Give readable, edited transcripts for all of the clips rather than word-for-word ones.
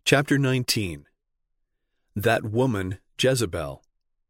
Chapter 19. That Woman Jezebel.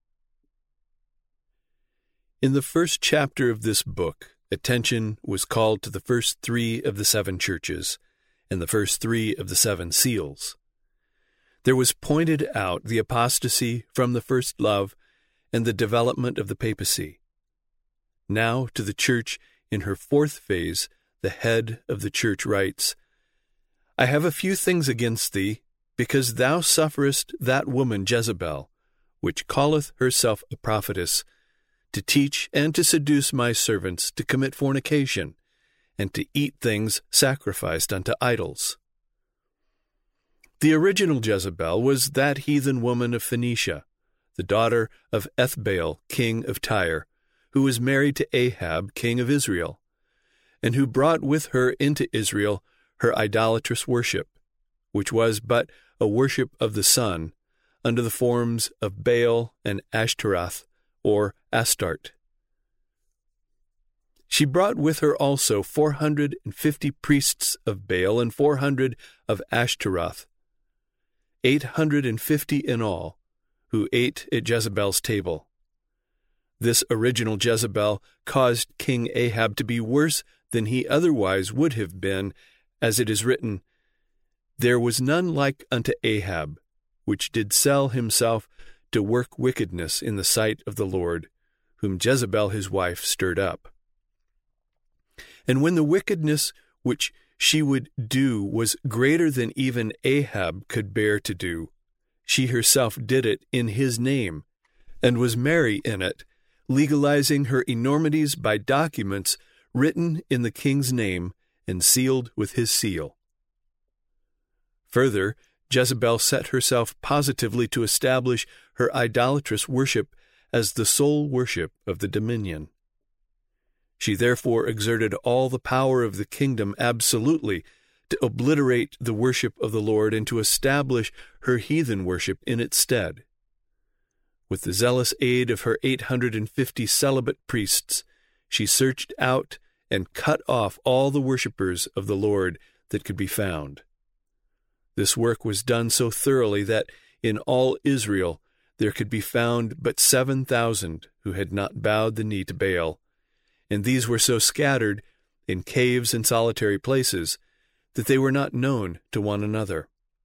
In the first chapter of this book, attention was called to the first 3 of the 7 churches and the first 3 of the 7 seals. There was pointed out the apostasy from the first love and the development of the papacy. Now to the church in her 4th phase, the head of the church writes, I have a few things against thee, because thou sufferest that woman Jezebel, which calleth herself a prophetess, to teach and to seduce my servants to commit fornication, and to eat things sacrificed unto idols. The original Jezebel was that heathen woman of Phoenicia, the daughter of Ethbaal, king of Tyre, who was married to Ahab, king of Israel, and who brought with her into Israel her idolatrous worship, which was but a worship of the sun, under the forms of Baal and Ashtaroth, or Astarte. She brought with her also 450 priests of Baal and 400 of Ashtaroth, 850 in all, who ate at Jezebel's table. This original Jezebel caused King Ahab to be worse than he otherwise would have been, as it is written, There was none like unto Ahab, which did sell himself to work wickedness in the sight of the Lord, whom Jezebel his wife stirred up. And when the wickedness which she would do was greater than even Ahab could bear to do, she herself did it in his name, and was merry in it, legalizing her enormities by documents written in the king's name and sealed with his seal. Further, Jezebel set herself positively to establish her idolatrous worship as the sole worship of the dominion. She therefore exerted all the power of the kingdom absolutely to obliterate the worship of the Lord and to establish her heathen worship in its stead. With the zealous aid of her 850 celibate priests, she searched out and cut off all the worshippers of the Lord that could be found. This work was done so thoroughly that in all Israel there could be found but 7,000 who had not bowed the knee to Baal, and these were so scattered in caves and solitary places that they were not known to one another.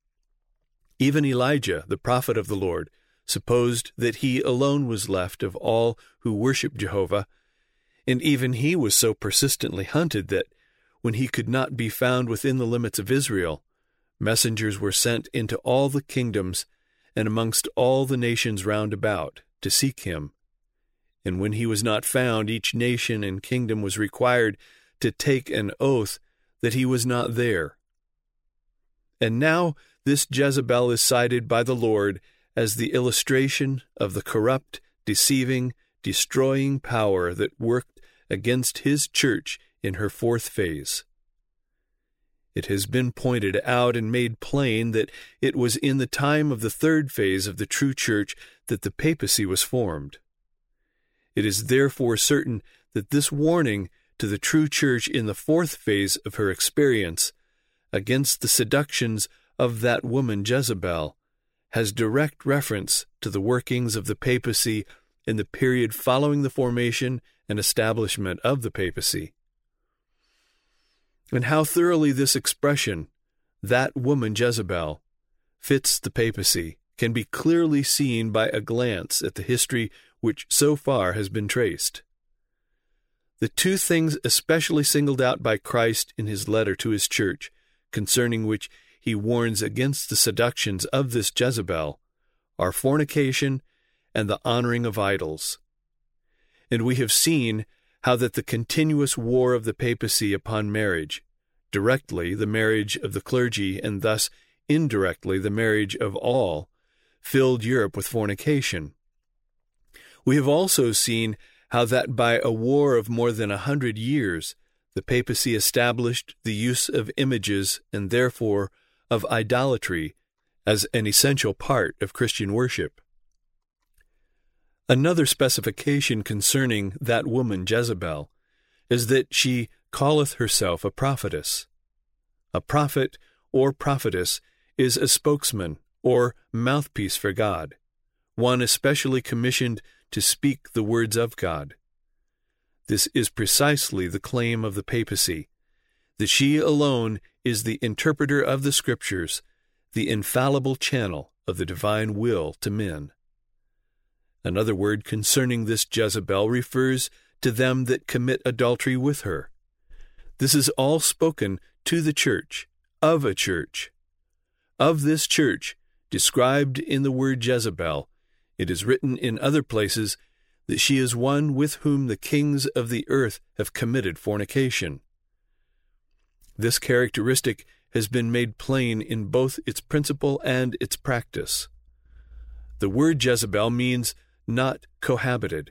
Even Elijah, the prophet of the Lord, supposed that he alone was left of all who worshiped Jehovah, and even he was so persistently hunted that, when he could not be found within the limits of Israel, messengers were sent into all the kingdoms and amongst all the nations round about to seek him. And when he was not found, each nation and kingdom was required to take an oath that he was not there. And now this Jezebel is cited by the Lord as the illustration of the corrupt, deceiving, destroying power that worked against his church in her 4th phase. It has been pointed out and made plain that it was in the time of the 3rd phase of the true church that the papacy was formed. It is therefore certain that this warning to the true church in the 4th phase of her experience against the seductions of that woman Jezebel has direct reference to the workings of the papacy in the period following the formation and establishment of the papacy. And how thoroughly this expression, that woman Jezebel, fits the papacy can be clearly seen by a glance at the history which so far has been traced. The 2 things especially singled out by Christ in his letter to his church, concerning which he warns against the seductions of this Jezebel, are fornication and the honoring of idols. And we have seen how that the continuous war of the papacy upon marriage, directly the marriage of the clergy and thus indirectly the marriage of all, filled Europe with fornication. We have also seen how that by a war of more than 100 years, the papacy established the use of images and therefore of idolatry as an essential part of Christian worship. Another specification concerning that woman Jezebel is that she calleth herself a prophetess. A prophet or prophetess is a spokesman or mouthpiece for God, one especially commissioned to speak the words of God. This is precisely the claim of the papacy, that she alone is the interpreter of the Scriptures, the infallible channel of the divine will to men. Another word concerning this Jezebel refers to them that commit adultery with her. This is all spoken to the church, of a church. Of this church, described in the word Jezebel, it is written in other places that she is one with whom the kings of the earth have committed fornication. This characteristic has been made plain in both its principle and its practice. The word Jezebel means not cohabited.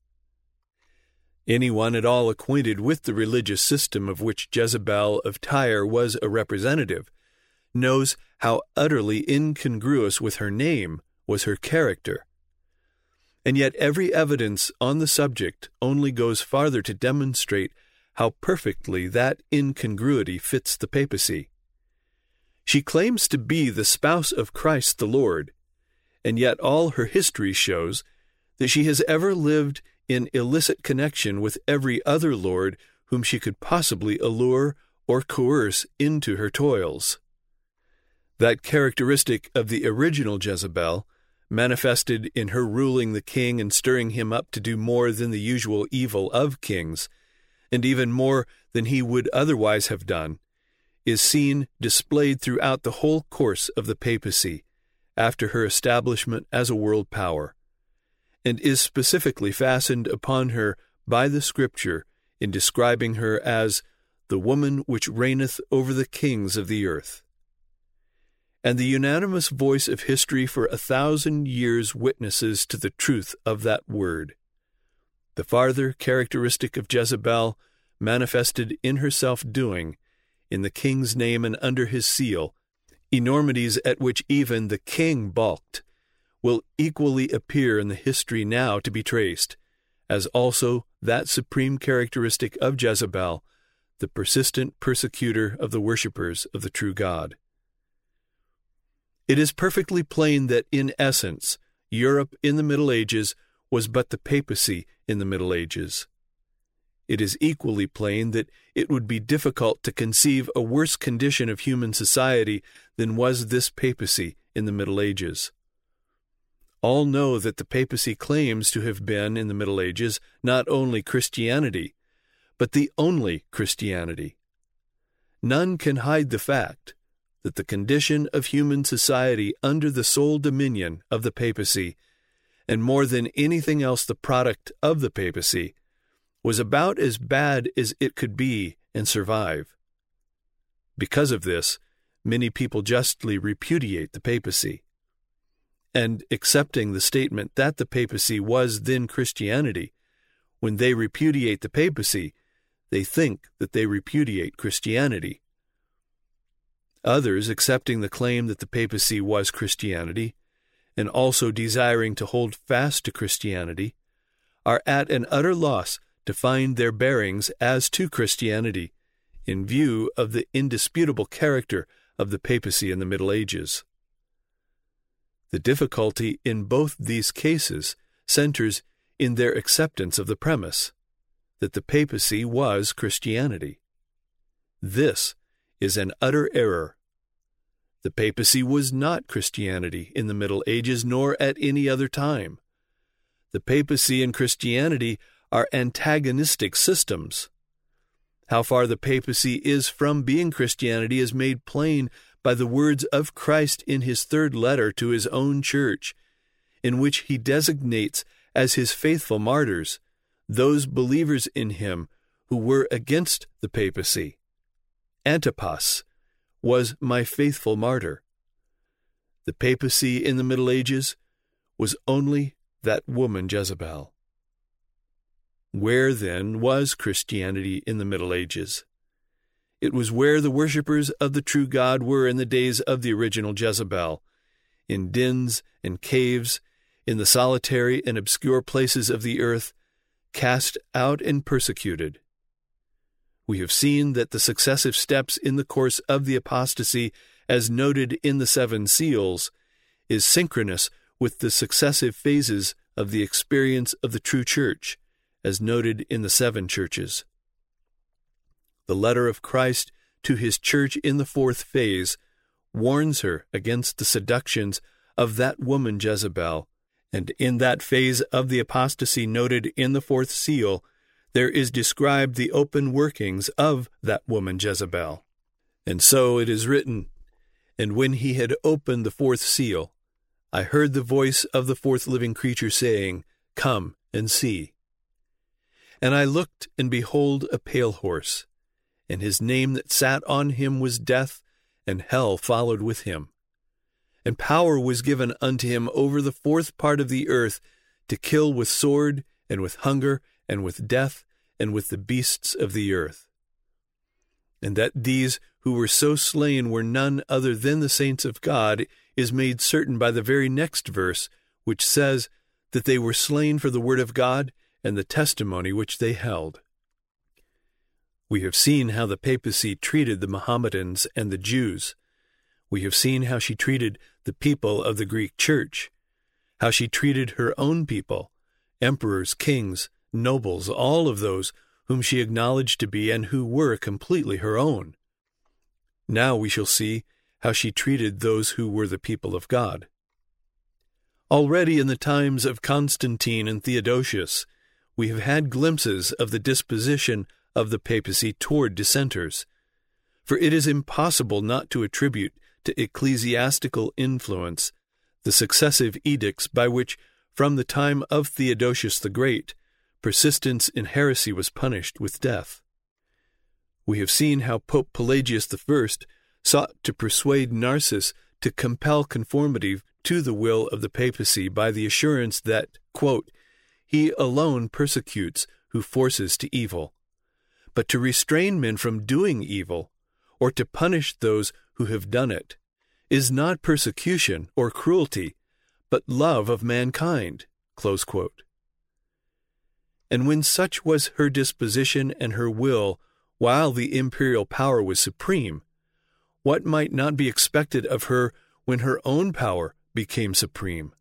Anyone at all acquainted with the religious system of which Jezebel of Tyre was a representative knows how utterly incongruous with her name was her character. And yet every evidence on the subject only goes farther to demonstrate how perfectly that incongruity fits the papacy. She claims to be the spouse of Christ the Lord, and yet all her history shows that she has ever lived in illicit connection with every other lord whom she could possibly allure or coerce into her toils. That characteristic of the original Jezebel, manifested in her ruling the king and stirring him up to do more than the usual evil of kings, and even more than he would otherwise have done, is seen displayed throughout the whole course of the papacy after her establishment as a world power, and is specifically fastened upon her by the Scripture in describing her as the woman which reigneth over the kings of the earth. And the unanimous voice of history for 1,000 years witnesses to the truth of that word. The farther characteristic of Jezebel, manifested in her self-doing, in the king's name and under his seal, enormities at which even the king balked, will equally appear in the history now to be traced, as also that supreme characteristic of Jezebel, the persistent persecutor of the worshippers of the true God. It is perfectly plain that, in essence, Europe in the Middle Ages was but the papacy in the Middle Ages. It is equally plain that it would be difficult to conceive a worse condition of human society than was this papacy in the Middle Ages. All know that the papacy claims to have been, in the Middle Ages, not only Christianity, but the only Christianity. None can hide the fact that the condition of human society under the sole dominion of the papacy, and more than anything else the product of the papacy, was about as bad as it could be and survive. Because of this, many people justly repudiate the papacy. And accepting the statement that the papacy was then Christianity, when they repudiate the papacy, they think that they repudiate Christianity. Others, accepting the claim that the papacy was Christianity, and also desiring to hold fast to Christianity, are at an utter loss to find their bearings as to Christianity, in view of the indisputable character of the papacy in the Middle Ages. The difficulty in both these cases centers in their acceptance of the premise that the papacy was Christianity. This is an utter error. The papacy was not Christianity in the Middle Ages, nor at any other time. The papacy and Christianity are antagonistic systems. How far the papacy is from being Christianity is made plain by the words of Christ in his third letter to his own church, in which he designates as his faithful martyrs those believers in him who were against the papacy. Antipas was my faithful martyr. The papacy in the Middle Ages was only that woman Jezebel. Where, then, was Christianity in the Middle Ages? It was where the worshippers of the true God were in the days of the original Jezebel, in dens and caves, in the solitary and obscure places of the earth, cast out and persecuted. We have seen that the successive steps in the course of the apostasy as noted in the 7 seals, is synchronous with the successive phases of the experience of the true church, as noted in the 7 churches. The letter of Christ to his church in the 4th phase warns her against the seductions of that woman Jezebel, and in that phase of the apostasy noted in the 4th seal, there is described the open workings of that woman Jezebel. And so it is written, "And when he had opened the 4th seal, I heard the voice of the 4th living creature saying, 'Come and see.' And I looked, and behold a pale horse, and his name that sat on him was Death, and hell followed with him. And power was given unto him over the 4th part of the earth to kill with sword, and with hunger, and with death, and with the beasts of the earth. And that these who were so slain were none other than the saints of God is made certain by the very next verse, which says that they were slain for the word of God and the testimony which they held." We have seen how the papacy treated the Mohammedans and the Jews. We have seen how she treated the people of the Greek Church, how she treated her own people, emperors, kings, nobles, all of those whom she acknowledged to be and who were completely her own. Now we shall see how she treated those who were the people of God. Already in the times of Constantine and Theodosius, we have had glimpses of the disposition of the papacy toward dissenters, for it is impossible not to attribute to ecclesiastical influence the successive edicts by which, from the time of Theodosius the Great, persistence in heresy was punished with death. We have seen how Pope Pelagius I sought to persuade Narses to compel conformity to the will of the papacy by the assurance that, quote, "he alone persecutes who forces to evil. But to restrain men from doing evil, or to punish those who have done it, is not persecution or cruelty, but love of mankind." Close quote. And when such was her disposition and her will while the imperial power was supreme, what might not be expected of her when her own power became supreme?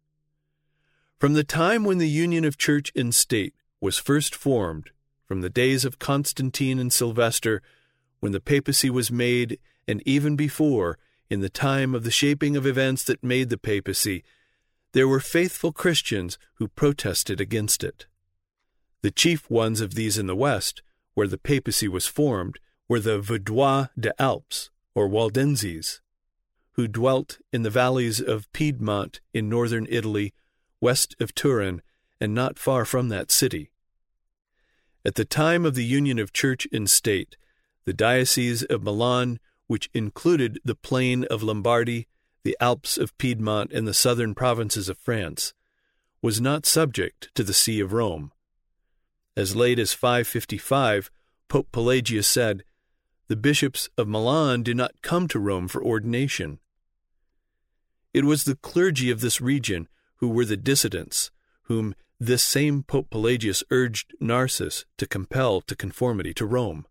From the time when the union of church and state was first formed, from the days of Constantine and Sylvester, when the papacy was made, and even before, in the time of the shaping of events that made the papacy, there were faithful Christians who protested against it. The chief ones of these in the West, where the papacy was formed, were the Vaudois des Alpes, or Waldenses, who dwelt in the valleys of Piedmont in northern Italy, west of Turin, and not far from that city. At the time of the union of church and state, the Diocese of Milan, which included the plain of Lombardy, the Alps of Piedmont, and the southern provinces of France, was not subject to the See of Rome. As late as 555, Pope Pelagius said, "The bishops of Milan do not come to Rome for ordination." It was the clergy of this region who were the dissidents, whom this same Pope Pelagius urged Narses to compel to conformity to Rome.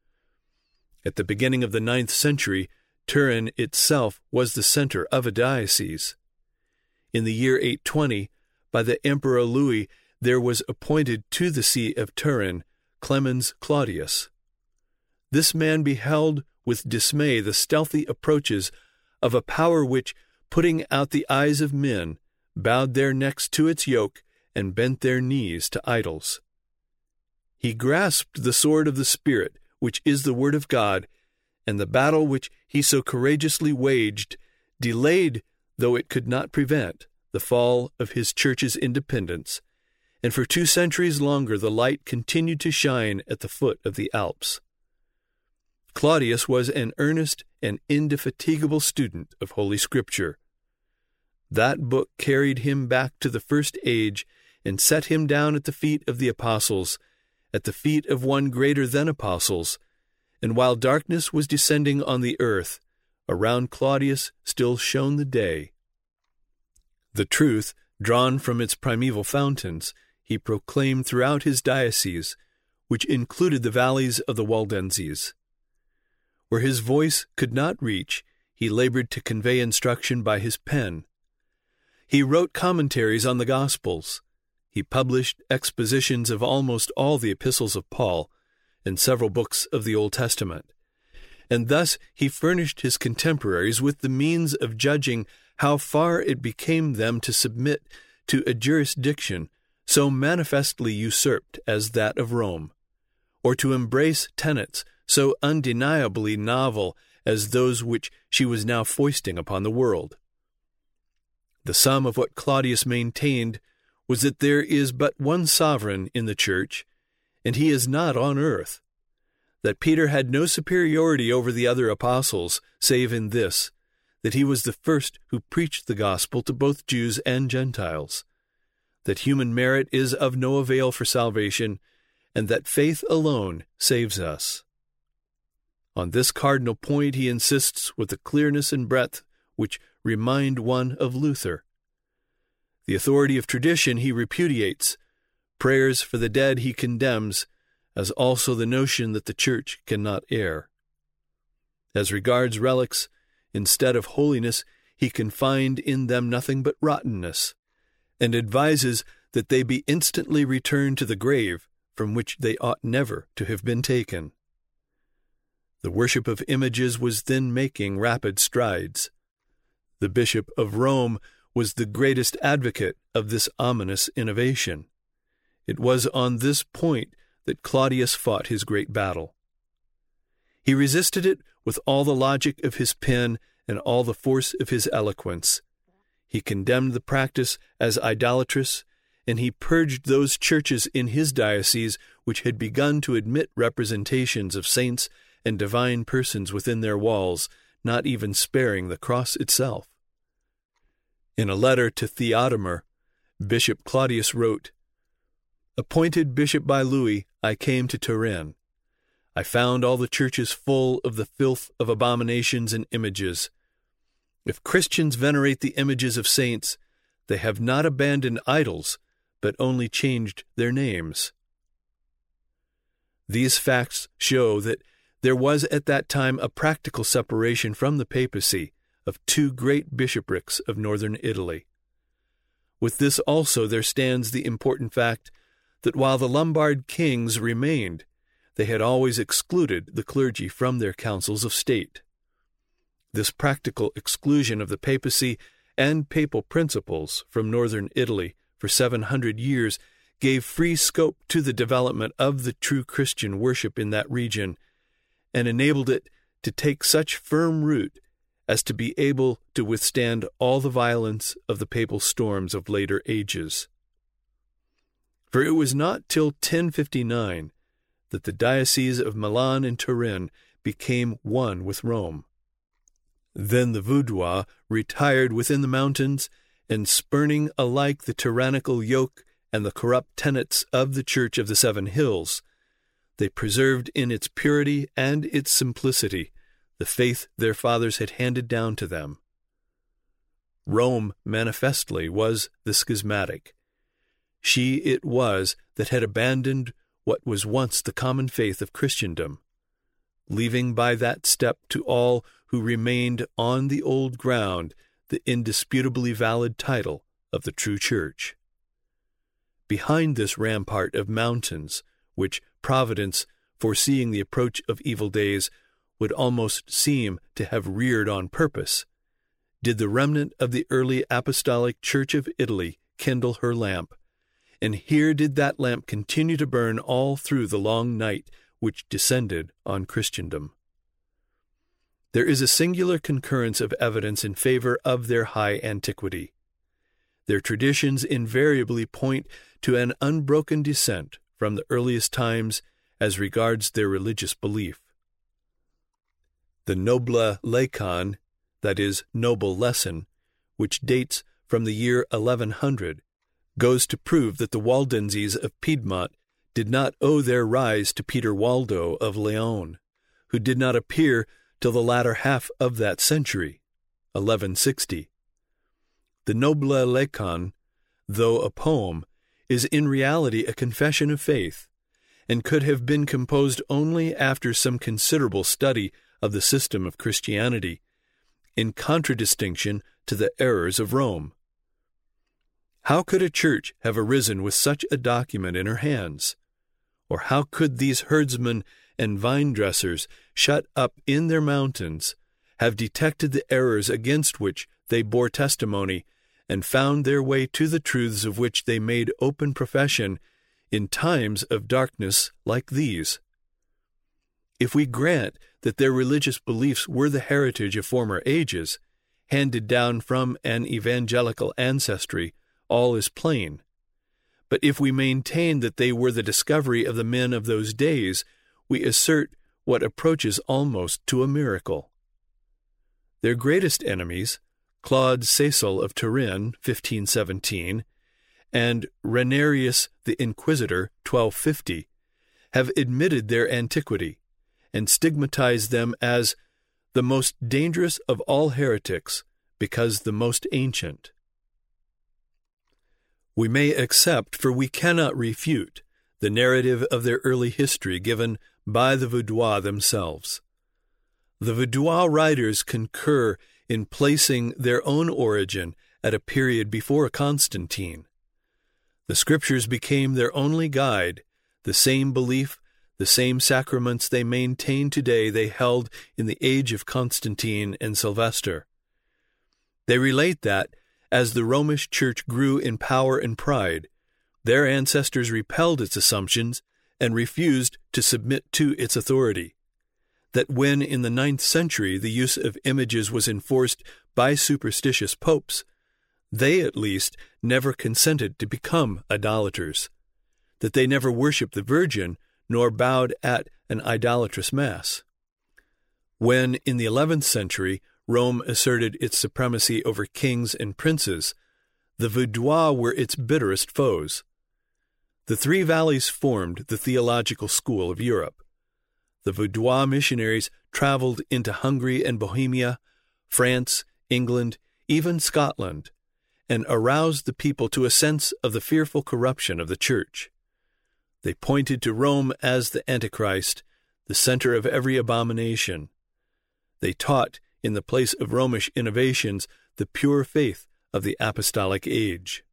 At the beginning of the 9th century, Turin itself was the center of a diocese. In the year 820, by the Emperor Louis, there was appointed to the see of Turin Clemens Claudius. This man beheld with dismay the stealthy approaches of a power which, putting out the eyes of men, bowed their necks to its yoke and bent their knees to idols. He grasped the sword of the Spirit, which is the word of God, and the battle which he so courageously waged delayed, though it could not prevent, the fall of his church's independence, and for 2 centuries longer the light continued to shine at the foot of the Alps. Claudius was an earnest and indefatigable student of Holy Scripture. That book carried him back to the first age and set him down at the feet of the apostles, at the feet of one greater than apostles, and while darkness was descending on the earth, around Claudius still shone the day. The truth, drawn from its primeval fountains, he proclaimed throughout his diocese, which included the valleys of the Waldenses. Where his voice could not reach, he he labored to convey instruction by his pen. He wrote commentaries on the Gospels. He published expositions of almost all the epistles of Paul and several books of the Old Testament. And thus he furnished his contemporaries with the means of judging how far it became them to submit to a jurisdiction so manifestly usurped as that of Rome, or to embrace tenets so undeniably novel as those which she was now foisting upon the world. The sum of what Claudius maintained was that there is but one sovereign in the church, and he is not on earth, that Peter had no superiority over the other apostles, save in this, that he was the first who preached the gospel to both Jews and Gentiles, that human merit is of no avail for salvation, and that faith alone saves us. On this cardinal point he insists with a clearness and breadth which remind one of Luther. The authority of tradition he repudiates, prayers for the dead he condemns, as also the notion that the Church cannot err. As regards relics, instead of holiness, he can find in them nothing but rottenness, and advises that they be instantly returned to the grave from which they ought never to have been taken. The worship of images was then making rapid strides. The Bishop of Rome was the greatest advocate of this ominous innovation. It was on this point that Claudius fought his great battle. He resisted it with all the logic of his pen and all the force of his eloquence. He condemned the practice as idolatrous, and he purged those churches in his diocese which had begun to admit representations of saints and divine persons within their walls, not even sparing the cross itself. In a letter to Theodomir, Bishop Claudius wrote, "Appointed bishop by Louis, I came to Turin. I found all the churches full of the filth of abominations and images. If Christians venerate the images of saints, they have not abandoned idols, but only changed their names." These facts show that there was at that time a practical separation from the papacy of two great bishoprics of northern Italy. With this also there stands the important fact that while the Lombard kings remained, they had always excluded the clergy from their councils of state. This practical exclusion of the papacy and papal principles from northern Italy for 700 years gave free scope to the development of the true Christian worship in that region, and enabled it to take such firm root as to be able to withstand all the violence of the papal storms of later ages. For it was not till 1059 that the dioceses of Milan and Turin became one with Rome. Then the Vaudois retired within the mountains, and spurning alike the tyrannical yoke and the corrupt tenets of the Church of the Seven Hills, they preserved in its purity and its simplicity the faith their fathers had handed down to them. Rome manifestly was the schismatic. She it was that had abandoned what was once the common faith of Christendom, leaving by that step to all who remained on the old ground the indisputably valid title of the true Church. Behind this rampart of mountains, which Providence, foreseeing the approach of evil days, would almost seem to have reared on purpose, did the remnant of the early apostolic Church of Italy kindle her lamp, and here did that lamp continue to burn all through the long night which descended on Christendom. There is a singular concurrence of evidence in favor of their high antiquity. Their traditions invariably point to an unbroken descent from the earliest times as regards their religious belief. The Nobile Laicon, that is, noble lesson, which dates from the year 1100, goes to prove that the Waldenses of Piedmont did not owe their rise to Peter Waldo of Leon, who did not appear till the latter half of that century, 1160. The Nobile Laicon, though a poem, is in reality a confession of faith, and could have been composed only after some considerable study of the system of Christianity, in contradistinction to the errors of Rome. How could a church have arisen with such a document in her hands? Or how could these herdsmen and vine-dressers, shut up in their mountains, have detected the errors against which they bore testimony, and found their way to the truths of which they made open profession in times of darkness like these? If we grant that their religious beliefs were the heritage of former ages, handed down from an evangelical ancestry, all is plain. But if we maintain that they were the discovery of the men of those days, we assert what approaches almost to a miracle. Their greatest enemies, Claude Cecil of Turin, 1517, and Renarius the Inquisitor, 1250, have admitted their antiquity and stigmatized them as the most dangerous of all heretics because the most ancient. We may accept, for we cannot refute, the narrative of their early history given by the Vaudois themselves. The Vaudois writers concur in placing their own origin at a period before Constantine. The Scriptures became their only guide. The same belief, the same sacraments they maintain today they held in the age of Constantine and Sylvester. They relate that, as the Romish Church grew in power and pride, their ancestors repelled its assumptions and refused to submit to its authority. That when in the 9th century the use of images was enforced by superstitious popes, they at least never consented to become idolaters. That they never worshipped the Virgin nor bowed at an idolatrous mass. When in the 11th century Rome asserted its supremacy over kings and princes, the Vaudois were its bitterest foes. The three valleys formed the theological school of Europe. The Vaudois missionaries traveled into Hungary and Bohemia, France, England, even Scotland, and aroused the people to a sense of the fearful corruption of the Church. They pointed to Rome as the Antichrist, the center of every abomination. They taught, in the place of Romish innovations, the pure faith of the apostolic age.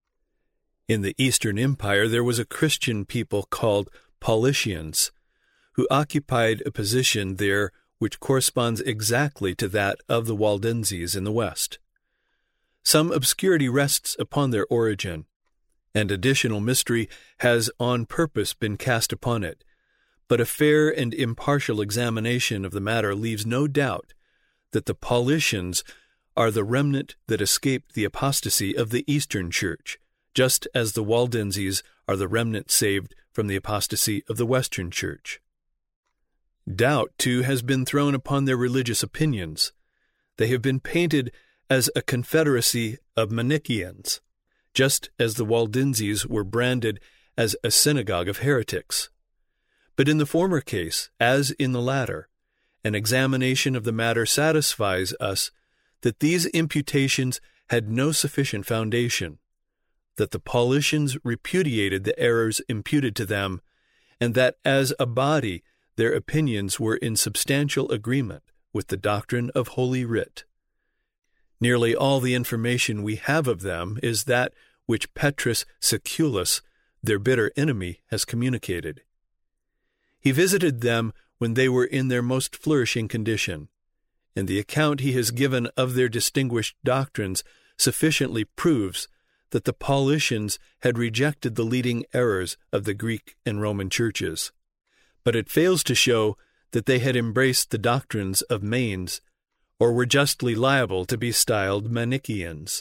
In the Eastern Empire there was a Christian people called Paulicians, who occupied a position there which corresponds exactly to that of the Waldenses in the West. Some obscurity rests upon their origin, and additional mystery has on purpose been cast upon it, but a fair and impartial examination of the matter leaves no doubt that the Paulicians are the remnant that escaped the apostasy of the Eastern Church, just as the Waldenses are the remnant saved from the apostasy of the Western Church. Doubt, too, has been thrown upon their religious opinions. They have been painted as a confederacy of Manichaeans, just as the Waldenses were branded as a synagogue of heretics. But in the former case, as in the latter, an examination of the matter satisfies us that these imputations had no sufficient foundation, that the Paulicians repudiated the errors imputed to them, and that as a body their opinions were in substantial agreement with the doctrine of Holy Writ. Nearly all the information we have of them is that which Petrus Saculus, their bitter enemy, has communicated. He visited them when they were in their most flourishing condition, and the account he has given of their distinguished doctrines sufficiently proves that the Paulicians had rejected the leading errors of the Greek and Roman churches. But it fails to show that they had embraced the doctrines of Manes, or were justly liable to be styled Manichaeans.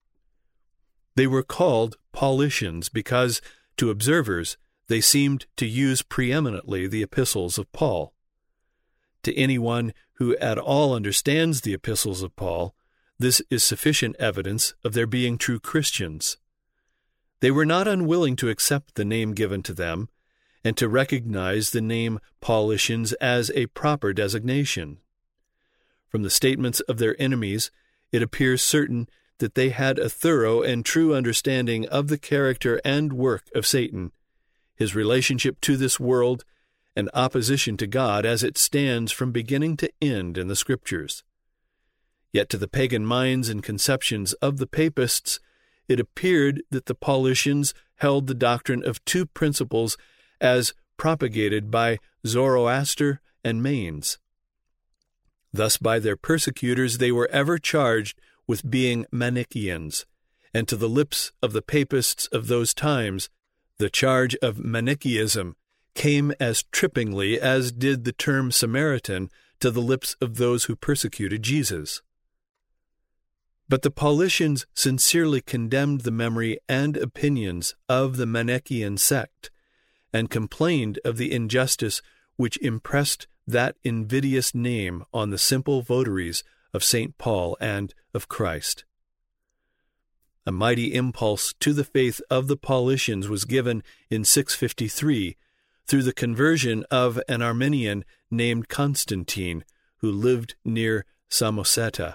They were called Paulicians because, to observers, they seemed to use preeminently the epistles of Paul. To anyone who at all understands the epistles of Paul, this is sufficient evidence of their being true Christians. They were not unwilling to accept the name given to them, and to recognize the name Paulicians as a proper designation. From the statements of their enemies, it appears certain that they had a thorough and true understanding of the character and work of Satan, his relationship to this world, and opposition to God as it stands from beginning to end in the Scriptures. Yet to the pagan minds and conceptions of the papists, it appeared that the Paulicians held the doctrine of two principles as propagated by Zoroaster and Manes. Thus by their persecutors they were ever charged with being Manichaeans, and to the lips of the papists of those times the charge of Manichaeism came as trippingly as did the term Samaritan to the lips of those who persecuted Jesus. But the Paulicians sincerely condemned the memory and opinions of the Manichaean sect, and complained of the injustice which impressed that invidious name on the simple votaries of St. Paul and of Christ. A mighty impulse to the faith of the Paulicians was given in 653 through the conversion of an Armenian named Constantine, who lived near Samosata.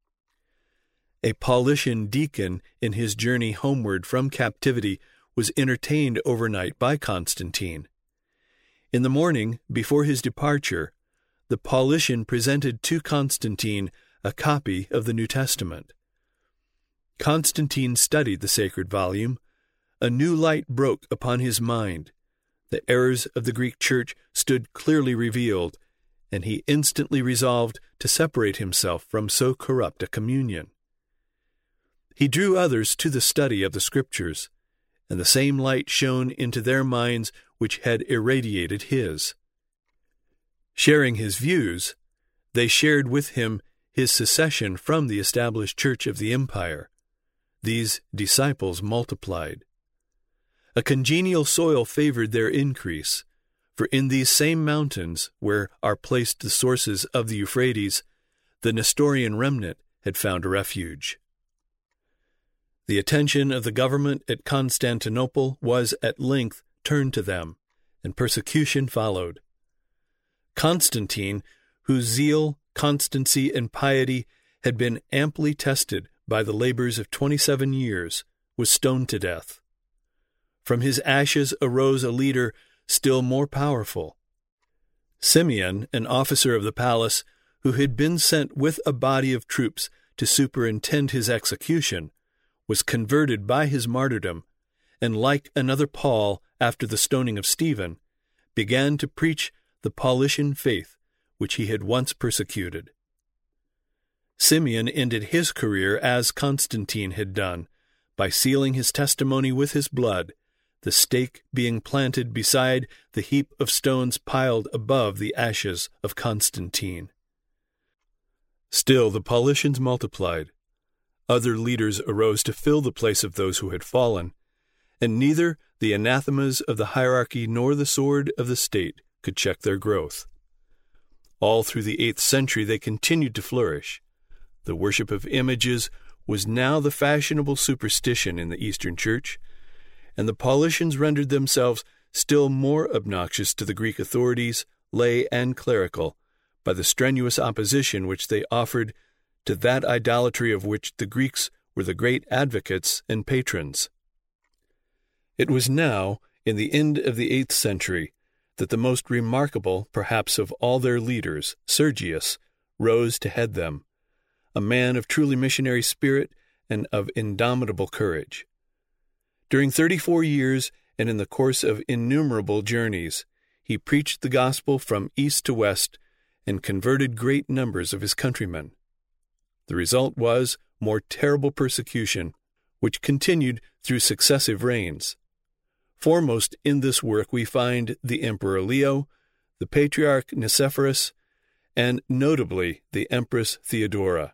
A Paulician deacon in his journey homeward from captivity was entertained overnight by Constantine. In the morning, before his departure, the Paulician presented to Constantine a copy of the New Testament. Constantine studied the sacred volume. A new light broke upon his mind. The errors of the Greek Church stood clearly revealed, and he instantly resolved to separate himself from so corrupt a communion. He drew others to the study of the Scriptures, and the same light shone into their minds which had irradiated his. Sharing his views, they shared with him his secession from the established Church of the Empire. These disciples multiplied. A congenial soil favored their increase, for in these same mountains, where are placed the sources of the Euphrates, the Nestorian remnant had found a refuge. The attention of the government at Constantinople was at length turned to them, and persecution followed. Constantine, whose zeal, constancy, and piety had been amply tested by the labors of 27 years, was stoned to death. From his ashes arose a leader still more powerful. Simeon, an officer of the palace, who had been sent with a body of troops to superintend his execution, was converted by his martyrdom, and like another Paul after the stoning of Stephen, began to preach the Paulician faith which he had once persecuted. Simeon ended his career as Constantine had done, by sealing his testimony with his blood, the stake being planted beside the heap of stones piled above the ashes of Constantine. Still the Paulicians multiplied. Other leaders arose to fill the place of those who had fallen, and neither the anathemas of the hierarchy nor the sword of the state could check their growth. All through the 8th century they continued to flourish. The worship of images was now the fashionable superstition in the Eastern Church, and the Paulicians rendered themselves still more obnoxious to the Greek authorities, lay and clerical, by the strenuous opposition which they offered to that idolatry of which the Greeks were the great advocates and patrons. It was now, in the end of the 8th century, that the most remarkable, perhaps of all their leaders, Sergius, rose to head them, a man of truly missionary spirit and of indomitable courage. During 34 years, and in the course of innumerable journeys, he preached the gospel from east to west and converted great numbers of his countrymen. The result was more terrible persecution, which continued through successive reigns. Foremost in this work we find the Emperor Leo, the Patriarch Nicephorus, and notably the Empress Theodora.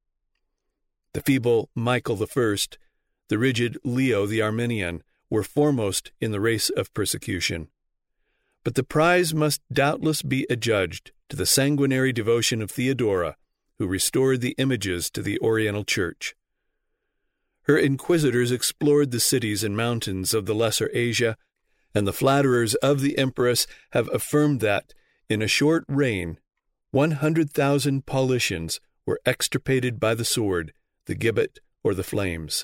The feeble Michael I, the rigid Leo the Armenian, were foremost in the race of persecution. But the prize must doubtless be adjudged to the sanguinary devotion of Theodora, who restored the images to the Oriental Church. Her inquisitors explored the cities and mountains of the Lesser Asia, and the flatterers of the empress have affirmed that, in a short reign, 100,000 Paulicians were extirpated by the sword, the gibbet, or the flames.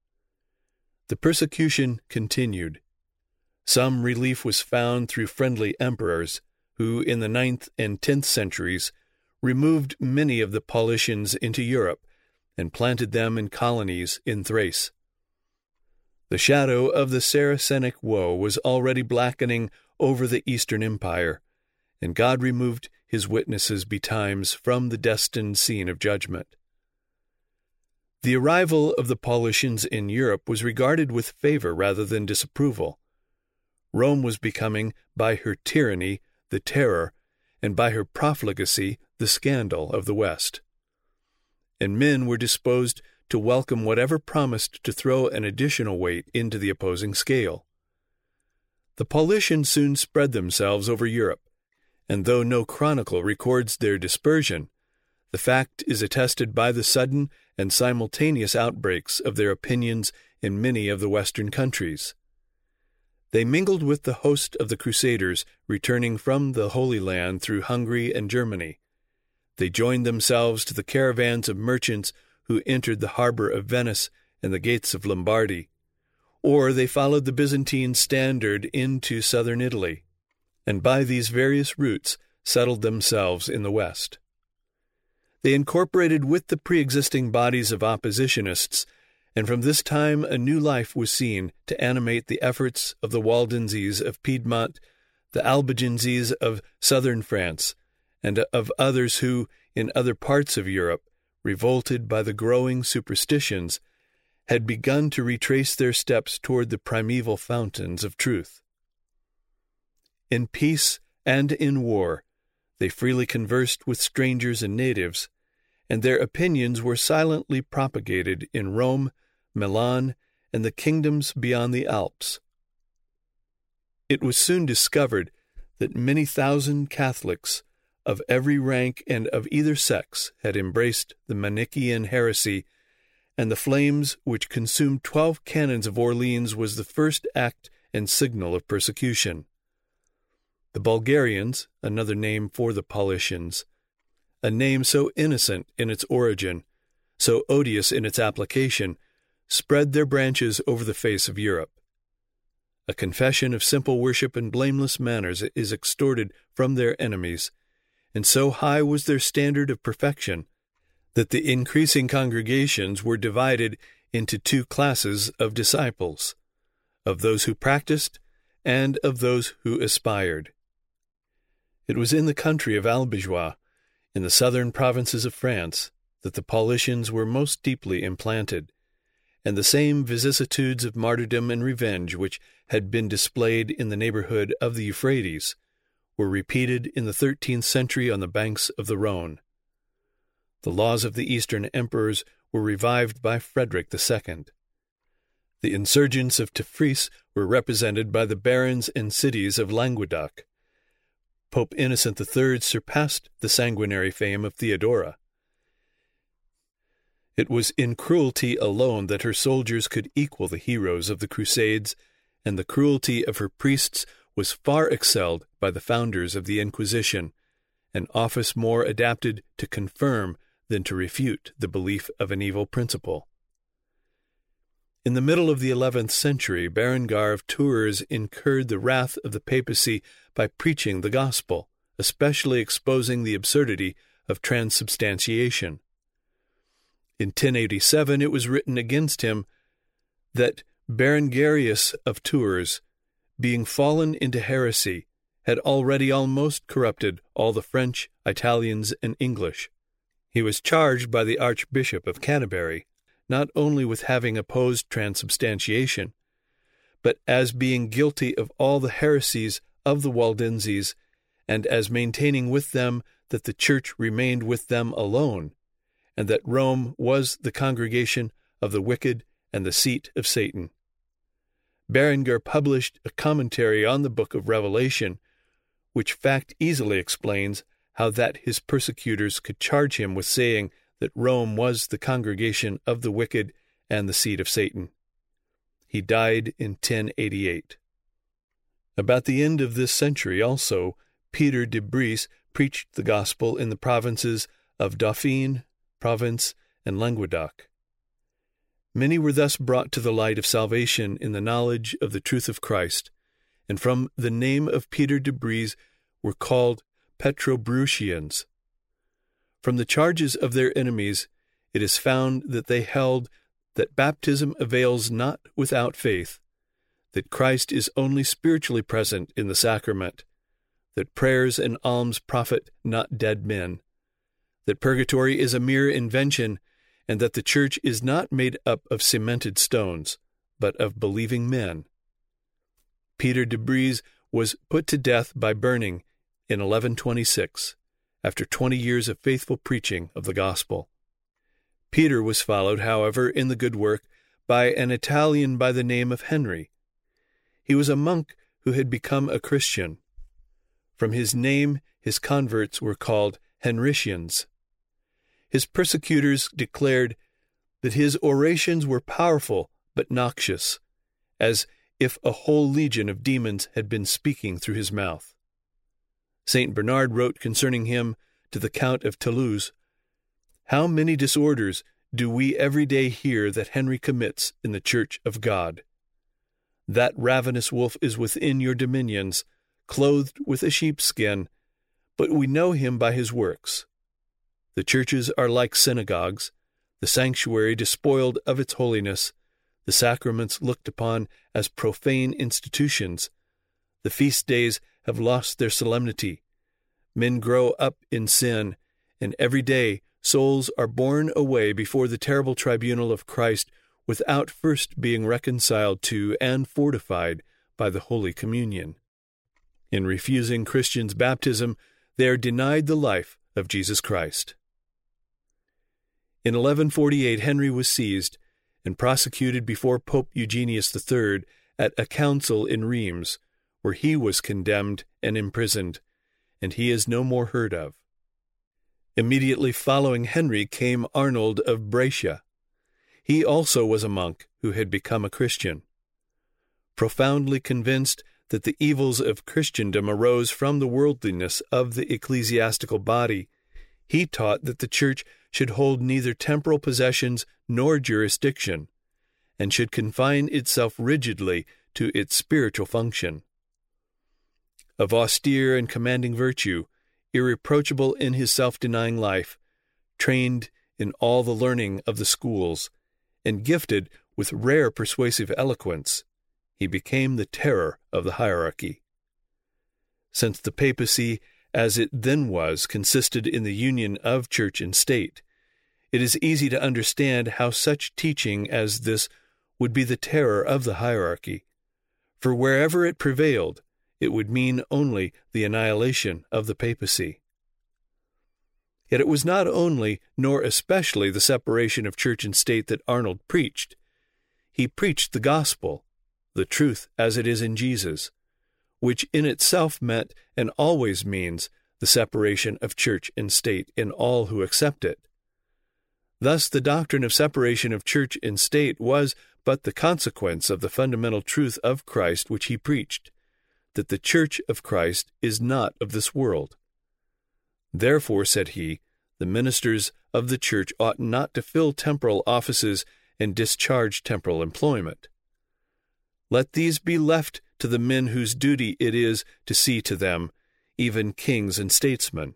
The persecution continued. Some relief was found through friendly emperors, who in the 9th and 10th centuries removed many of the Paulicians into Europe and planted them in colonies in Thrace. The shadow of the Saracenic woe was already blackening over the Eastern Empire, and God removed his witnesses betimes from the destined scene of judgment. The arrival of the Paulicians in Europe was regarded with favor rather than disapproval. Rome was becoming, by her tyranny, the terror, and by her profligacy, the scandal of the West. And men were disposed to welcome whatever promised to throw an additional weight into the opposing scale. The Paulicians soon spread themselves over Europe, and though no chronicle records their dispersion, the fact is attested by the sudden and simultaneous outbreaks of their opinions in many of the Western countries. They mingled with the host of the Crusaders returning from the Holy Land through Hungary and Germany. They joined themselves to the caravans of merchants who entered the harbor of Venice and the gates of Lombardy, or they followed the Byzantine standard into southern Italy, and by these various routes settled themselves in the West. They incorporated with the pre-existing bodies of oppositionists, and from this time a new life was seen to animate the efforts of the Waldenses of Piedmont, the Albigenses of southern France, and of others who, in other parts of Europe, revolted by the growing superstitions, had begun to retrace their steps toward the primeval fountains of truth. In peace and in war, they freely conversed with strangers and natives, and their opinions were silently propagated in Rome, Milan, and the kingdoms beyond the Alps. It was soon discovered that many thousand Catholics of every rank and of either sex had embraced the Manichaean heresy, and the flames which consumed 12 cannons of Orleans was the first act and signal of persecution. The Bulgarians, another name for the Paulicians, a name so innocent in its origin, so odious in its application, spread their branches over the face of Europe. A confession of simple worship and blameless manners is extorted from their enemies, and so high was their standard of perfection that the increasing congregations were divided into two classes of disciples, of those who practiced and of those who aspired. It was in the country of Albigeois, in the southern provinces of France, that the Paulicians were most deeply implanted, and the same vicissitudes of martyrdom and revenge which had been displayed in the neighborhood of the Euphrates were repeated in the 13th century on the banks of the Rhone. The laws of the Eastern emperors were revived by Frederick II. The insurgents of Teffris were represented by the barons and cities of Languedoc. Pope Innocent III surpassed the sanguinary fame of Theodora. It was in cruelty alone that her soldiers could equal the heroes of the Crusades, and the cruelty of her priests was far excelled by the founders of the Inquisition, an office more adapted to confirm than to refute the belief of an evil principle. In the middle of the 11th century, Berengar of Tours incurred the wrath of the papacy by preaching the gospel, especially exposing the absurdity of transubstantiation. In 1087 it was written against him that Berengarius of Tours, being fallen into heresy, had already almost corrupted all the French, Italians, and English. He was charged by the Archbishop of Canterbury not only with having opposed transubstantiation, but as being guilty of all the heresies of the Waldenses, and as maintaining with them that the Church remained with them alone, and that Rome was the congregation of the wicked and the seat of Satan. Berengar published a commentary on the Book of Revelation, which fact easily explains how that his persecutors could charge him with saying that Rome was the congregation of the wicked and the seat of Satan. He died in 1088. About the end of this century also, Peter de Brise preached the gospel in the provinces of Dauphine, Provence, and Languedoc. Many were thus brought to the light of salvation in the knowledge of the truth of Christ, and from the name of Peter de Brise were called Petrobruchians. From the charges of their enemies, it is found that they held that baptism avails not without faith, that Christ is only spiritually present in the sacrament, that prayers and alms profit not dead men, that purgatory is a mere invention, and that the Church is not made up of cemented stones, but of believing men. Peter de Brise was put to death by burning in 1126, after 20 years of faithful preaching of the gospel. Peter was followed, however, in the good work by an Italian by the name of Henry. He was a monk who had become a Christian. From his name, his converts were called Henricians. His persecutors declared that his orations were powerful but noxious, as if a whole legion of demons had been speaking through his mouth. Saint Bernard wrote concerning him to the Count of Toulouse, "How many disorders do we every day hear that Henry commits in the Church of God? That ravenous wolf is within your dominions, clothed with a sheepskin, but we know him by his works. The churches are like synagogues, the sanctuary despoiled of its holiness, the sacraments looked upon as profane institutions. The feast days have lost their solemnity. Men grow up in sin, and every day souls are borne away before the terrible tribunal of Christ without first being reconciled to and fortified by the Holy Communion. In refusing Christians' baptism, they are denied the life of Jesus Christ." In 1148, Henry was seized and prosecuted before Pope Eugenius III at a council in Rheims, where he was condemned and imprisoned, and he is no more heard of. Immediately following Henry came Arnold of Brescia. He also was a monk who had become a Christian. Profoundly convinced that the evils of Christendom arose from the worldliness of the ecclesiastical body, he taught that the Church should hold neither temporal possessions nor jurisdiction, and should confine itself rigidly to its spiritual function. Of austere and commanding virtue, irreproachable in his self-denying life, trained in all the learning of the schools, and gifted with rare persuasive eloquence, he became the terror of the hierarchy. Since the papacy, as it then was, consisted in the union of church and state, it is easy to understand how such teaching as this would be the terror of the hierarchy, for wherever it prevailed, it would mean only the annihilation of the papacy. Yet it was not only, nor especially, the separation of church and state that Arnold preached. He preached the gospel, the truth as it is in Jesus, which in itself meant and always means the separation of church and state in all who accept it. Thus the doctrine of separation of church and state was but the consequence of the fundamental truth of Christ which he preached, that the Church of Christ is not of this world. Therefore, said he, the ministers of the Church ought not to fill temporal offices and discharge temporal employment. Let these be left to the men whose duty it is to see to them, even kings and statesmen.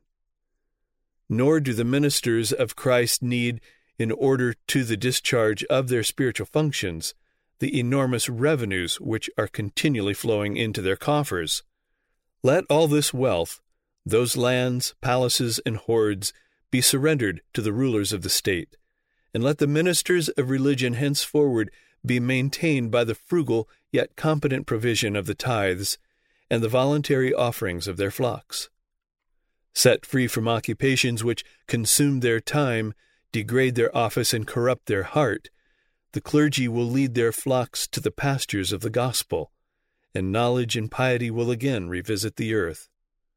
Nor do the ministers of Christ need, in order to the discharge of their spiritual functions, the enormous revenues which are continually flowing into their coffers. Let all this wealth, those lands, palaces, and hoards, be surrendered to the rulers of the state, and let the ministers of religion henceforward be maintained by the frugal yet competent provision of the tithes and the voluntary offerings of their flocks. Set free from occupations which consume their time, degrade their office, and corrupt their heart, the clergy will lead their flocks to the pastures of the gospel, and knowledge and piety will again revisit the earth.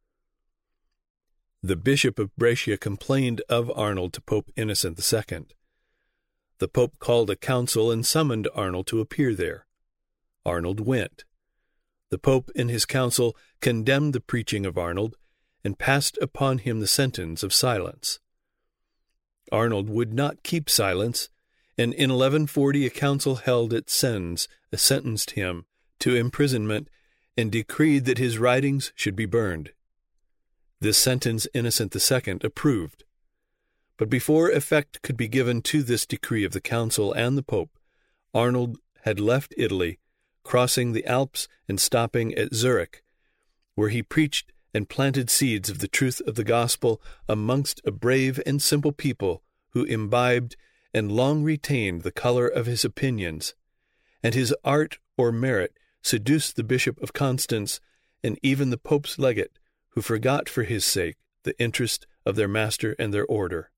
The Bishop of Brescia complained of Arnold to Pope Innocent II. The Pope called a council and summoned Arnold to appear there. Arnold went. The Pope in his council condemned the preaching of Arnold and passed upon him the sentence of silence. Arnold would not keep silence, and in 1140 a council held at Sens sentenced him to imprisonment and decreed that his writings should be burned. This sentence Innocent II approved. But before effect could be given to this decree of the council and the Pope, Arnold had left Italy, crossing the Alps and stopping at Zurich, where he preached and planted seeds of the truth of the gospel amongst a brave and simple people who imbibed and long retained the color of his opinions, and his art or merit seduced the Bishop of Constance and even the Pope's legate, who forgot for his sake the interest of their master and their order.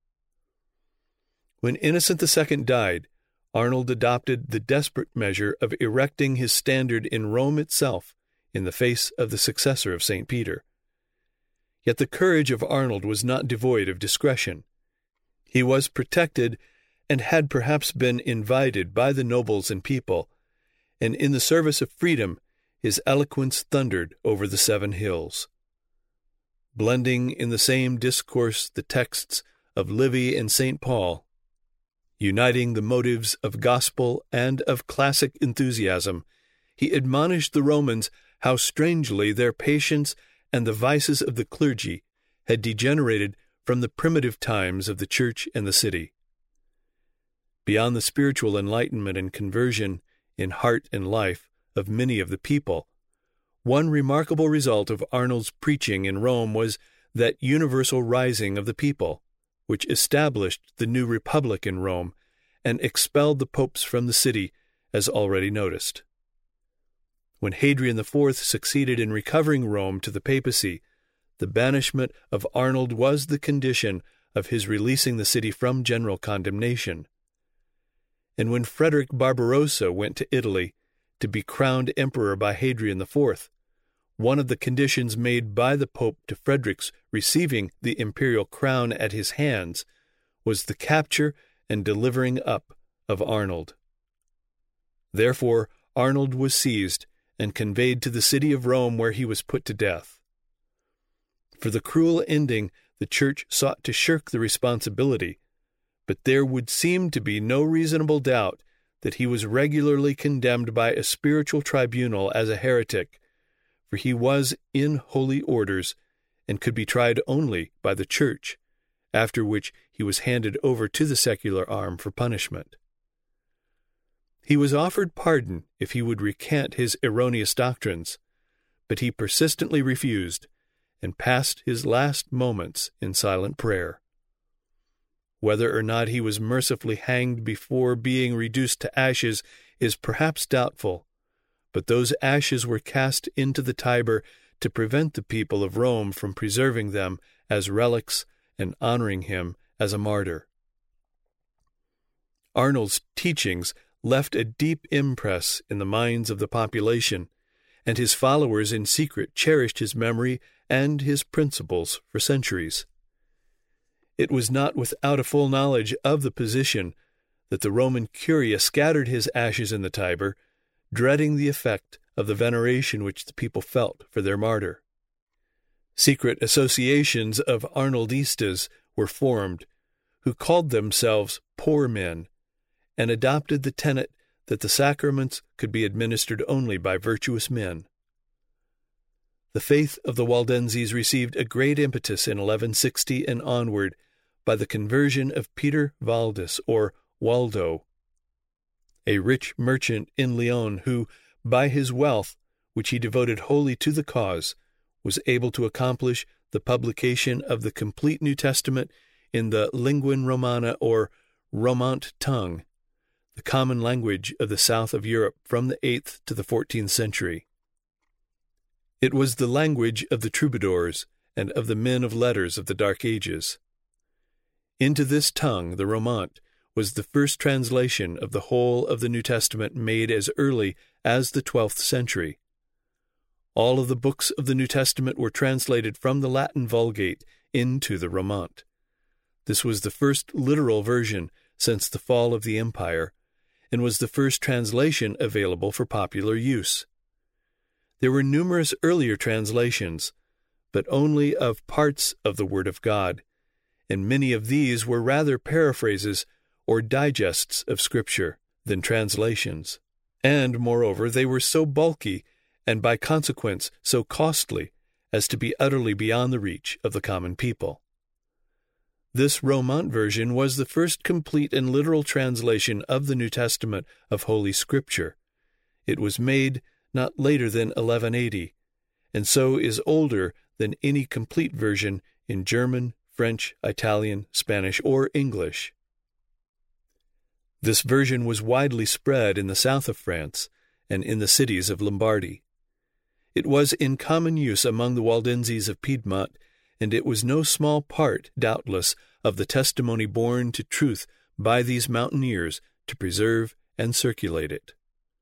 When Innocent II died, Arnold adopted the desperate measure of erecting his standard in Rome itself in the face of the successor of St. Peter. Yet the courage of Arnold was not devoid of discretion. He was protected and had perhaps been invited by the nobles and people, and in the service of freedom his eloquence thundered over the 7 hills. Blending in the same discourse the texts of Livy and St. Paul, uniting the motives of gospel and of classic enthusiasm, he admonished the Romans how strangely their patience and the vices of the clergy had degenerated from the primitive times of the church and the city. Beyond the spiritual enlightenment and conversion in heart and life of many of the people, one remarkable result of Arnold's preaching in Rome was that universal rising of the people, which established the new republic in Rome and expelled the popes from the city, as already noticed. When Hadrian IV succeeded in recovering Rome to the papacy, the banishment of Arnold was the condition of his releasing the city from general condemnation. And when Frederick Barbarossa went to Italy to be crowned emperor by Hadrian IV, one of the conditions made by the Pope to Frederick's receiving the imperial crown at his hands was the capture and delivering up of Arnold. Therefore, Arnold was seized and conveyed to the city of Rome, where he was put to death. For the cruel ending, the Church sought to shirk the responsibility, but there would seem to be no reasonable doubt that he was regularly condemned by a spiritual tribunal as a heretic, for he was in holy orders and could be tried only by the Church, after which he was handed over to the secular arm for punishment. He was offered pardon if he would recant his erroneous doctrines, but he persistently refused and passed his last moments in silent prayer. Whether or not he was mercifully hanged before being reduced to ashes is perhaps doubtful, but those ashes were cast into the Tiber to prevent the people of Rome from preserving them as relics and honoring him as a martyr. Arnold's teachings left a deep impress in the minds of the population, and his followers in secret cherished his memory and his principles for centuries. It was not without a full knowledge of the position that the Roman Curia scattered his ashes in the Tiber, dreading the effect of the veneration which the people felt for their martyr. Secret associations of Arnoldistas were formed, who called themselves poor men, and adopted the tenet that the sacraments could be administered only by virtuous men. The faith of the Waldenses received a great impetus in 1160 and onward by the conversion of Peter Valdis, or Waldo, a rich merchant in Lyon who, by his wealth, which he devoted wholly to the cause, was able to accomplish the publication of the complete New Testament in the Lingua Romana, or Romant tongue, the common language of the south of Europe from the 8th to the 14th century. It was the language of the troubadours and of the men of letters of the Dark Ages. Into this tongue, the Romant, was the first translation of the whole of the New Testament made as early as the 12th century. All of the books of the New Testament were translated from the Latin Vulgate into the Romant. This was the first literal version since the fall of the empire, and was the first translation available for popular use. There were numerous earlier translations, but only of parts of the Word of God, and many of these were rather paraphrases or digests of Scripture than translations. And, moreover, they were so bulky and by consequence so costly as to be utterly beyond the reach of the common people. This Romant version was the first complete and literal translation of the New Testament of Holy Scripture. It was made not later than 1180, and so is older than any complete version in German, French, Italian, Spanish, or English. This version was widely spread in the south of France and in the cities of Lombardy. It was in common use among the Waldenses of Piedmont, and it was no small part, doubtless, of the testimony borne to truth by these mountaineers to preserve and circulate it.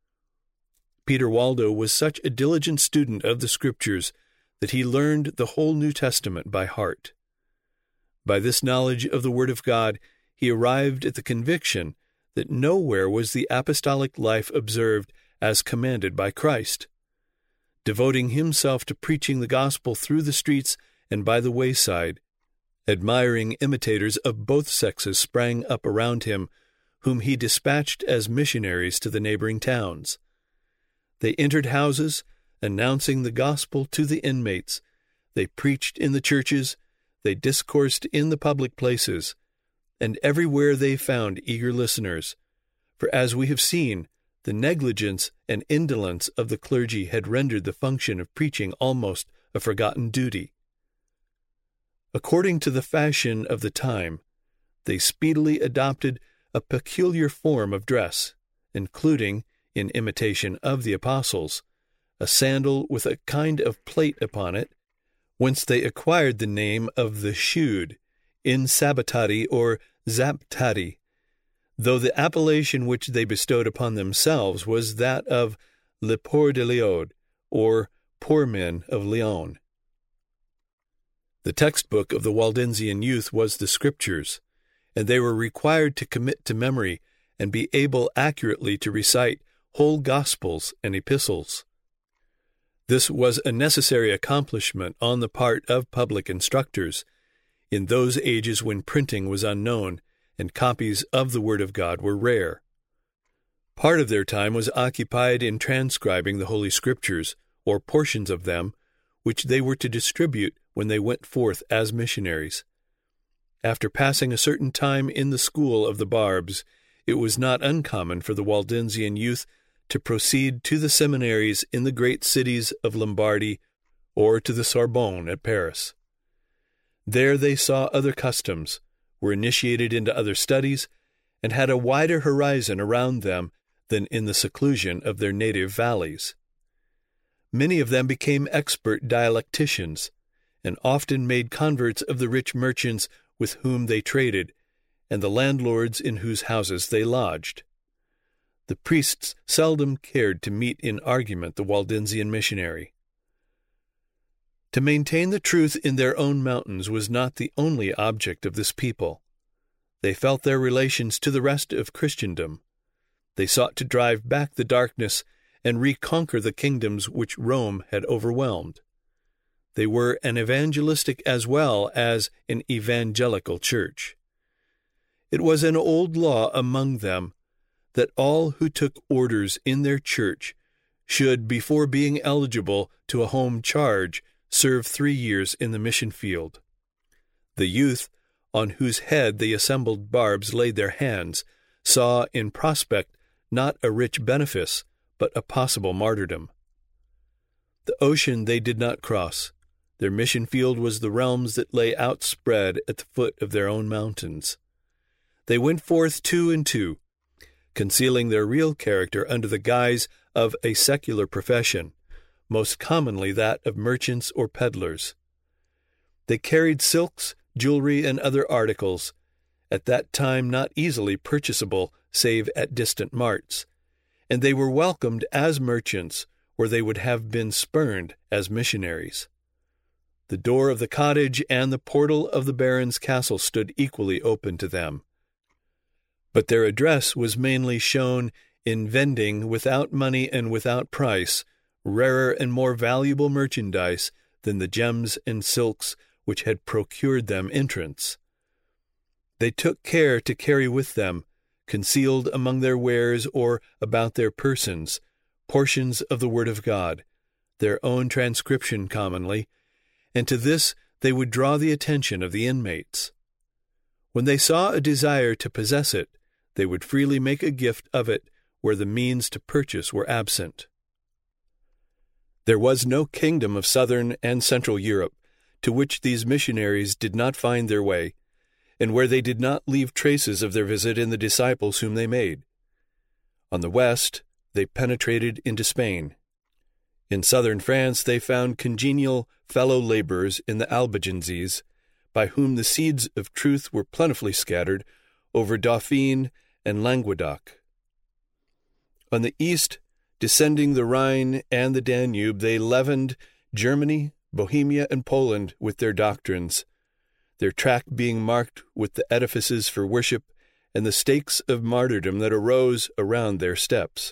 Peter Waldo was such a diligent student of the Scriptures that he learned the whole New Testament by heart. By this knowledge of the Word of God, he arrived at the conviction that nowhere was the apostolic life observed as commanded by Christ. Devoting himself to preaching the gospel through the streets and by the wayside, admiring imitators of both sexes sprang up around him, whom he dispatched as missionaries to the neighboring towns. They entered houses, announcing the gospel to the inmates. They preached in the churches, they discoursed in the public places, and everywhere they found eager listeners. For as we have seen, the negligence and indolence of the clergy had rendered the function of preaching almost a forgotten duty. According to the fashion of the time, they speedily adopted a peculiar form of dress, including, in imitation of the apostles, a sandal with a kind of plate upon it, whence they acquired the name of the shoed, insabbatati or zaptati, though the appellation which they bestowed upon themselves was that of le Poor de Liode, or poor men of Lyon. The textbook of the Waldensian youth was the Scriptures, and they were required to commit to memory and be able accurately to recite whole Gospels and epistles. This was a necessary accomplishment on the part of public instructors, in those ages when printing was unknown and copies of the Word of God were rare. Part of their time was occupied in transcribing the Holy Scriptures, or portions of them, which they were to distribute when they went forth as missionaries. After passing a certain time in the school of the Barbs, it was not uncommon for the Waldensian youth to proceed to the seminaries in the great cities of Lombardy or to the Sorbonne at Paris. There they saw other customs, were initiated into other studies, and had a wider horizon around them than in the seclusion of their native valleys. Many of them became expert dialecticians, and often made converts of the rich merchants with whom they traded, and the landlords in whose houses they lodged. The priests seldom cared to meet in argument the Waldensian missionary. To maintain the truth in their own mountains was not the only object of this people. They felt their relations to the rest of Christendom. They sought to drive back the darkness and reconquer the kingdoms which Rome had overwhelmed. They were an evangelistic as well as an evangelical church. It was an old law among them that all who took orders in their church should, before being eligible to a home charge, serve 3 years in the mission field. The youth, on whose head the assembled Barbs laid their hands, saw in prospect not a rich benefice, but a possible martyrdom. The ocean they did not cross. Their mission field was the realms that lay outspread at the foot of their own mountains. They went forth 2 and 2, concealing their real character under the guise of a secular profession, most commonly that of merchants or peddlers. They carried silks, jewelry, and other articles, at that time not easily purchasable save at distant marts, and they were welcomed as merchants where they would have been spurned as missionaries. The door of the cottage and the portal of the baron's castle stood equally open to them. But their address was mainly shown in vending without money and without price rarer and more valuable merchandise than the gems and silks which had procured them entrance. They took care to carry with them, concealed among their wares or about their persons, portions of the Word of God, their own transcription commonly, and to this they would draw the attention of the inmates. When they saw a desire to possess it, they would freely make a gift of it where the means to purchase were absent. There was no kingdom of southern and central Europe to which these missionaries did not find their way, and where they did not leave traces of their visit in the disciples whom they made. On the west, they penetrated into Spain. In southern France, they found congenial fellow laborers in the Albigenses, by whom the seeds of truth were plentifully scattered over Dauphine and Languedoc. On the east, descending the Rhine and the Danube, they leavened Germany, Bohemia, and Poland with their doctrines, their track being marked with the edifices for worship and the stakes of martyrdom that arose around their steps.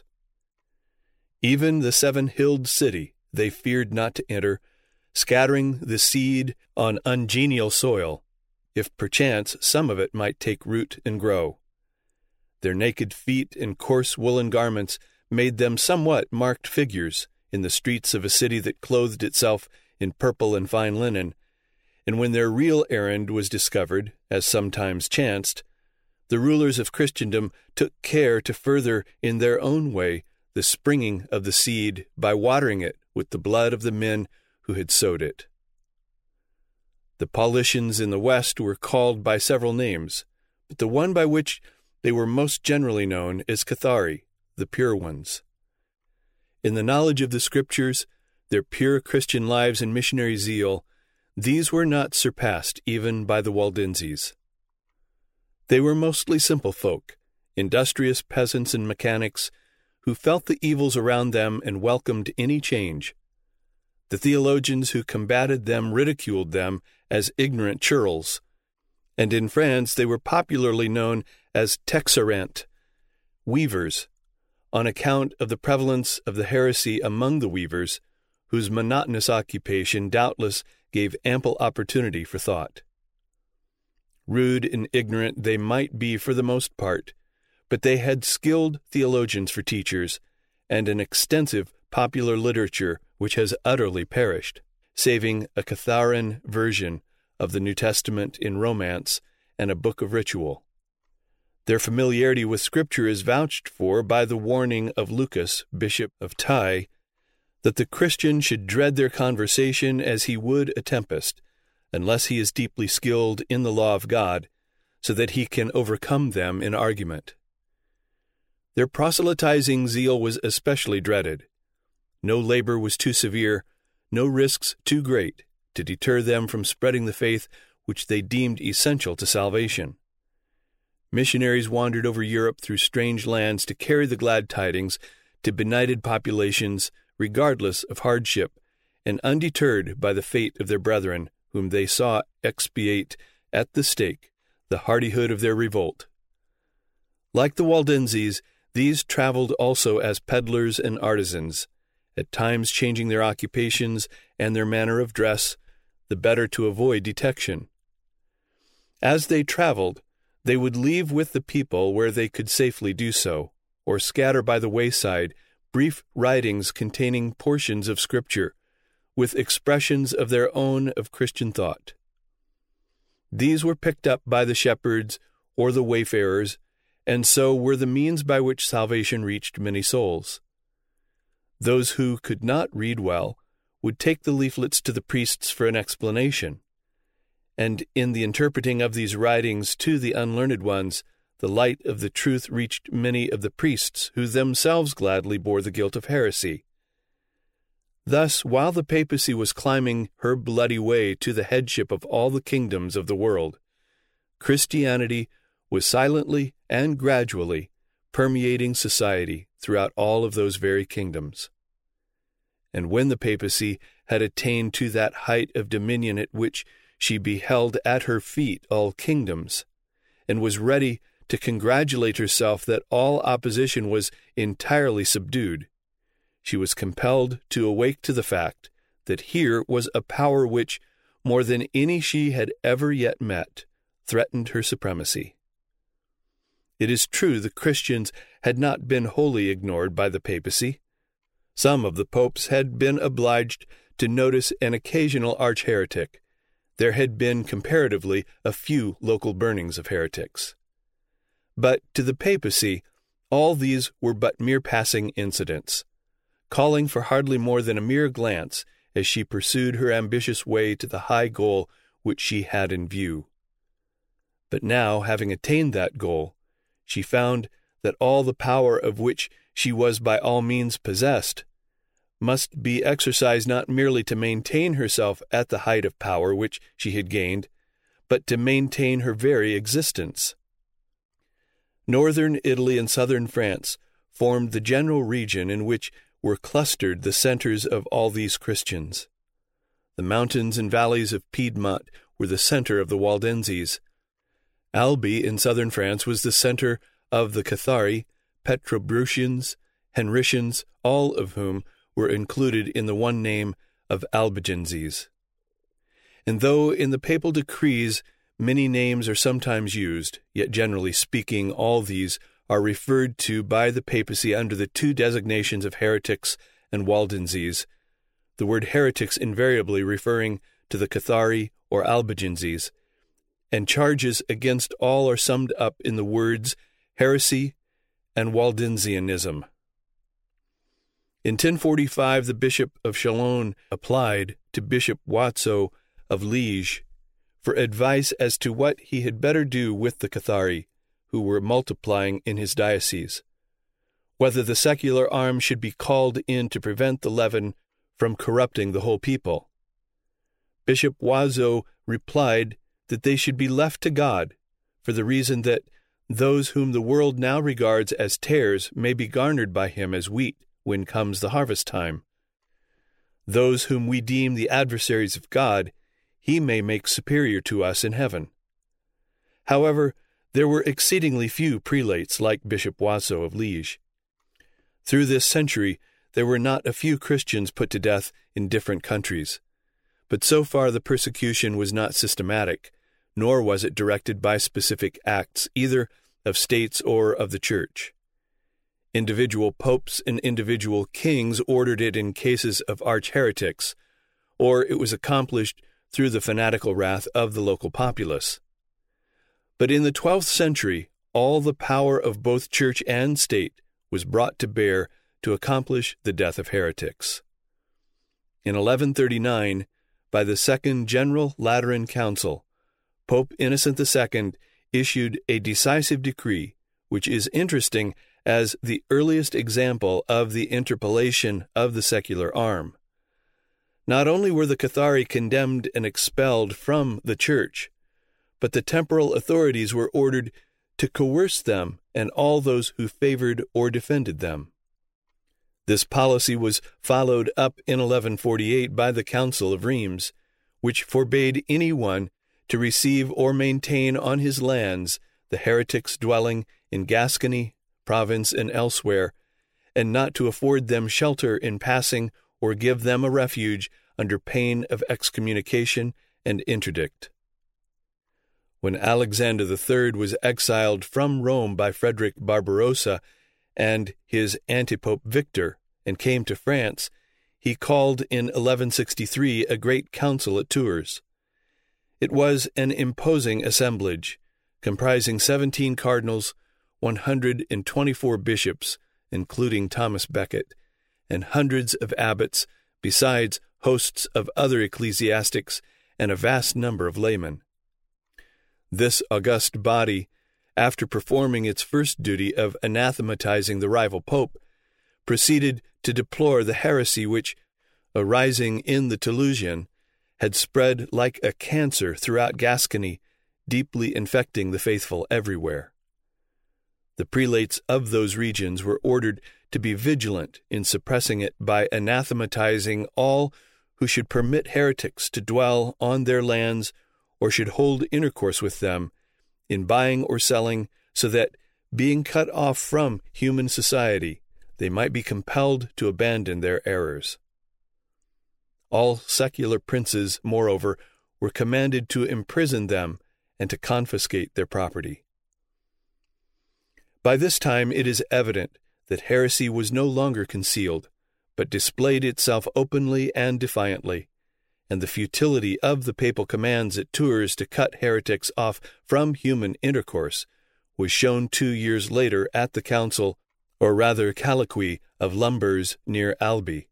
Even the seven-hilled city they feared not to enter, scattering the seed on ungenial soil, if perchance some of it might take root and grow. Their naked feet and coarse woolen garments made them somewhat marked figures in the streets of a city that clothed itself in purple and fine linen, and when their real errand was discovered, as sometimes chanced, the rulers of Christendom took care to further in their own way the springing of the seed by watering it with the blood of the men who had sowed it. The Paulicians in the west were called by several names, but the one by which they were most generally known is Cathari, the pure ones. In the knowledge of the Scriptures, their pure Christian lives and missionary zeal, these were not surpassed even by the Waldenses. They were mostly simple folk, industrious peasants and mechanics, who felt the evils around them and welcomed any change. The theologians who combated them ridiculed them as ignorant churls, and in France they were popularly known as texerants, weavers, on account of the prevalence of the heresy among the weavers, whose monotonous occupation doubtless gave ample opportunity for thought. Rude and ignorant they might be for the most part, but they had skilled theologians for teachers, and an extensive popular literature which has utterly perished, saving a Catharan version of the New Testament in romance and a book of ritual. Their familiarity with Scripture is vouched for by the warning of Lucas, Bishop of Ty, that the Christian should dread their conversation as he would a tempest, unless he is deeply skilled in the law of God, so that he can overcome them in argument. Their proselytizing zeal was especially dreaded. No labor was too severe, no risks too great, to deter them from spreading the faith which they deemed essential to salvation. Missionaries wandered over Europe through strange lands to carry the glad tidings to benighted populations, regardless of hardship, and undeterred by the fate of their brethren, whom they saw expiate at the stake the hardihood of their revolt. Like the Waldenses, these traveled also as peddlers and artisans, at times changing their occupations and their manner of dress, the better to avoid detection. As they traveled, they would leave with the people where they could safely do so, or scatter by the wayside brief writings containing portions of Scripture, with expressions of their own of Christian thought. These were picked up by the shepherds or the wayfarers, and so were the means by which salvation reached many souls. Those who could not read well would take the leaflets to the priests for an explanation, and in the interpreting of these writings to the unlearned ones, the light of the truth reached many of the priests who themselves gladly bore the guilt of heresy. Thus, while the papacy was climbing her bloody way to the headship of all the kingdoms of the world, Christianity was silently and gradually permeating society throughout all of those very kingdoms. And when the papacy had attained to that height of dominion at which she beheld at her feet all kingdoms, and was ready to congratulate herself that all opposition was entirely subdued, she was compelled to awake to the fact that here was a power which, more than any she had ever yet met, threatened her supremacy. It is true the Christians had not been wholly ignored by the papacy. Some of the popes had been obliged to notice an occasional arch-heretic, there had been comparatively a few local burnings of heretics. But to the papacy, all these were but mere passing incidents, calling for hardly more than a mere glance as she pursued her ambitious way to the high goal which she had in view. But now, having attained that goal, she found that all the power of which she was by all means possessed must be exercised not merely to maintain herself at the height of power which she had gained, but to maintain her very existence. Northern Italy and southern France formed the general region in which were clustered the centers of all these Christians. The mountains and valleys of Piedmont were the center of the Waldenses. Albi in southern France was the center of the Cathari, Petrobrucians, Henricians, all of whom were included in the one name of Albigenses. And though in the papal decrees many names are sometimes used, yet generally speaking all these are referred to by the papacy under the two designations of heretics and Waldenses, the word heretics invariably referring to the Cathari or Albigenses, and charges against all are summed up in the words heresy and Waldensianism. In 1045, the Bishop of Chalon applied to Bishop Watso of Liege for advice as to what he had better do with the Cathari, who were multiplying in his diocese, whether the secular arm should be called in to prevent the leaven from corrupting the whole people. Bishop Watso replied that they should be left to God, for the reason that those whom the world now regards as tares may be garnered by him as wheat when comes the harvest time. Those whom we deem the adversaries of God, he may make superior to us in heaven. However, there were exceedingly few prelates like Bishop Watso of Liege. Through this century, there were not a few Christians put to death in different countries, but so far the persecution was not systematic, nor was it directed by specific acts either of states or of the Church. Individual popes and individual kings ordered it in cases of arch-heretics, or it was accomplished through the fanatical wrath of the local populace. But in the 12th century, all the power of both church and state was brought to bear to accomplish the death of heretics. In 1139, by the Second General Lateran Council, Pope Innocent II issued a decisive decree, which is interesting as the earliest example of the interpellation of the secular arm. Not only were the Cathari condemned and expelled from the Church, but the temporal authorities were ordered to coerce them and all those who favored or defended them. This policy was followed up in 1148 by the Council of Rheims, which forbade anyone to receive or maintain on his lands the heretics dwelling in Gascony, Provence, and elsewhere, and not to afford them shelter in passing or give them a refuge under pain of excommunication and interdict. When Alexander III was exiled from Rome by Frederick Barbarossa and his antipope Victor and came to France, he called in 1163 a great council at Tours. It was an imposing assemblage, comprising 17 cardinals, 124 bishops, including Thomas Becket, and hundreds of abbots, besides hosts of other ecclesiastics and a vast number of laymen. This august body, after performing its first duty of anathematizing the rival pope, proceeded to deplore the heresy which, arising in the Toulousian, had spread like a cancer throughout Gascony, deeply infecting the faithful everywhere. The prelates of those regions were ordered to be vigilant in suppressing it by anathematizing all who should permit heretics to dwell on their lands or should hold intercourse with them, in buying or selling, so that, being cut off from human society, they might be compelled to abandon their errors. All secular princes, moreover, were commanded to imprison them and to confiscate their property. By this time it is evident that heresy was no longer concealed, but displayed itself openly and defiantly, and the futility of the papal commands at Tours to cut heretics off from human intercourse was shown 2 years later at the council, or rather colloquy, of Lumbers near Albi.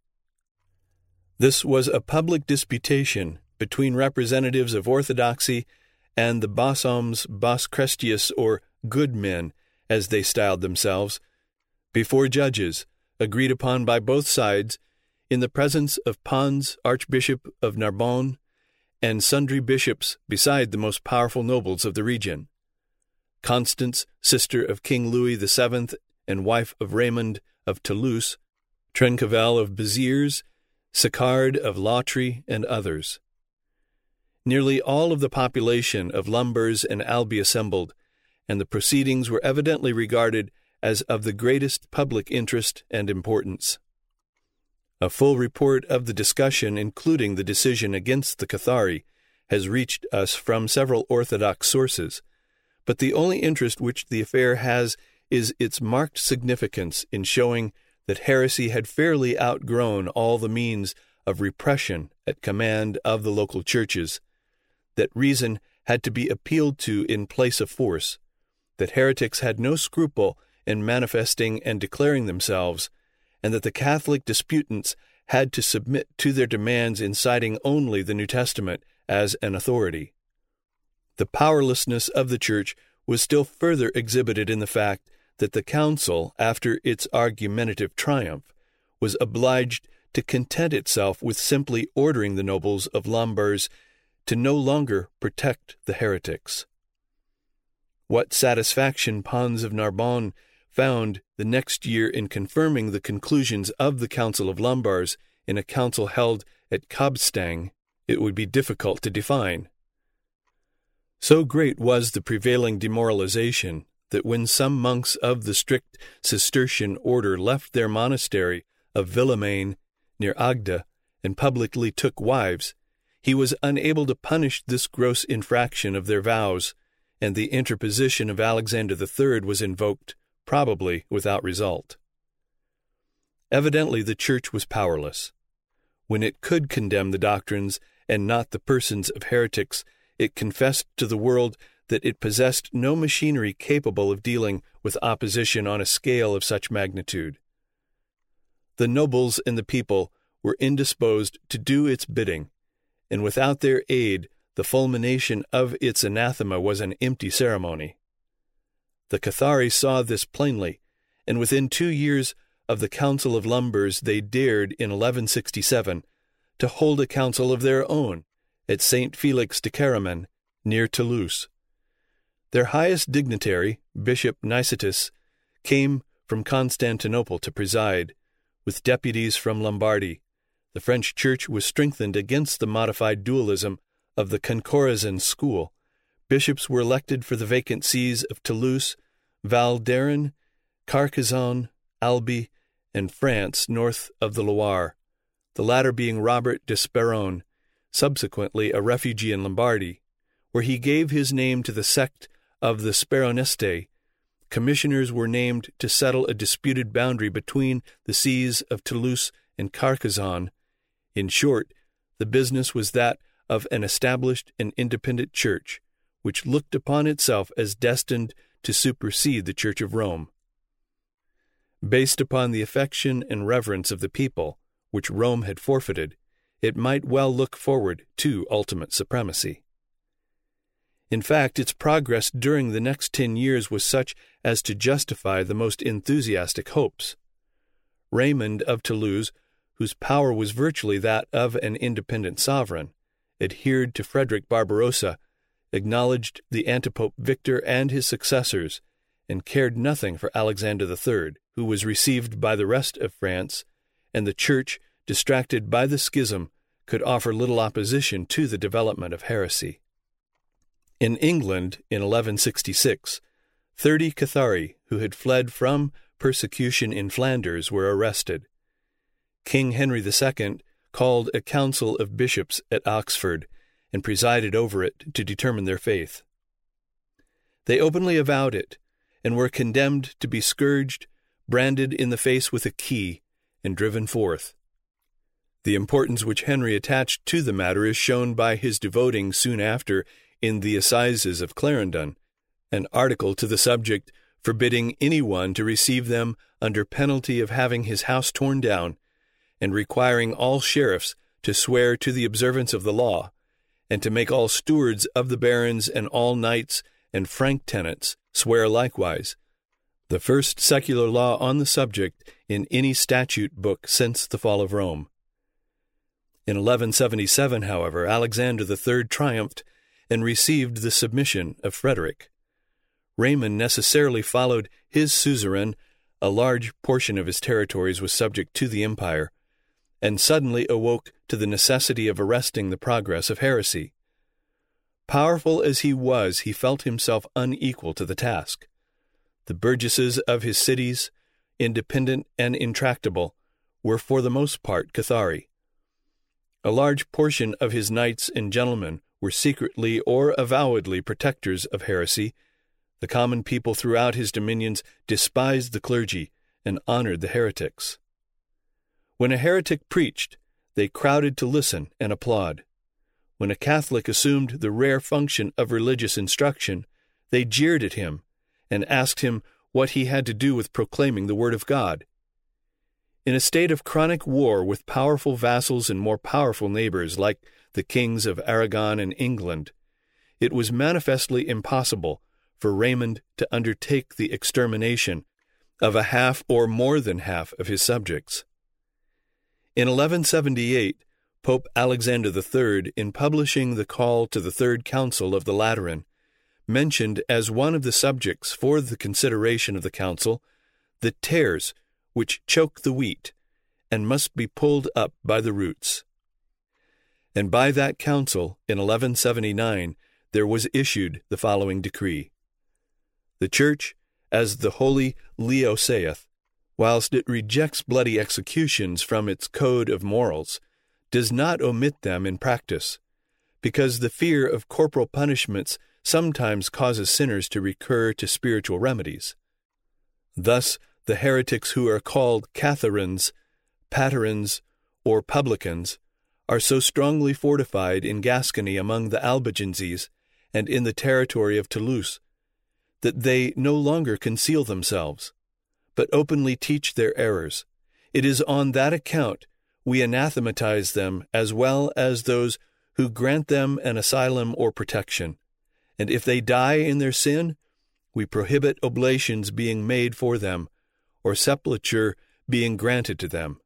This was a public disputation between representatives of orthodoxy and the Boshoms Boscrestius, or good men, as they styled themselves, before judges, agreed upon by both sides, in the presence of Pons, Archbishop of Narbonne, and sundry bishops beside the most powerful nobles of the region. Constance, sister of King Louis VII and wife of Raymond of Toulouse, Trencavel of Béziers, Sicard of Lautry, and others. Nearly all of the population of Lumbers and Albi assembled, and the proceedings were evidently regarded as of the greatest public interest and importance. A full report of the discussion, including the decision against the Cathari, has reached us from several orthodox sources, but the only interest which the affair has is its marked significance in showing that heresy had fairly outgrown all the means of repression at command of the local churches, that reason had to be appealed to in place of force, that heretics had no scruple in manifesting and declaring themselves, and that the Catholic disputants had to submit to their demands in citing only the New Testament as an authority. The powerlessness of the Church was still further exhibited in the fact that the Council, after its argumentative triumph, was obliged to content itself with simply ordering the nobles of Lumbers to no longer protect the heretics. What satisfaction Pons of Narbonne found the next year in confirming the conclusions of the Council of Lumbers in a council held at Kobstang, it would be difficult to define. So great was the prevailing demoralization that when some monks of the strict Cistercian order left their monastery of Villemain near Agde and publicly took wives, he was unable to punish this gross infraction of their vows, and the interposition of Alexander III was invoked, probably without result. Evidently the Church was powerless. When it could condemn the doctrines and not the persons of heretics, it confessed to the world that it possessed no machinery capable of dealing with opposition on a scale of such magnitude. The nobles and the people were indisposed to do its bidding, and without their aid the fulmination of its anathema was an empty ceremony. The Cathari saw this plainly, and within 2 years of the Council of Lumbers they dared, in 1167, to hold a council of their own at St. Felix de Caraman, near Toulouse. Their highest dignitary, Bishop Nicetas, came from Constantinople to preside, with deputies from Lombardy. The French Church was strengthened against the modified dualism of the Concorazin school. Bishops were elected for the vacant sees of Toulouse, Val d'Aran, Carcassonne, Albi, and France north of the Loire, the latter being Robert de Sperron, subsequently a refugee in Lombardy, where he gave his name to the sect of the Speronistae. Commissioners were named to settle a disputed boundary between the sees of Toulouse and Carcassonne. In short, the business was that of an established and independent church, which looked upon itself as destined to supersede the Church of Rome. Based upon the affection and reverence of the people, which Rome had forfeited, it might well look forward to ultimate supremacy. In fact, its progress during the next 10 years was such as to justify the most enthusiastic hopes. Raymond of Toulouse, whose power was virtually that of an independent sovereign, adhered to Frederick Barbarossa, acknowledged the antipope Victor and his successors, and cared nothing for Alexander III, who was received by the rest of France, and the Church, distracted by the schism, could offer little opposition to the development of heresy. In England, in 1166, 30 Cathari who had fled from persecution in Flanders were arrested. King Henry II called a council of bishops at Oxford and presided over it to determine their faith. They openly avowed it and were condemned to be scourged, branded in the face with a key, and driven forth. The importance which Henry attached to the matter is shown by his devoting soon after, in the Assizes of Clarendon, an article to the subject forbidding anyone to receive them under penalty of having his house torn down, and requiring all sheriffs to swear to the observance of the law, and to make all stewards of the barons and all knights and frank tenants swear likewise, the first secular law on the subject in any statute book since the fall of Rome. In 1177, however, Alexander III triumphed and received the submission of Frederick. Raymond necessarily followed his suzerain. A large portion of his territories was subject to the empire, and suddenly awoke to the necessity of arresting the progress of heresy. Powerful as he was, he felt himself unequal to the task. The burgesses of his cities, independent and intractable, were for the most part Cathari. A large portion of his knights and gentlemen were secretly or avowedly protectors of heresy. The common people throughout his dominions despised the clergy and honored the heretics. When a heretic preached, they crowded to listen and applaud. When a Catholic assumed the rare function of religious instruction, they jeered at him and asked him what he had to do with proclaiming the word of God. In a state of chronic war with powerful vassals and more powerful neighbors like the kings of Aragon and England, it was manifestly impossible for Raymond to undertake the extermination of a half or more than half of his subjects. In 1178, Pope Alexander III, in publishing the call to the Third Council of the Lateran, mentioned as one of the subjects for the consideration of the council the tares which choke the wheat, and must be pulled up by the roots. And by that council, in 1179, there was issued the following decree: The Church, as the holy Leo saith, whilst it rejects bloody executions from its code of morals, does not omit them in practice, because the fear of corporal punishments sometimes causes sinners to recur to spiritual remedies. Thus, the heretics who are called Catharines, Paterins, or Publicans are so strongly fortified in Gascony among the Albigenses and in the territory of Toulouse that they no longer conceal themselves, but openly teach their errors. It is on that account we anathematize them as well as those who grant them an asylum or protection, and if they die in their sin, we prohibit oblations being made for them, or sepulture being granted to them.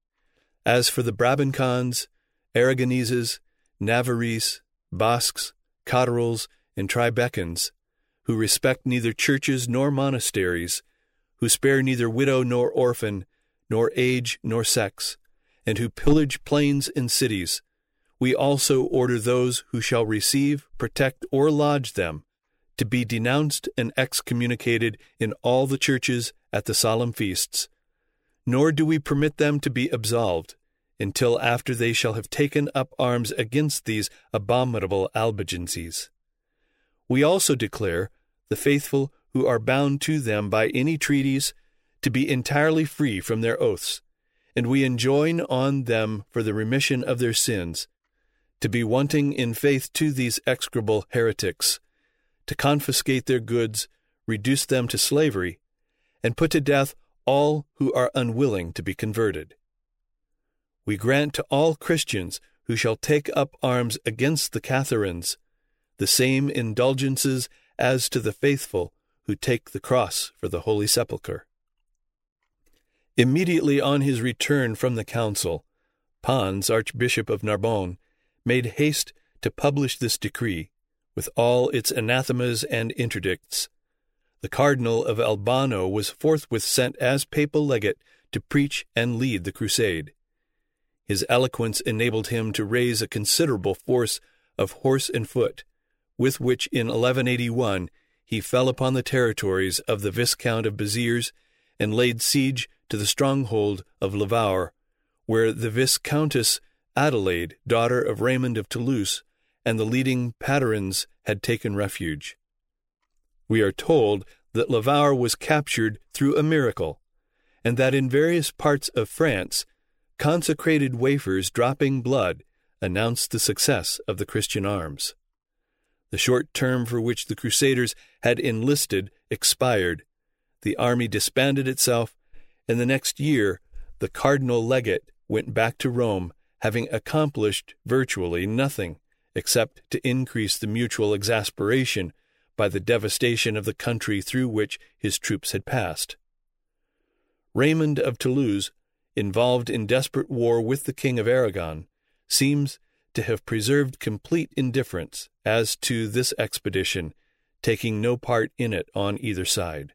As for the Brabancons, Aragoneses, Navarrese, Basques, Cotterels, and Tribecans, who respect neither churches nor monasteries, who spare neither widow nor orphan, nor age nor sex, and who pillage plains and cities, we also order those who shall receive, protect, or lodge them to be denounced and excommunicated in all the churches at the solemn feasts, nor do we permit them to be absolved until after they shall have taken up arms against these abominable Albigenses. We also declare the faithful who are bound to them by any treaties to be entirely free from their oaths, and we enjoin on them for the remission of their sins to be wanting in faith to these execrable heretics, to confiscate their goods, reduce them to slavery, and put to death all who are unwilling to be converted. We grant to all Christians who shall take up arms against the Catharines the same indulgences as to the faithful who take the cross for the Holy Sepulchre. Immediately on his return from the council, Pons, Archbishop of Narbonne, made haste to publish this decree, with all its anathemas and interdicts. The Cardinal of Albano was forthwith sent as papal legate to preach and lead the crusade. His eloquence enabled him to raise a considerable force of horse and foot, with which in 1181 he fell upon the territories of the Viscount of Beziers and laid siege to the stronghold of Lavaur, where the Viscountess Adelaide, daughter of Raymond of Toulouse, and the leading Paterins had taken refuge. We are told that Lavaur was captured through a miracle, and that in various parts of France consecrated wafers dropping blood announced the success of the Christian arms. The short term for which the Crusaders had enlisted expired. The army disbanded itself, and the next year the cardinal legate went back to Rome, having accomplished virtually nothing except to increase the mutual exasperation by the devastation of the country through which his troops had passed. Raymond of Toulouse, involved in desperate war with the King of Aragon, seems to have preserved complete indifference as to this expedition, taking no part in it on either side.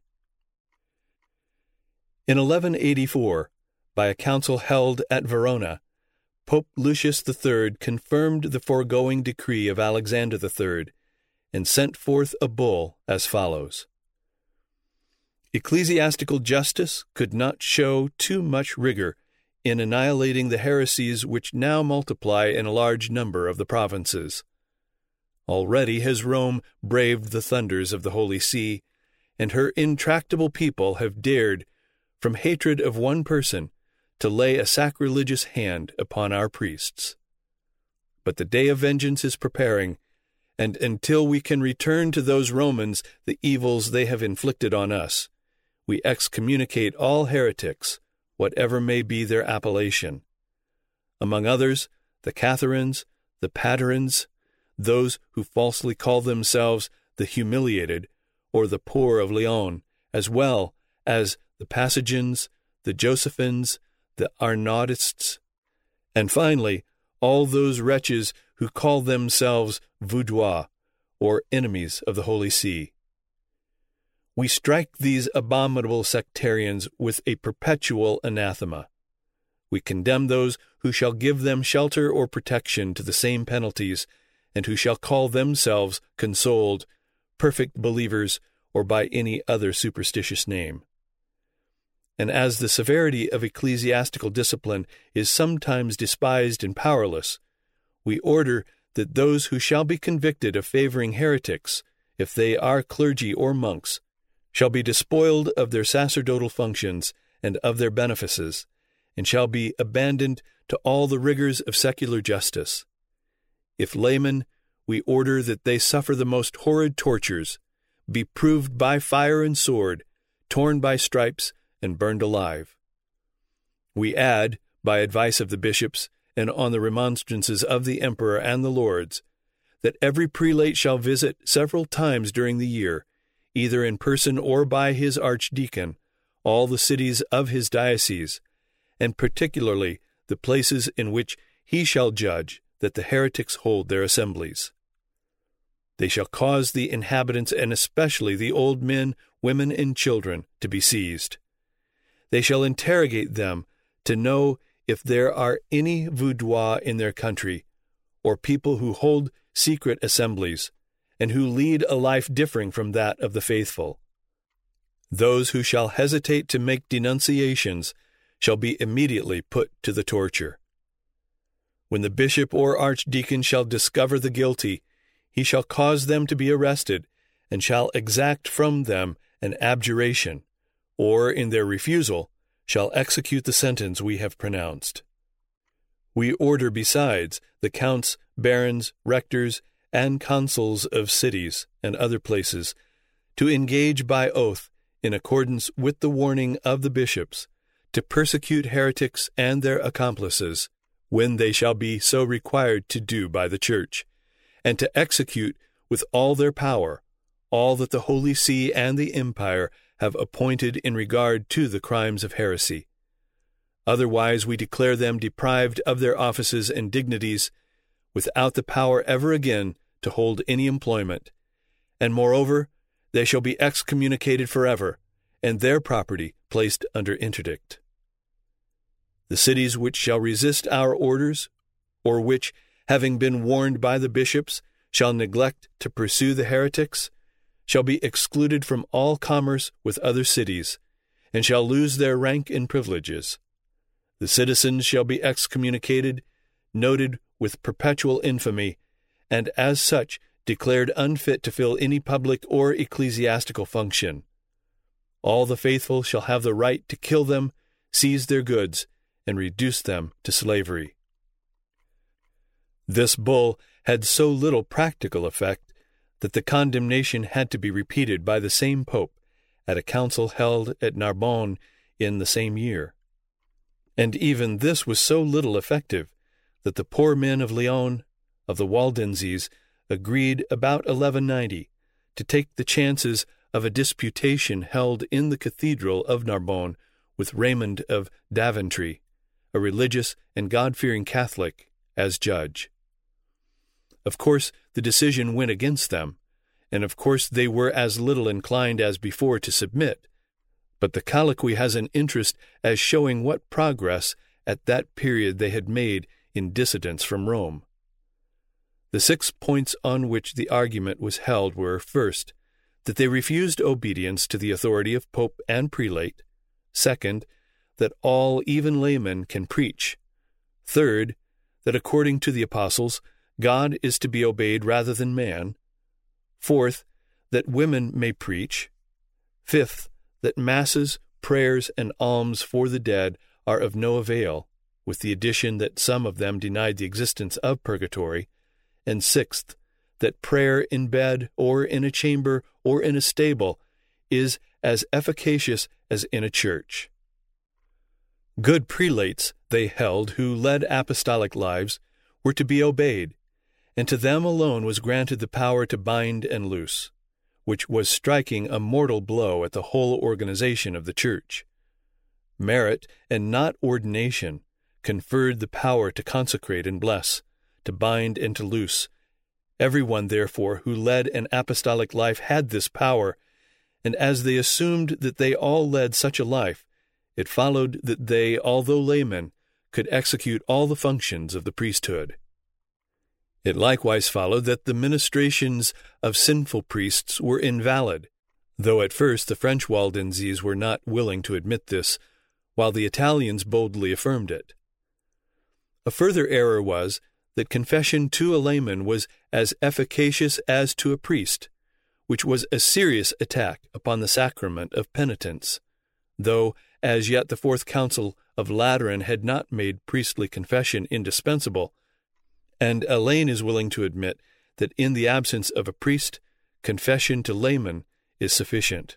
In 1184, by a council held at Verona, Pope Lucius III confirmed the foregoing decree of Alexander III and sent forth a bull as follows: Ecclesiastical justice could not show too much rigor in annihilating the heresies which now multiply in a large number of the provinces. Already has Rome braved the thunders of the Holy See, and her intractable people have dared, from hatred of one person, to lay a sacrilegious hand upon our priests. But the day of vengeance is preparing, and until we can return to those Romans the evils they have inflicted on us, we excommunicate all heretics, whatever may be their appellation. Among others, the Catharines, the Paterins, those who falsely call themselves the humiliated or the poor of Lyon, as well as the Passagians, the Josephins, the Arnaudists, and finally all those wretches who call themselves Vaudois, or enemies of the Holy See. We strike these abominable sectarians with a perpetual anathema. We condemn those who shall give them shelter or protection to the same penalties, and who shall call themselves consoled, perfect believers, or by any other superstitious name. And as the severity of ecclesiastical discipline is sometimes despised and powerless, we order that those who shall be convicted of favoring heretics, if they are clergy or monks, shall be despoiled of their sacerdotal functions and of their benefices, and shall be abandoned to all the rigors of secular justice. If laymen, we order that they suffer the most horrid tortures, be proved by fire and sword, torn by stripes, and burned alive. We add, by advice of the bishops, and on the remonstrances of the emperor and the lords, that every prelate shall visit several times during the year, either in person or by his archdeacon, all the cities of his diocese, and particularly the places in which he shall judge that the heretics hold their assemblies. They shall cause the inhabitants, and especially the old men, women, and children, to be seized. They shall interrogate them to know if there are any Vaudois in their country, or people who hold secret assemblies, and who lead a life differing from that of the faithful. Those who shall hesitate to make denunciations shall be immediately put to the torture. When the bishop or archdeacon shall discover the guilty, he shall cause them to be arrested, and shall exact from them an abjuration, or, in their refusal, shall execute the sentence we have pronounced. We order besides the counts, barons, rectors, and consuls of cities and other places to engage by oath, in accordance with the warning of the bishops, to persecute heretics and their accomplices, when they shall be so required to do by the Church, and to execute with all their power all that the Holy See and the Empire have appointed in regard to the crimes of heresy. Otherwise we declare them deprived of their offices and dignities, without the power ever again to hold any employment, and moreover they shall be excommunicated forever, and their property placed under interdict. The cities which shall resist our orders, or which, having been warned by the bishops, shall neglect to pursue the heretics, shall be excluded from all commerce with other cities, and shall lose their rank and privileges. The citizens shall be excommunicated, noted with perpetual infamy, and as such declared unfit to fill any public or ecclesiastical function. All the faithful shall have the right to kill them, seize their goods, and reduce them to slavery. This bull had so little practical effect that the condemnation had to be repeated by the same pope at a council held at Narbonne in the same year. And even this was so little effective that the poor men of Lyon, of the Waldenses, agreed about 1190 to take the chances of a disputation held in the cathedral of Narbonne with Raymond of Daventry, a religious and God-fearing Catholic, as judge. Of course, the decision went against them, and of course they were as little inclined as before to submit, but the colloquy has an interest as showing what progress at that period they had made in dissidence from Rome. The 6 points on which the argument was held were, first, that they refused obedience to the authority of pope and prelate; second, that all, even laymen, can preach; third, that according to the apostles, God is to be obeyed rather than man; fourth, that women may preach; fifth, that masses, prayers, and alms for the dead are of no avail, with the addition that some of them denied the existence of purgatory; and sixth, that prayer in bed or in a chamber or in a stable is as efficacious as in a church. Good prelates, they held, who led apostolic lives, were to be obeyed, and to them alone was granted the power to bind and loose, which was striking a mortal blow at the whole organization of the Church. Merit, and not ordination, conferred the power to consecrate and bless, to bind and to loose. Everyone, therefore, who led an apostolic life had this power, and as they assumed that they all led such a life, it followed that they, although laymen, could execute all the functions of the priesthood. It likewise followed that the ministrations of sinful priests were invalid, though at first the French Waldenses were not willing to admit this, while the Italians boldly affirmed it. A further error was that confession to a layman was as efficacious as to a priest, which was a serious attack upon the sacrament of penitence, though as yet the Fourth Council of Lateran had not made priestly confession indispensable, and Alain is willing to admit that in the absence of a priest, confession to laymen is sufficient.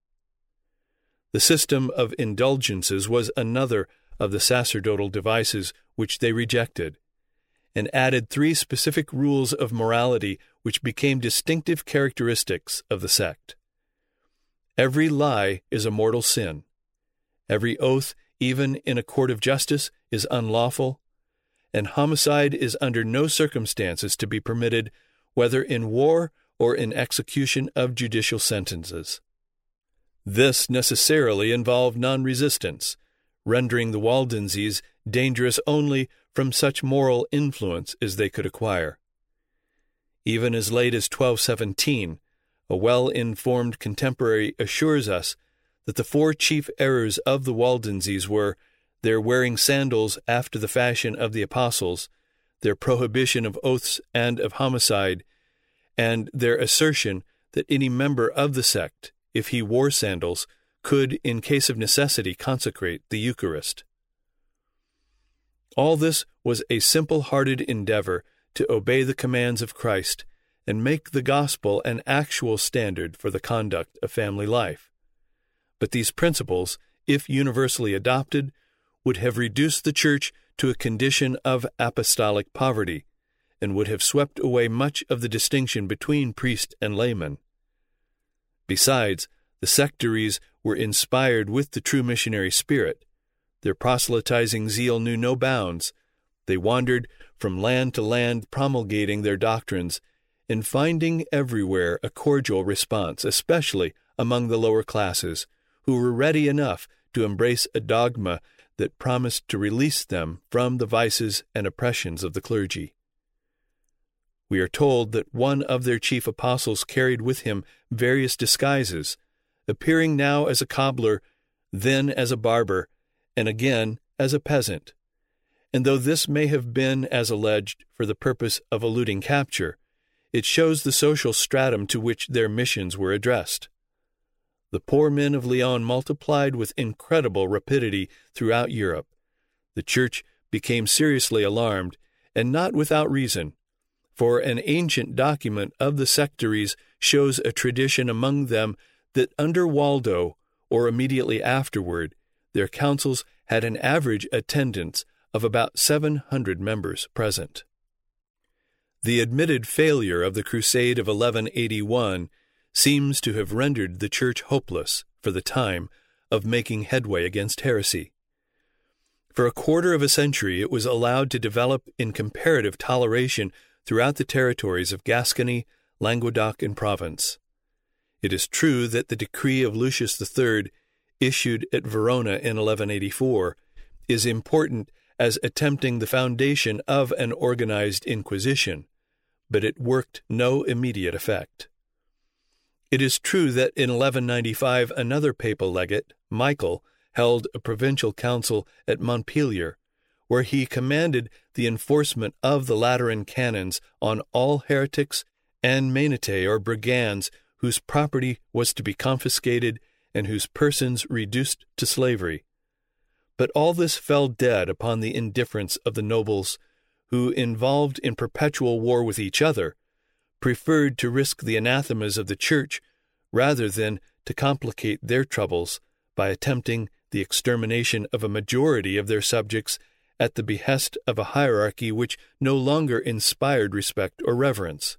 The system of indulgences was another of the sacerdotal devices which they rejected, and added 3 specific rules of morality which became distinctive characteristics of the sect. Every lie is a mortal sin. Every oath, even in a court of justice, is unlawful, and homicide is under no circumstances to be permitted, whether in war or in execution of judicial sentences. This necessarily involved non-resistance, rendering the Waldenses dangerous only from such moral influence as they could acquire. Even as late as 1217, a well-informed contemporary assures us that the 4 chief errors of the Waldenses were their wearing sandals after the fashion of the apostles, their prohibition of oaths and of homicide, and their assertion that any member of the sect, if he wore sandals, could, in case of necessity, consecrate the Eucharist. All this was a simple-hearted endeavor to obey the commands of Christ and make the gospel an actual standard for the conduct of family life. But these principles, if universally adopted, would have reduced the Church to a condition of apostolic poverty, and would have swept away much of the distinction between priest and layman. Besides, the sectaries were inspired with the true missionary spirit. Their proselytizing zeal knew no bounds. They wandered from land to land promulgating their doctrines, and finding everywhere a cordial response, especially among the lower classes, who were ready enough to embrace a dogma that promised to release them from the vices and oppressions of the clergy. We are told that one of their chief apostles carried with him various disguises, appearing now as a cobbler, then as a barber, and again as a peasant. And though this may have been, as alleged, for the purpose of eluding capture, it shows the social stratum to which their missions were addressed. The poor men of Lyon multiplied with incredible rapidity throughout Europe. the Church became seriously alarmed, and not without reason, for an ancient document of the sectaries shows a tradition among them that under Waldo, or immediately afterward, their councils had an average attendance of about 700 members present. The admitted failure of the Crusade of 1181 seems to have rendered the Church hopeless, for the time, of making headway against heresy. For a quarter of a century it was allowed to develop in comparative toleration throughout the territories of Gascony, Languedoc, and Provence. It is true that the decree of Lucius III, issued at Verona in 1184, is important as attempting the foundation of an organized inquisition, but it worked no immediate effect. It is true that in 1195 another papal legate, Michael, held a provincial council at Montpellier, where he commanded the enforcement of the Lateran canons on all heretics and Maenetae or brigands whose property was to be confiscated and whose persons reduced to slavery. But all this fell dead upon the indifference of the nobles, who, involved in perpetual war with each other, preferred to risk the anathemas of the Church rather than to complicate their troubles by attempting the extermination of a majority of their subjects at the behest of a hierarchy which no longer inspired respect or reverence.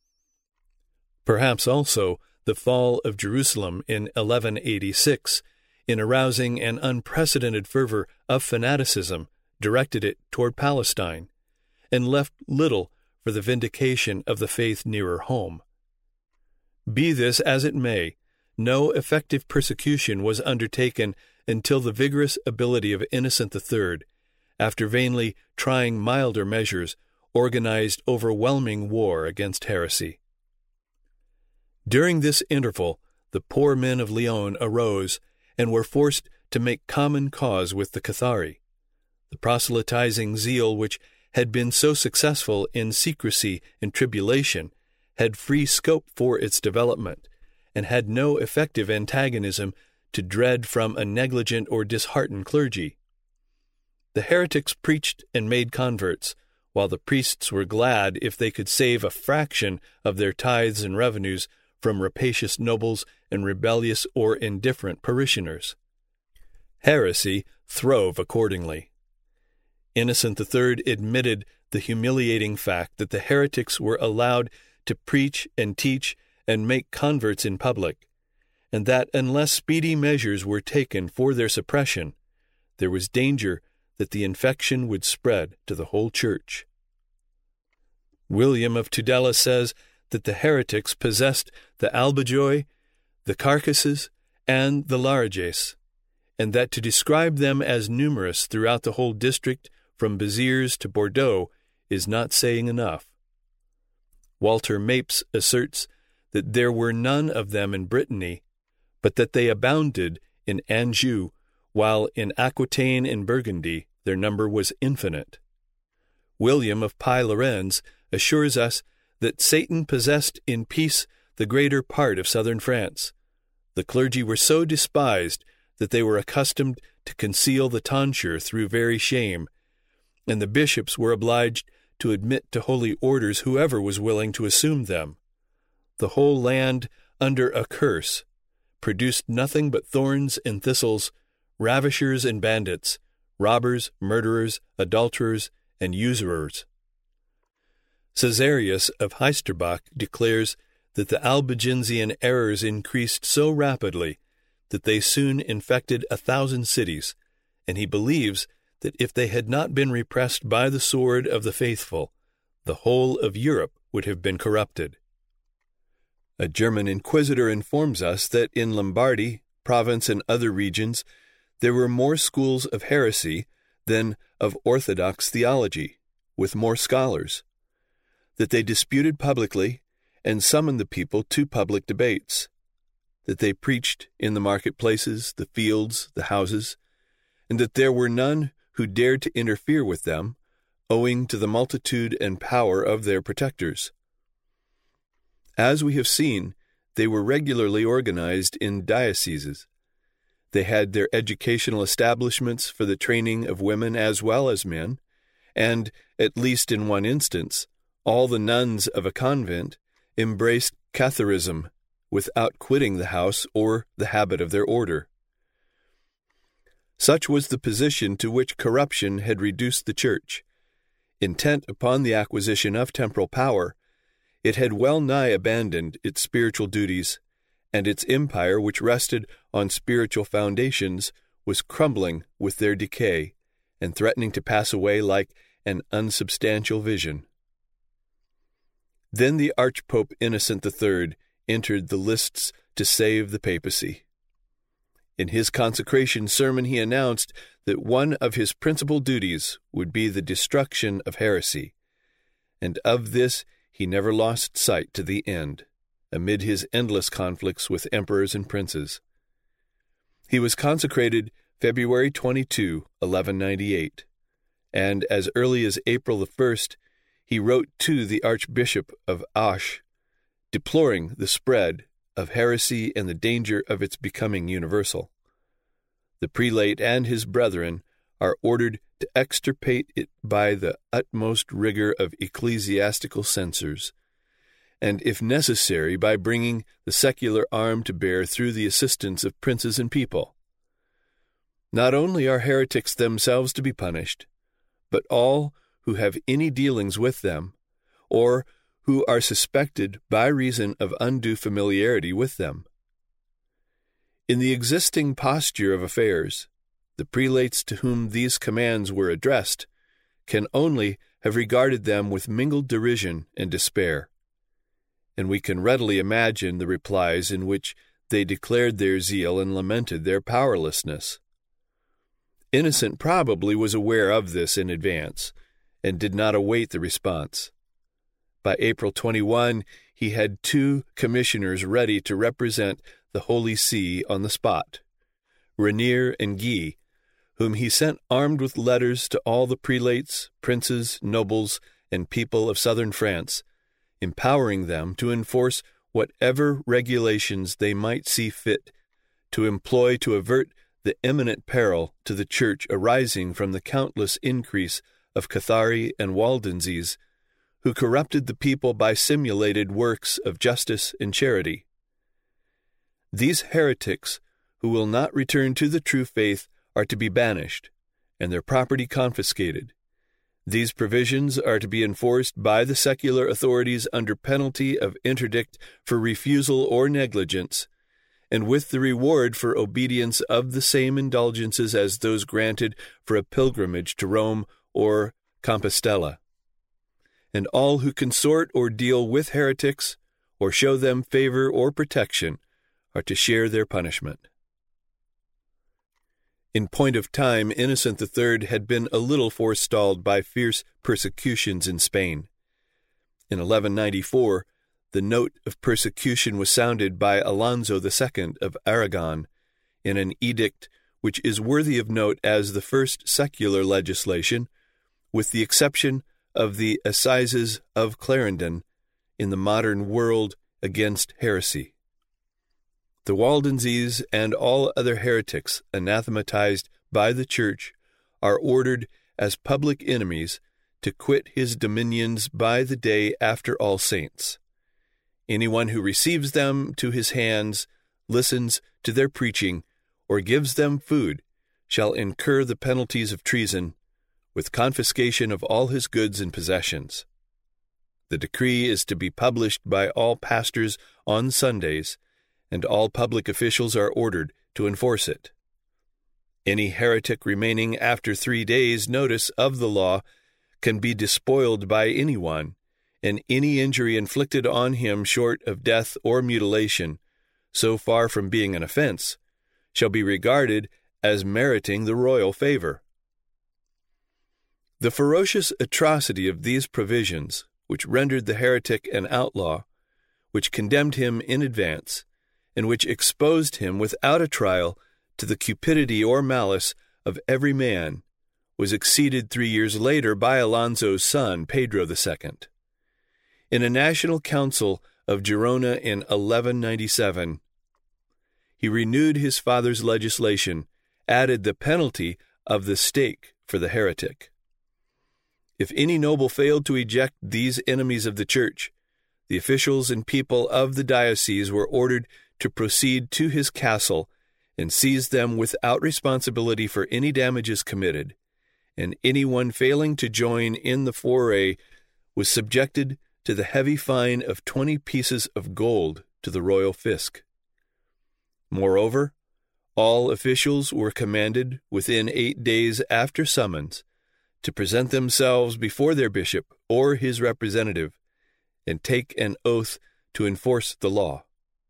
Perhaps also the fall of Jerusalem in 1186, in arousing an unprecedented fervor of fanaticism, directed it toward Palestine, and left little for the vindication of the faith nearer home. Be this as it may, no effective persecution was undertaken until the vigorous ability of Innocent III, after vainly trying milder measures, organized overwhelming war against heresy. During this interval, the poor men of Lyon arose and were forced to make common cause with the Cathari. The proselytizing zeal which had been so successful in secrecy and tribulation had free scope for its development, and had no effective antagonism to dread from a negligent or disheartened clergy. The heretics preached and made converts, while the priests were glad if they could save a fraction of their tithes and revenues from rapacious nobles and rebellious or indifferent parishioners. Heresy throve accordingly. Innocent III admitted the humiliating fact that the heretics were allowed to preach and teach and make converts in public, and that unless speedy measures were taken for their suppression, there was danger that the infection would spread to the whole Church. William of Tudela says that the heretics possessed the Albigeois, the Carcasses, and the Larages, and that to describe them as numerous throughout the whole district from Béziers to Bordeaux is not saying enough. Walter Mapes asserts that there were none of them in Brittany, but that they abounded in Anjou, while in Aquitaine and Burgundy their number was infinite. William of Pye-Lorenz assures us that Satan possessed in peace the greater part of southern France. The clergy were so despised that they were accustomed to conceal the tonsure through very shame, and the bishops were obliged to admit to holy orders whoever was willing to assume them. The whole land, under a curse, produced nothing but thorns and thistles, ravishers and bandits, robbers, murderers, adulterers, and usurers. Caesarius of Heisterbach declares that the Albigensian errors increased so rapidly that they soon infected 1,000 cities, and he believes that if they had not been repressed by the sword of the faithful, the whole of Europe would have been corrupted. A German inquisitor informs us that in Lombardy, Provence, and other regions, there were more schools of heresy than of orthodox theology, with more scholars, that they disputed publicly and summoned the people to public debates, that they preached in the marketplaces, the fields, the houses, and that there were none who dared to interfere with them, owing to the multitude and power of their protectors. As we have seen, they were regularly organized in dioceses. They had their educational establishments for the training of women as well as men, and, at least in one instance, all the nuns of a convent embraced Catharism without quitting the house or the habit of their order. Such was the position to which corruption had reduced the Church. Intent upon the acquisition of temporal power, it had well nigh abandoned its spiritual duties, and its empire, which rested on spiritual foundations, was crumbling with their decay and threatening to pass away like an unsubstantial vision. Then the Archpope Innocent III entered the lists to save the papacy. In his consecration sermon he announced that one of his principal duties would be the destruction of heresy, and of this he never lost sight to the end, amid his endless conflicts with emperors and princes. He was consecrated February 22, 1198, and as early as April 1st, he wrote to the Archbishop of Auch, deploring the spread of heresy and the danger of its becoming universal. The prelate and his brethren are ordered to extirpate it by the utmost rigor of ecclesiastical censors, and if necessary by bringing the secular arm to bear through the assistance of princes and people. Not only are heretics themselves to be punished, but all who have any dealings with them, or who are suspected by reason of undue familiarity with them. In the existing posture of affairs, the prelates to whom these commands were addressed can only have regarded them with mingled derision and despair, and we can readily imagine the replies in which they declared their zeal and lamented their powerlessness. Innocent probably was aware of this in advance, and did not await the response. By April 21, he had 2 commissioners ready to represent the Holy See on the spot, Rainier and Guy, whom he sent armed with letters to all the prelates, princes, nobles, and people of southern France, empowering them to enforce whatever regulations they might see fit to employ to avert the imminent peril to the Church arising from the countless increase of Cathari and Waldenses, who corrupted the people by simulated works of justice and charity. These heretics, who will not return to the true faith, are to be banished, and their property confiscated. These provisions are to be enforced by the secular authorities under penalty of interdict for refusal or negligence, and with the reward for obedience of the same indulgences as those granted for a pilgrimage to Rome or Compostela. And all who consort or deal with heretics, or show them favor or protection, are to share their punishment. In point of time, Innocent III had been a little forestalled by fierce persecutions in Spain. In 1194, the note of persecution was sounded by Alonso II of Aragon in an edict which is worthy of note as the first secular legislation, with the exception of the Assizes of Clarendon, in the modern world against heresy. The Waldenses and all other heretics anathematized by the Church are ordered as public enemies to quit his dominions by the day after All Saints. Anyone who receives them to his hands, listens to their preaching, or gives them food shall incur the penalties of treason, with confiscation of all his goods and possessions. The decree is to be published by all pastors on Sundays, and all public officials are ordered to enforce it. Any heretic remaining after 3 days' notice of the law can be despoiled by anyone, and any injury inflicted on him short of death or mutilation, so far from being an offense, shall be regarded as meriting the royal favor. The ferocious atrocity of these provisions, which rendered the heretic an outlaw, which condemned him in advance, and which exposed him without a trial to the cupidity or malice of every man, was exceeded 3 years later by Alonso's son, Pedro II. In a national council of Girona in 1197, he renewed his father's legislation, added the penalty of the stake for the heretic. If any noble failed to eject these enemies of the church, the officials and people of the diocese were ordered to proceed to his castle and seize them without responsibility for any damages committed, and anyone failing to join in the foray was subjected to the heavy fine of 20 pieces of gold to the royal fisc. Moreover, all officials were commanded, within 8 days after summons, to present themselves before their bishop or his representative and take an oath to enforce the law.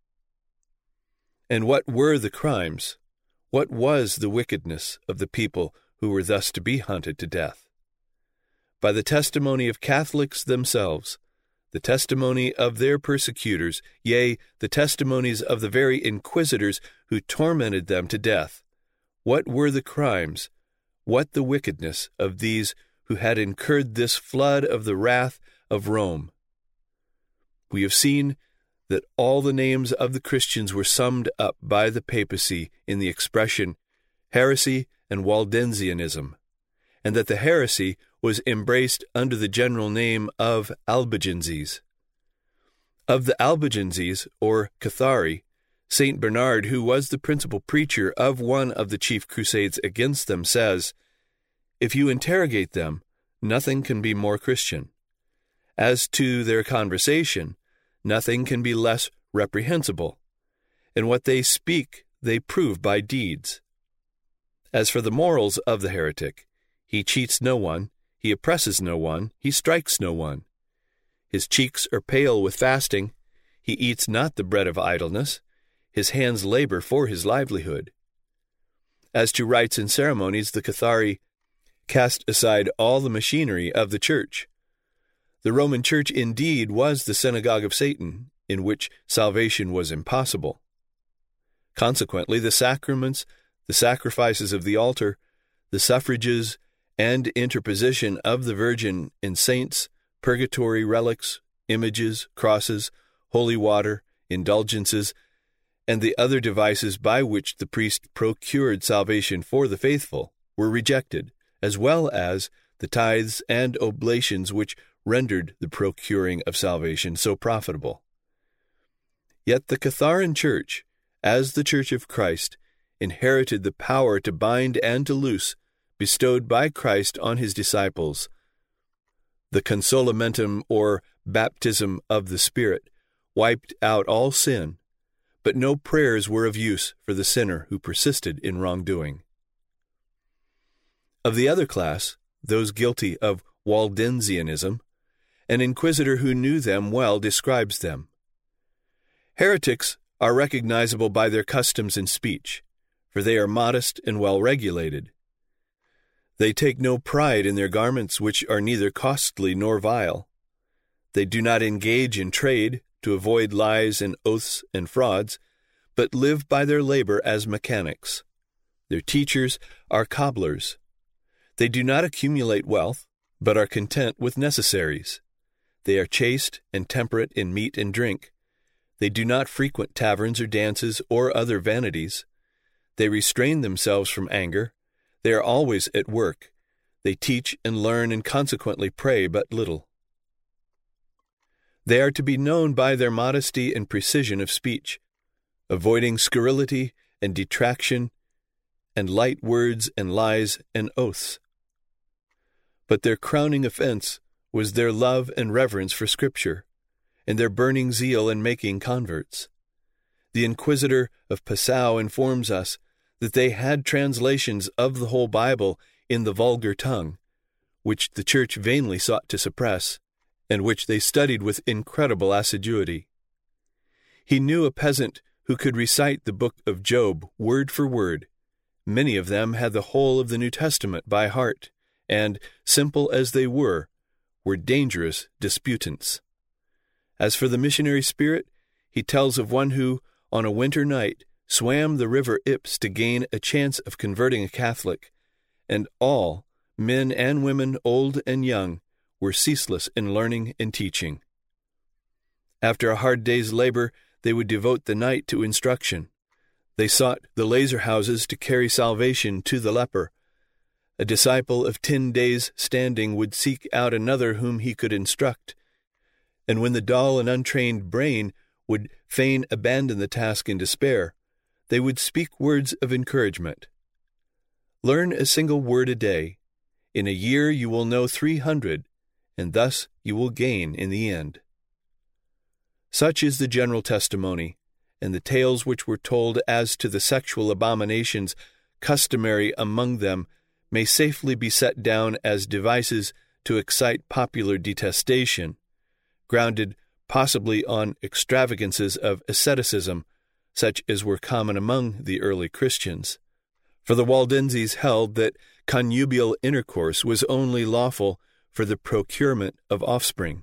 And what were the crimes? What was the wickedness of the people who were thus to be hunted to death? By the testimony of Catholics themselves, the testimony of their persecutors, yea, the testimonies of the very inquisitors who tormented them to death, what were the crimes, what the wickedness of these who had incurred this flood of the wrath of Rome? We have seen that all the names of the Christians were summed up by the papacy in the expression heresy and Waldensianism, and that the heresy was embraced under the general name of Albigenses. Of the Albigenses, or Cathari, Saint Bernard, who was the principal preacher of one of the chief crusades against them, says, "If you interrogate them, nothing can be more Christian. As to their conversation, nothing can be less reprehensible, and what they speak they prove by deeds. As for the morals of the heretic, he cheats no one, he oppresses no one, he strikes no one. His cheeks are pale with fasting, he eats not the bread of idleness, his hands labor for his livelihood. As to rites and ceremonies, the Cathari cast aside all the machinery of the church. The Roman Church indeed was the synagogue of Satan, in which salvation was impossible. Consequently, the sacraments, the sacrifices of the altar, the suffrages and interposition of the Virgin in saints, purgatory relics, images, crosses, holy water, indulgences, and the other devices by which the priest procured salvation for the faithful, were rejected, as well as the tithes and oblations which rendered the procuring of salvation so profitable. Yet the Catharan Church, as the Church of Christ, inherited the power to bind and to loose, bestowed by Christ on his disciples. The consolamentum, or baptism of the Spirit, wiped out all sin, but no prayers were of use for the sinner who persisted in wrongdoing. Of the other class, those guilty of Waldensianism, an inquisitor who knew them well describes them. Heretics are recognizable by their customs and speech, for they are modest and well regulated. They take no pride in their garments, which are neither costly nor vile. They do not engage in trade to avoid lies and oaths and frauds, but live by their labor as mechanics. Their teachers are cobblers. They do not accumulate wealth, but are content with necessaries. They are chaste and temperate in meat and drink. They do not frequent taverns or dances or other vanities. They restrain themselves from anger. They are always at work. They teach and learn and consequently pray but little. They are to be known by their modesty and precision of speech, avoiding scurrility and detraction and light words and lies and oaths. But their crowning offense was their love and reverence for Scripture, and their burning zeal in making converts. The Inquisitor of Passau informs us that they had translations of the whole Bible in the vulgar tongue, which the Church vainly sought to suppress, and which they studied with incredible assiduity. He knew a peasant who could recite the book of Job word for word. Many of them had the whole of the New Testament by heart, and, simple as they were dangerous disputants. As for the missionary spirit, he tells of one who, on a winter night, swam the river Ips to gain a chance of converting a Catholic, and all, men and women, old and young, were ceaseless in learning and teaching. After a hard day's labor, they would devote the night to instruction. They sought the lazar houses to carry salvation to the leper. A disciple of 10 days' standing would seek out another whom he could instruct, and when the dull and untrained brain would fain abandon the task in despair, they would speak words of encouragement. Learn a single word a day. In a year you will know 300, and thus you will gain in the end. Such is the general testimony, and the tales which were told as to the sexual abominations customary among them may safely be set down as devices to excite popular detestation, grounded possibly on extravagances of asceticism, such as were common among the early Christians. For the Waldenses held that connubial intercourse was only lawful for the procurement of offspring.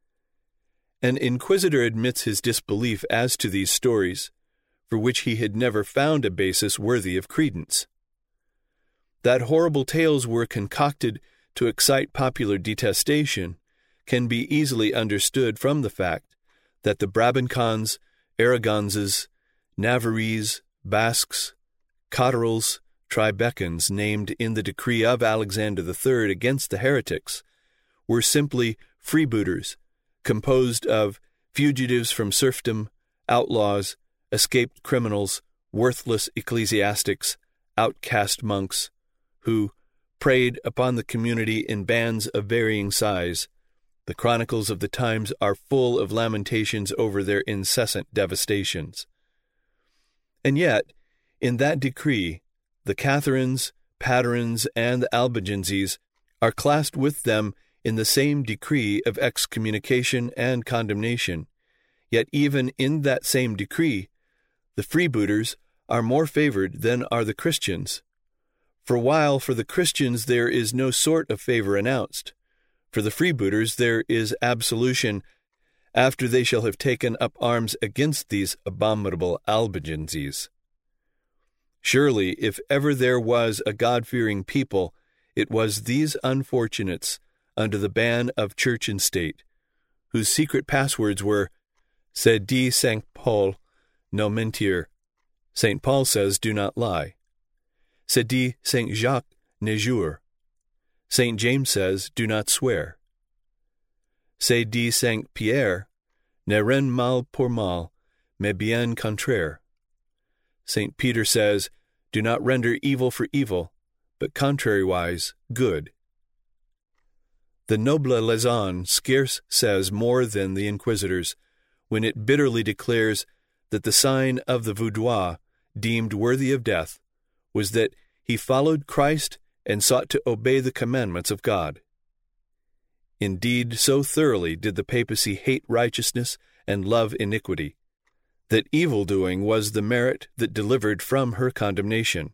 An inquisitor admits his disbelief as to these stories, for which he had never found a basis worthy of credence. That horrible tales were concocted to excite popular detestation can be easily understood from the fact that the Brabancons, Aragonses, Navarrese, Basques, Cotterels, Tribecans named in the decree of Alexander III against the heretics were simply freebooters, composed of fugitives from serfdom, outlaws, escaped criminals, worthless ecclesiastics, outcast monks, who preyed upon the community in bands of varying size. The chronicles of the times are full of lamentations over their incessant devastations. And yet, in that decree, the Catharines, Paterins, and the Albigenses are classed with them in the same decree of excommunication and condemnation. Yet even in that same decree, the freebooters are more favored than are the Christians. For while for the Christians there is no sort of favor announced, for the freebooters there is absolution after they shall have taken up arms against these abominable Albigenses. Surely, if ever there was a God-fearing people, it was these unfortunates under the ban of church and state, whose secret passwords were, "C'est dit Saint Paul, no mentir." St. Paul says, "Do not lie." "C'est dit Saint Jacques, ne jure." St. James says, "Do not swear." "C'est dit Saint Pierre, ne rend mal pour mal, mais bien contraire." St. Peter says, "Do not render evil for evil, but contrariwise good." The Noble Laison scarce says more than the Inquisitors, when it bitterly declares that the sign of the Vaudois, deemed worthy of death, was that he followed Christ and sought to obey the commandments of God. Indeed, so thoroughly did the papacy hate righteousness and love iniquity, that evil-doing was the merit that delivered from her condemnation.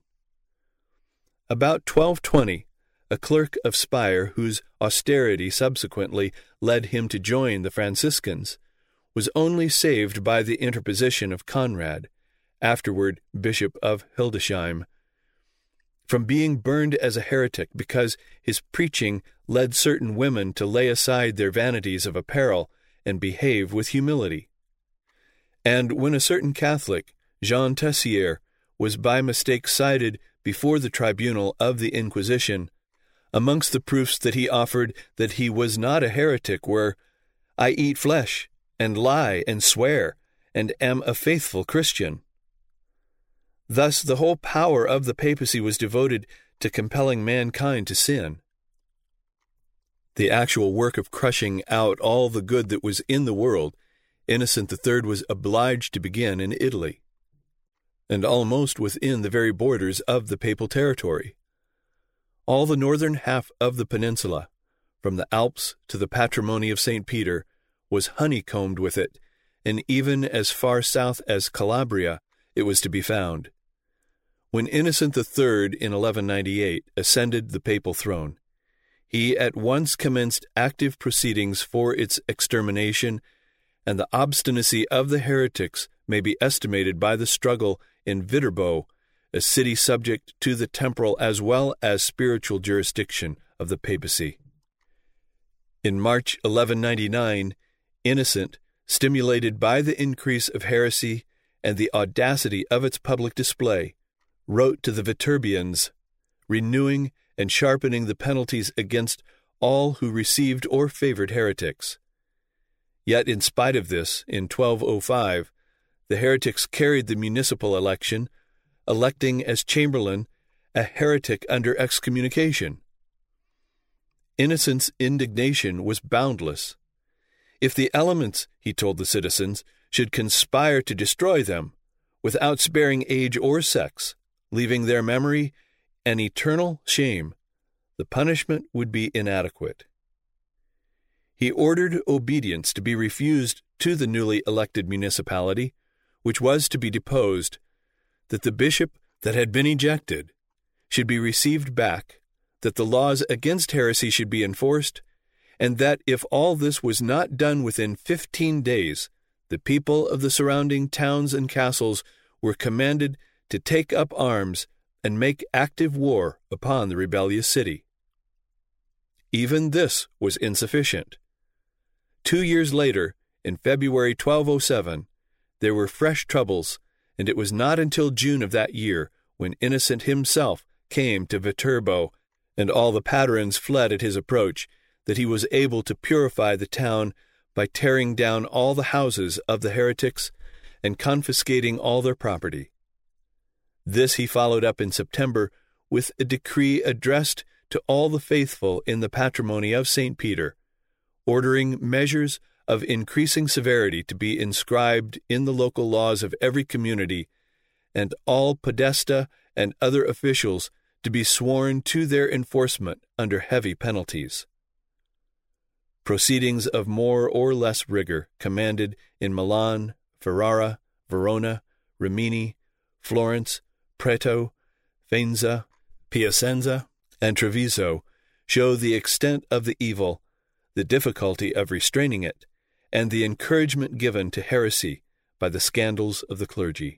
About 1220, a clerk of Spire, whose austerity subsequently led him to join the Franciscans, was only saved by the interposition of Conrad, afterward Bishop of Hildesheim, from being burned as a heretic because his preaching led certain women to lay aside their vanities of apparel and behave with humility. And when a certain Catholic, Jean Tessier, was by mistake cited before the tribunal of the Inquisition, amongst the proofs that he offered that he was not a heretic were, "I eat flesh, and lie, and swear, and am a faithful Christian." Thus the whole power of the papacy was devoted to compelling mankind to sin. The actual work of crushing out all the good that was in the world, Innocent III was obliged to begin in Italy, and almost within the very borders of the papal territory. All the northern half of the peninsula, from the Alps to the patrimony of St. Peter, was honeycombed with it, and even as far south as Calabria it was to be found. When Innocent III in 1198 ascended the papal throne, he at once commenced active proceedings for its extermination, and the obstinacy of the heretics may be estimated by the struggle in Viterbo, a city subject to the temporal as well as spiritual jurisdiction of the papacy. In March 1199, Innocent, stimulated by the increase of heresy and the audacity of its public display, wrote to the Viterbians, renewing and sharpening the penalties against all who received or favored heretics. Yet in spite of this, in 1205, the heretics carried the municipal election, electing as chamberlain a heretic under excommunication. Innocent's indignation was boundless. If the elements, he told the citizens, should conspire to destroy them, without sparing age or sex, leaving their memory an eternal shame, the punishment would be inadequate. He ordered obedience to be refused to the newly elected municipality, which was to be deposed, that the bishop that had been ejected should be received back, that the laws against heresy should be enforced, and that if all this was not done within 15 days, the people of the surrounding towns and castles were commanded to take up arms and make active war upon the rebellious city. Even this was insufficient. 2 years later, in February 1207, there were fresh troubles, and it was not until June of that year, when Innocent himself came to Viterbo, and all the Patarins fled at his approach, that he was able to purify the town by tearing down all the houses of the heretics and confiscating all their property. This he followed up in September with a decree addressed to all the faithful in the patrimony of St. Peter, ordering measures of increasing severity to be inscribed in the local laws of every community, and all podesta and other officials to be sworn to their enforcement under heavy penalties. Proceedings of more or less rigor commanded in Milan, Ferrara, Verona, Rimini, Florence, Prato, Faenza, Piacenza, and Treviso show the extent of the evil, the difficulty of restraining it, and the encouragement given to heresy by the scandals of the clergy.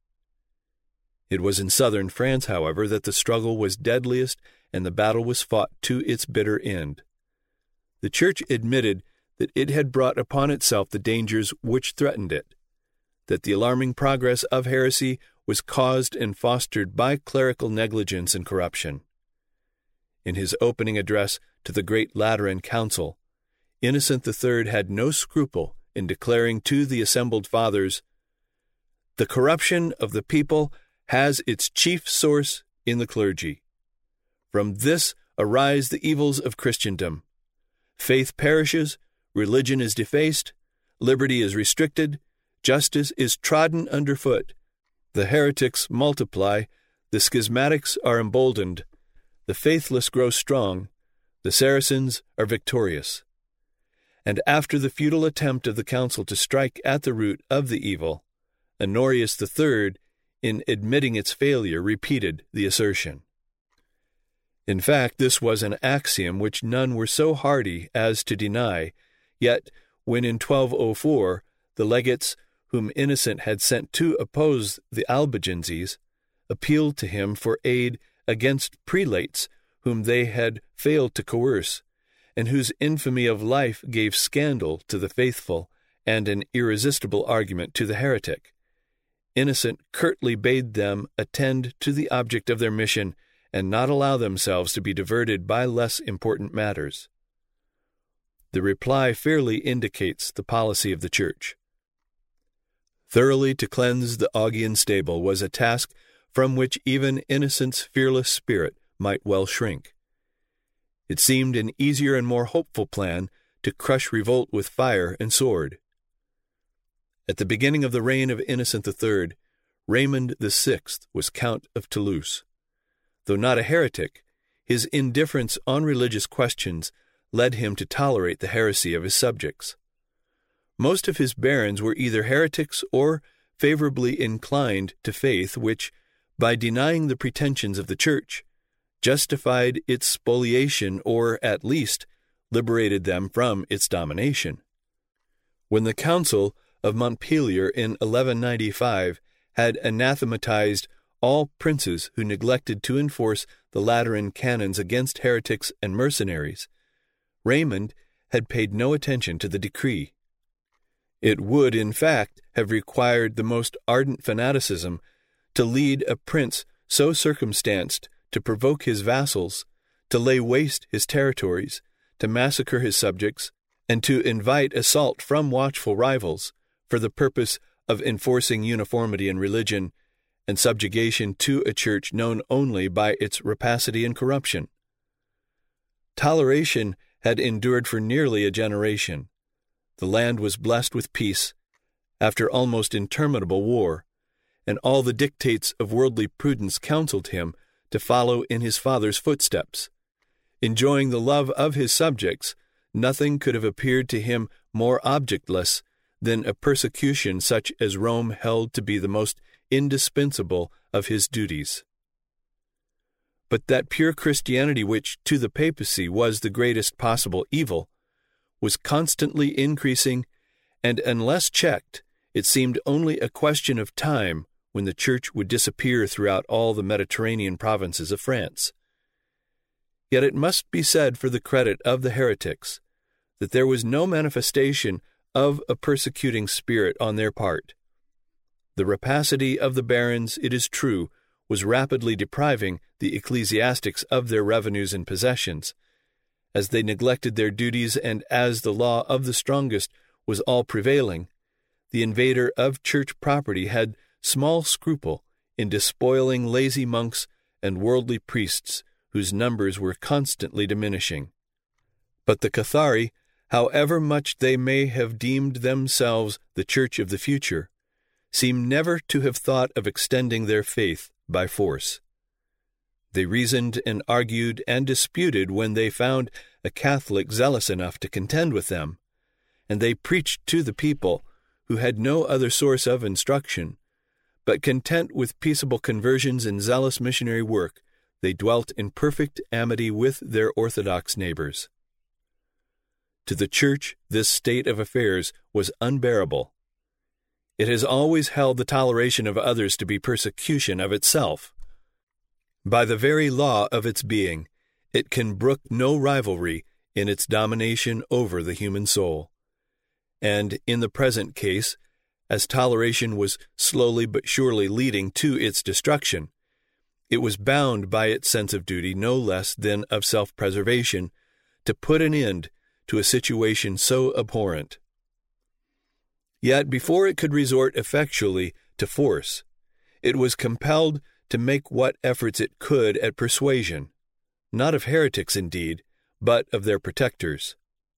It was in southern France, however, that the struggle was deadliest and the battle was fought to its bitter end. The Church admitted that it had brought upon itself the dangers which threatened it, that the alarming progress of heresy was caused and fostered by clerical negligence and corruption. In his opening address to the Great Lateran Council, Innocent III had no scruple in declaring to the assembled fathers, "The corruption of the people has its chief source in the clergy. From this arise the evils of Christendom. Faith perishes, religion is defaced, liberty is restricted, justice is trodden underfoot, the heretics multiply, the schismatics are emboldened, the faithless grow strong, the Saracens are victorious." And after the futile attempt of the council to strike at the root of the evil, Honorius III, in admitting its failure, repeated the assertion. In fact, this was an axiom which none were so hardy as to deny, yet when in 1204 the legates whom Innocent had sent to oppose the Albigenses appealed to him for aid against prelates whom they had failed to coerce, and whose infamy of life gave scandal to the faithful and an irresistible argument to the heretic, Innocent curtly bade them attend to the object of their mission and not allow themselves to be diverted by less important matters. The reply fairly indicates the policy of the Church. Thoroughly to cleanse the Augean stable was a task from which even Innocent's fearless spirit might well shrink. It seemed an easier and more hopeful plan to crush revolt with fire and sword. At the beginning of the reign of Innocent III, Raymond VI was Count of Toulouse. Though not a heretic, his indifference on religious questions led him to tolerate the heresy of his subjects. Most of his barons were either heretics or favorably inclined to faith which, by denying the pretensions of the Church, justified its spoliation or, at least, liberated them from its domination. When the Council of Montpellier in 1195 had anathematized all princes who neglected to enforce the Lateran canons against heretics and mercenaries, Raymond had paid no attention to the decree. It would, in fact, have required the most ardent fanaticism to lead a prince so circumstanced to provoke his vassals, to lay waste his territories, to massacre his subjects, and to invite assault from watchful rivals for the purpose of enforcing uniformity in religion and subjugation to a church known only by its rapacity and corruption. Toleration had endured for nearly a generation. The land was blessed with peace after almost interminable war, and all the dictates of worldly prudence counseled him to follow in his father's footsteps. Enjoying the love of his subjects, nothing could have appeared to him more objectless than a persecution such as Rome held to be the most indispensable of his duties. But that pure Christianity which, to the papacy, was the greatest possible evil, was constantly increasing, and unless checked, it seemed only a question of time when the Church would disappear throughout all the Mediterranean provinces of France. Yet it must be said for the credit of the heretics that there was no manifestation of a persecuting spirit on their part. The rapacity of the barons, it is true, was rapidly depriving the ecclesiastics of their revenues and possessions, as they neglected their duties, and as the law of the strongest was all prevailing, the invader of church property had small scruple in despoiling lazy monks and worldly priests whose numbers were constantly diminishing. But the Cathari, however much they may have deemed themselves the church of the future, seem never to have thought of extending their faith by force. They reasoned and argued and disputed when they found a Catholic zealous enough to contend with them, and they preached to the people, who had no other source of instruction, but content with peaceable conversions and zealous missionary work, they dwelt in perfect amity with their orthodox neighbors. To the Church, this state of affairs was unbearable. It has always held the toleration of others to be persecution of itself. By the very law of its being, it can brook no rivalry in its domination over the human soul. And in the present case, as toleration was slowly but surely leading to its destruction, it was bound by its sense of duty no less than of self-preservation to put an end to a situation so abhorrent. Yet before it could resort effectually to force, it was compelled to make what efforts it could at persuasion, not of heretics indeed, but of their protectors.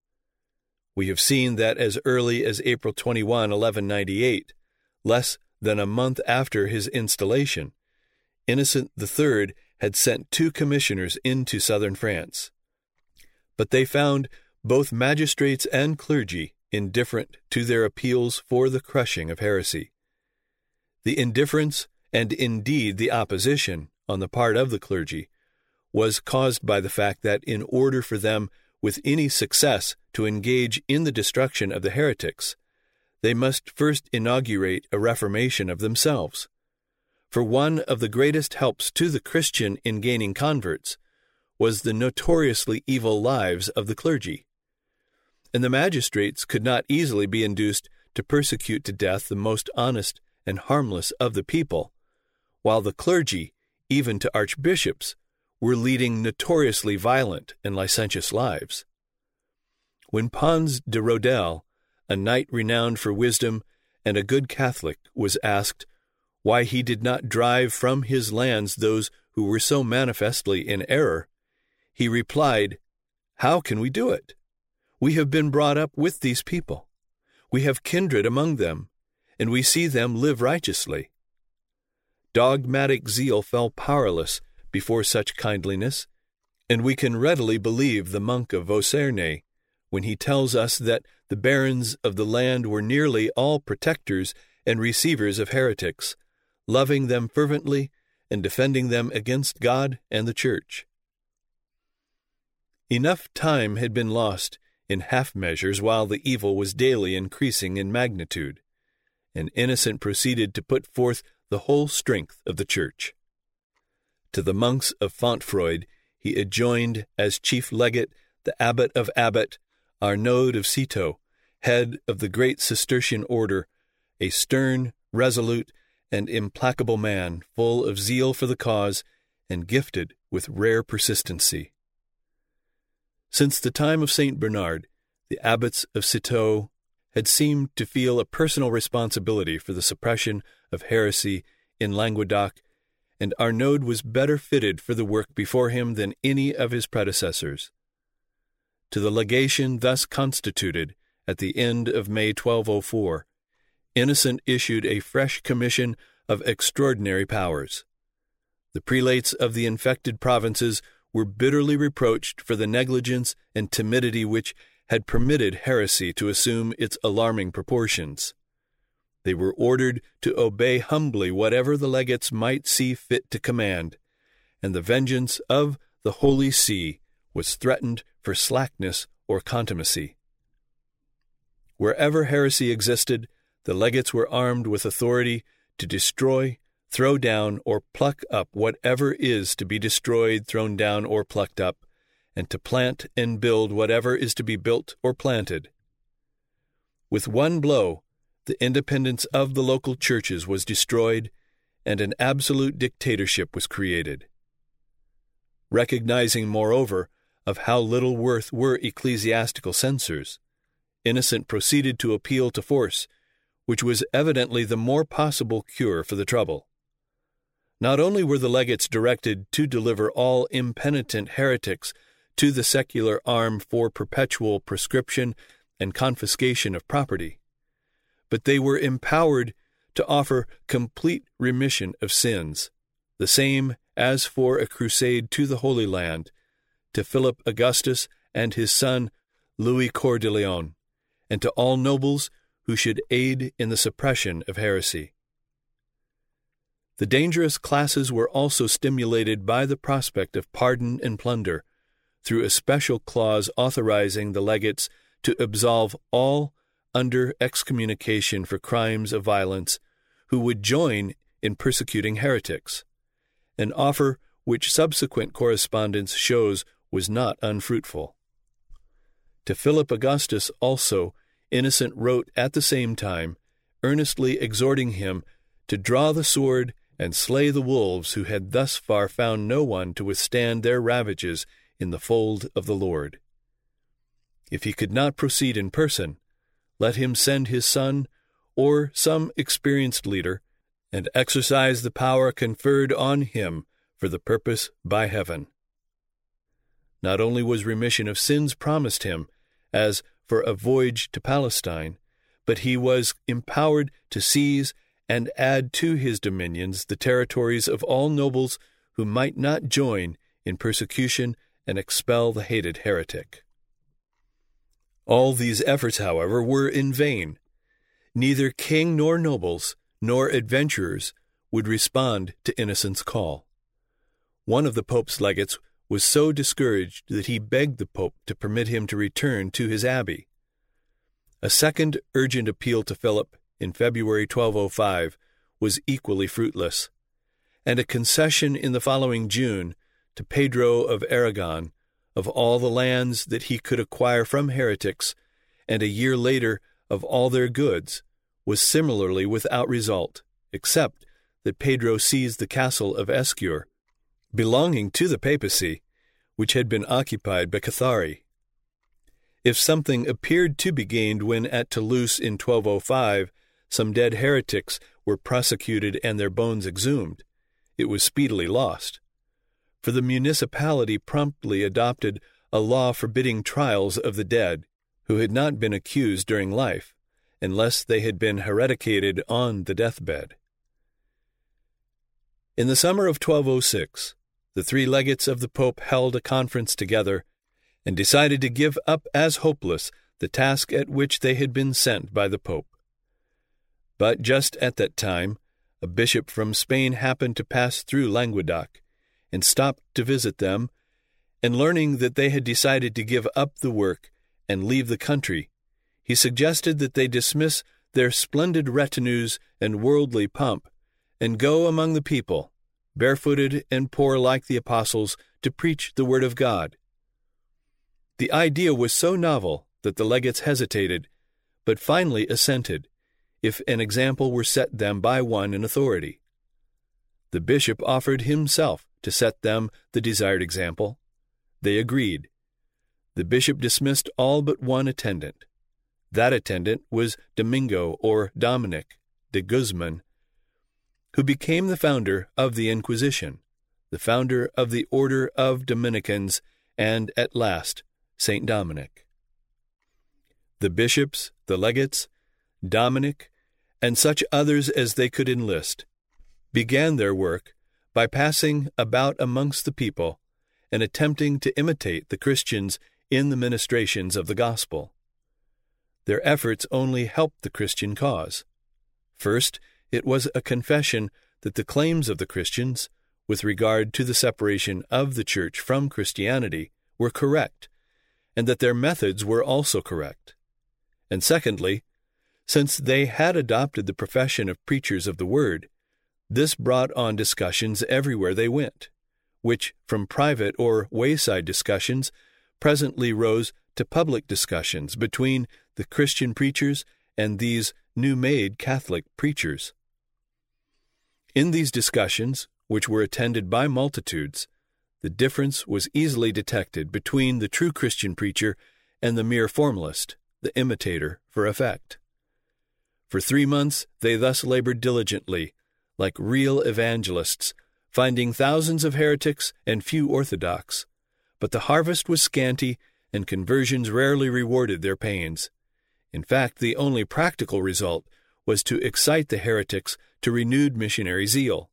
We have seen that as early as April 21, 1198, less than a month after his installation, Innocent III had sent 2 commissioners into southern France. But they found both magistrates and clergy indifferent to their appeals for the crushing of heresy. The indifference, and indeed the opposition, on the part of the clergy, was caused by the fact that in order for them with any success to engage in the destruction of the heretics, they must first inaugurate a reformation of themselves. For one of the greatest helps to the Christian in gaining converts was the notoriously evil lives of the clergy. And the magistrates could not easily be induced to persecute to death the most honest and harmless of the people, while the clergy, even to archbishops, were leading notoriously violent and licentious lives. When Pons de Rodel, a knight renowned for wisdom and a good Catholic, was asked why he did not drive from his lands those who were so manifestly in error, he replied, "How can we do it? We have been brought up with these people. We have kindred among them, and we see them live righteously." Dogmatic zeal fell powerless before such kindliness, and we can readily believe the monk of Vausernay when he tells us that the barons of the land were nearly all protectors and receivers of heretics, loving them fervently and defending them against God and the Church. Enough time had been lost in half measures while the evil was daily increasing in magnitude, and Innocent proceeded to put forth the whole strength of the Church. To the monks of Fontfroid he adjoined as chief legate the abbot of Abbot, Arnaud of Citeaux, head of the great Cistercian order, a stern, resolute, and implacable man, full of zeal for the cause and gifted with rare persistency. Since the time of St. Bernard, the abbots of Citeaux had seemed to feel a personal responsibility for the suppression of heresy in Languedoc, and Arnaud was better fitted for the work before him than any of his predecessors. To the legation thus constituted, at the end of May 1204, Innocent issued a fresh commission of extraordinary powers. The prelates of the infected provinces were bitterly reproached for the negligence and timidity which had permitted heresy to assume its alarming proportions. They were ordered to obey humbly whatever the legates might see fit to command, and the vengeance of the Holy See was threatened for slackness or contumacy. Wherever heresy existed, the legates were armed with authority to destroy, throw down, or pluck up whatever is to be destroyed, thrown down, or plucked up, and to plant and build whatever is to be built or planted. With one blow, the independence of the local churches was destroyed, and an absolute dictatorship was created. Recognizing, moreover, of how little worth were ecclesiastical censors, Innocent proceeded to appeal to force, which was evidently the more possible cure for the trouble. Not only were the legates directed to deliver all impenitent heretics to the secular arm for perpetual proscription and confiscation of property, but they were empowered to offer complete remission of sins, the same as for a crusade to the Holy Land, to Philip Augustus and his son Louis Coeur de Lion, and to all nobles who should aid in the suppression of heresy. The dangerous classes were also stimulated by the prospect of pardon and plunder, through a special clause authorizing the legates to absolve all under excommunication for crimes of violence who would join in persecuting heretics, an offer which subsequent correspondence shows was not unfruitful. To Philip Augustus also Innocent wrote at the same time, earnestly exhorting him to draw the sword and slay the wolves who had thus far found no one to withstand their ravages in the fold of the Lord. If he could not proceed in person, let him send his son or some experienced leader, and exercise the power conferred on him for the purpose by heaven. Not only was remission of sins promised him, as for a voyage to Palestine, but he was empowered to seize and add to his dominions the territories of all nobles who might not join in persecution and expel the hated heretic. All these efforts, however, were in vain. Neither king nor nobles nor adventurers would respond to Innocent's call. One of the Pope's legates was so discouraged that he begged the Pope to permit him to return to his abbey. A second urgent appeal to Philip in February 1205 was equally fruitless, and a concession in the following June to Pedro of Aragon of all the lands that he could acquire from heretics, and a year later of all their goods, was similarly without result, except that Pedro seized the castle of Escure, belonging to the papacy, which had been occupied by Cathari. If something appeared to be gained when at Toulouse in 1205 some dead heretics were prosecuted and their bones exhumed, it was speedily lost, for the municipality promptly adopted a law forbidding trials of the dead who had not been accused during life, unless they had been hereticated on the deathbed. In the summer of 1206, the three legates of the Pope held a conference together and decided to give up as hopeless the task at which they had been sent by the Pope. But just at that time, a bishop from Spain happened to pass through Languedoc, and stopped to visit them, and learning that they had decided to give up the work and leave the country, he suggested that they dismiss their splendid retinues and worldly pomp, and go among the people, barefooted and poor like the apostles, to preach the word of God. The idea was so novel that the legates hesitated, but finally assented, if an example were set them by one in authority. The bishop offered himself to set them the desired example. They agreed. The bishop dismissed all but one attendant. That attendant was Domingo or Dominic de Guzman, who became the founder of the Inquisition, the founder of the Order of Dominicans, and at last Saint Dominic. The bishops, the legates, Dominic, and such others as they could enlist, began their work by passing about amongst the people and attempting to imitate the Christians in the ministrations of the gospel. Their efforts only helped the Christian cause. First, it was a confession that the claims of the Christians, with regard to the separation of the Church from Christianity, were correct, and that their methods were also correct. And secondly, since they had adopted the profession of preachers of the Word, this brought on discussions everywhere they went, which, from private or wayside discussions, presently rose to public discussions between the Christian preachers and these new-made Catholic preachers. In these discussions, which were attended by multitudes, the difference was easily detected between the true Christian preacher and the mere formalist, the imitator for effect. For 3 months they thus labored diligently, like real evangelists, finding thousands of heretics and few orthodox. But the harvest was scanty, and conversions rarely rewarded their pains. In fact, the only practical result was to excite the heretics to renewed missionary zeal.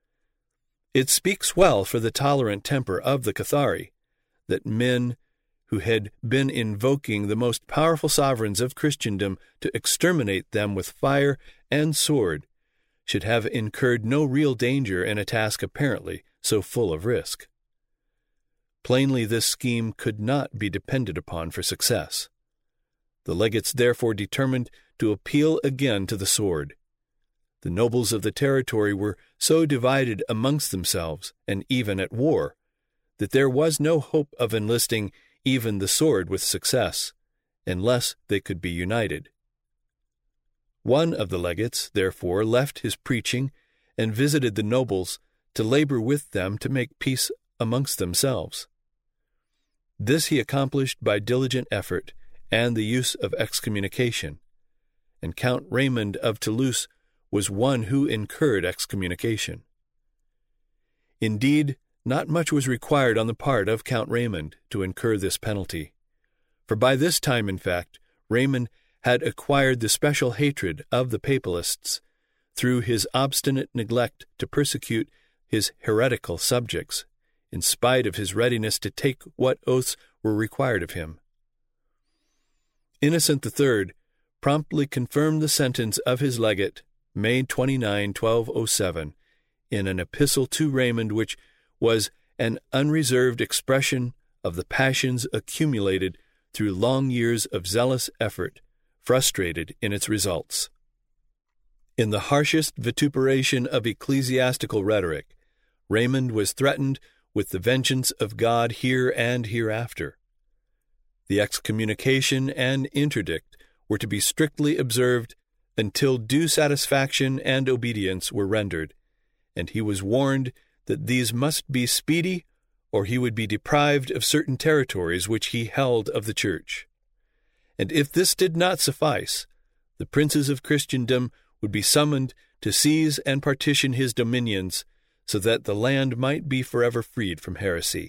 It speaks well for the tolerant temper of the Cathari that men who had been invoking the most powerful sovereigns of Christendom to exterminate them with fire and sword should have incurred no real danger in a task apparently so full of risk. Plainly, this scheme could not be depended upon for success. The legates therefore determined to appeal again to the sword. The nobles of the territory were so divided amongst themselves, and even at war, that there was no hope of enlisting even the sword with success, unless they could be united. One of the legates, therefore, left his preaching and visited the nobles to labor with them to make peace amongst themselves. This he accomplished by diligent effort and the use of excommunication, and Count Raymond of Toulouse was one who incurred excommunication. Indeed, not much was required on the part of Count Raymond to incur this penalty, for by this time, in fact, Raymond had acquired the special hatred of the Papalists through his obstinate neglect to persecute his heretical subjects, in spite of his readiness to take what oaths were required of him. Innocent III promptly confirmed the sentence of his legate, May 29, 1207, in an epistle to Raymond which was an unreserved expression of the passions accumulated through long years of zealous effort, frustrated in its results. In the harshest vituperation of ecclesiastical rhetoric, Raymond was threatened with the vengeance of God here and hereafter. The excommunication and interdict were to be strictly observed until due satisfaction and obedience were rendered, and he was warned that these must be speedy, or he would be deprived of certain territories which he held of the Church. And if this did not suffice, the princes of Christendom would be summoned to seize and partition his dominions, so that the land might be forever freed from heresy.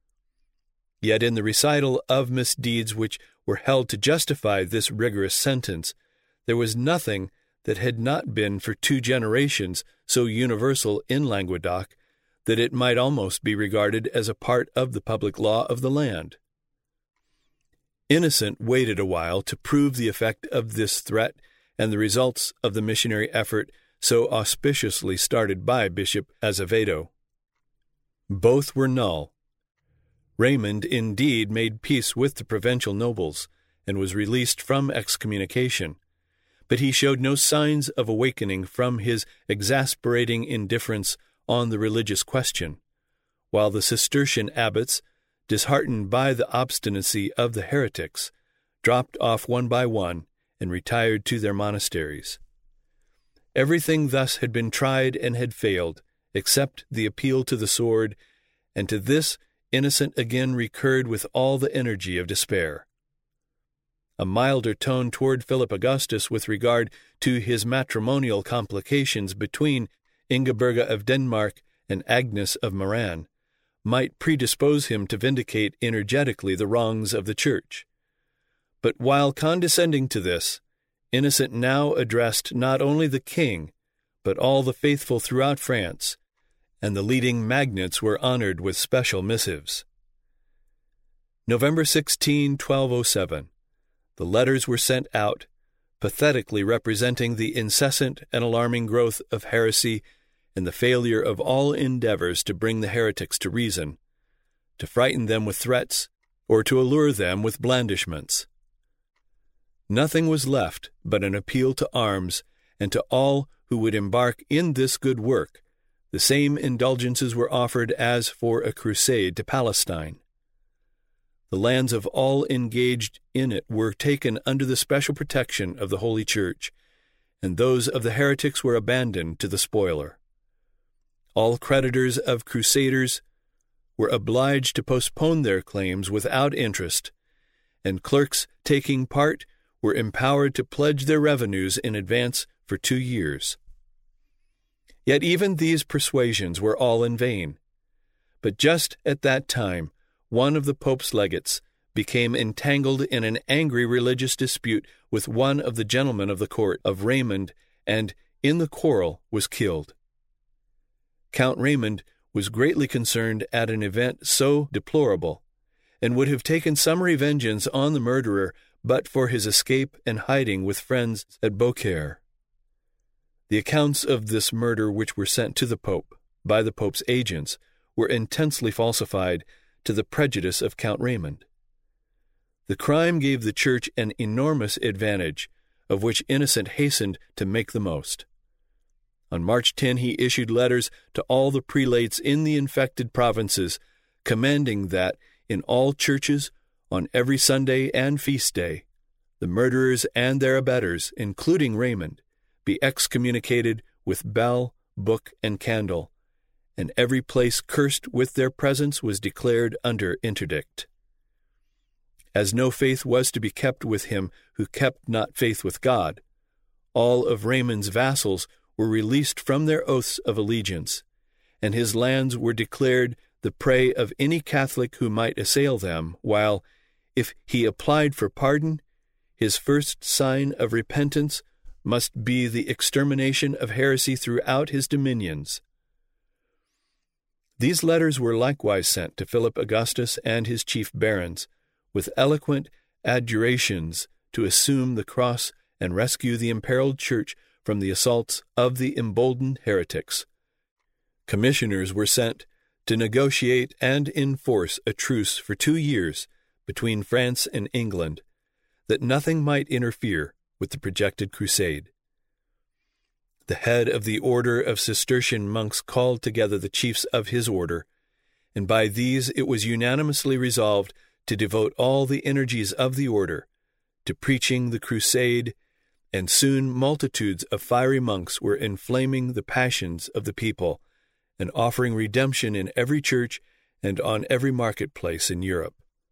Yet in the recital of misdeeds which were held to justify this rigorous sentence, there was nothing that had not been for 2 generations so universal in Languedoc that it might almost be regarded as a part of the public law of the land. Innocent waited a while to prove the effect of this threat and the results of the missionary effort so auspiciously started by Bishop Azevedo. Both were null. Raymond indeed made peace with the provincial nobles and was released from excommunication, but he showed no signs of awakening from his exasperating indifference on the religious question, while the Cistercian abbots, disheartened by the obstinacy of the heretics, dropped off one by one and retired to their monasteries. Everything thus had been tried and had failed, except the appeal to the sword, and to this Innocent again recurred with all the energy of despair. A milder tone toward Philip Augustus with regard to his matrimonial complications between Ingeberga of Denmark and Agnes of Meran might predispose him to vindicate energetically the wrongs of the Church. But while condescending to this, Innocent now addressed not only the king, but all the faithful throughout France, and the leading magnates were honored with special missives. November 16, 1207. The letters were sent out, pathetically representing the incessant and alarming growth of heresy and the failure of all endeavors to bring the heretics to reason, to frighten them with threats, or to allure them with blandishments. Nothing was left but an appeal to arms, and to all who would embark in this good work, the same indulgences were offered as for a crusade to Palestine. The lands of all engaged in it were taken under the special protection of the Holy Church, and those of the heretics were abandoned to the spoiler. All creditors of crusaders were obliged to postpone their claims without interest, and clerks taking part were empowered to pledge their revenues in advance for 2 years. Yet even these persuasions were all in vain. But just at that time, one of the Pope's legates became entangled in an angry religious dispute with one of the gentlemen of the court of Raymond, and in the quarrel was killed. Count Raymond was greatly concerned at an event so deplorable, and would have taken summary vengeance on the murderer but for his escape and hiding with friends at Beaucaire. The accounts of this murder which were sent to the Pope by the Pope's agents were intensely falsified to the prejudice of Count Raymond. The crime gave the Church an enormous advantage, of which Innocent hastened to make the most. On March 10 he issued letters to all the prelates in the infected provinces, commanding that in all churches, on every Sunday and feast day, the murderers and their abettors, including Raymond, be excommunicated with bell, book, and candle, and every place cursed with their presence was declared under interdict. As no faith was to be kept with him who kept not faith with God, all of Raymond's vassals were released from their oaths of allegiance, and his lands were declared the prey of any Catholic who might assail them, while, if he applied for pardon, his first sign of repentance must be the extermination of heresy throughout his dominions. These letters were likewise sent to Philip Augustus and his chief barons, with eloquent adjurations to assume the cross and rescue the imperiled Church from the assaults of the emboldened heretics. Commissioners were sent to negotiate and enforce a truce for 2 years between France and England, that nothing might interfere with the projected crusade. The head of the order of Cistercian monks called together the chiefs of his order, and by these it was unanimously resolved to devote all the energies of the order to preaching the crusade, and soon multitudes of fiery monks were inflaming the passions of the people and offering redemption in every church and on every marketplace in Europe.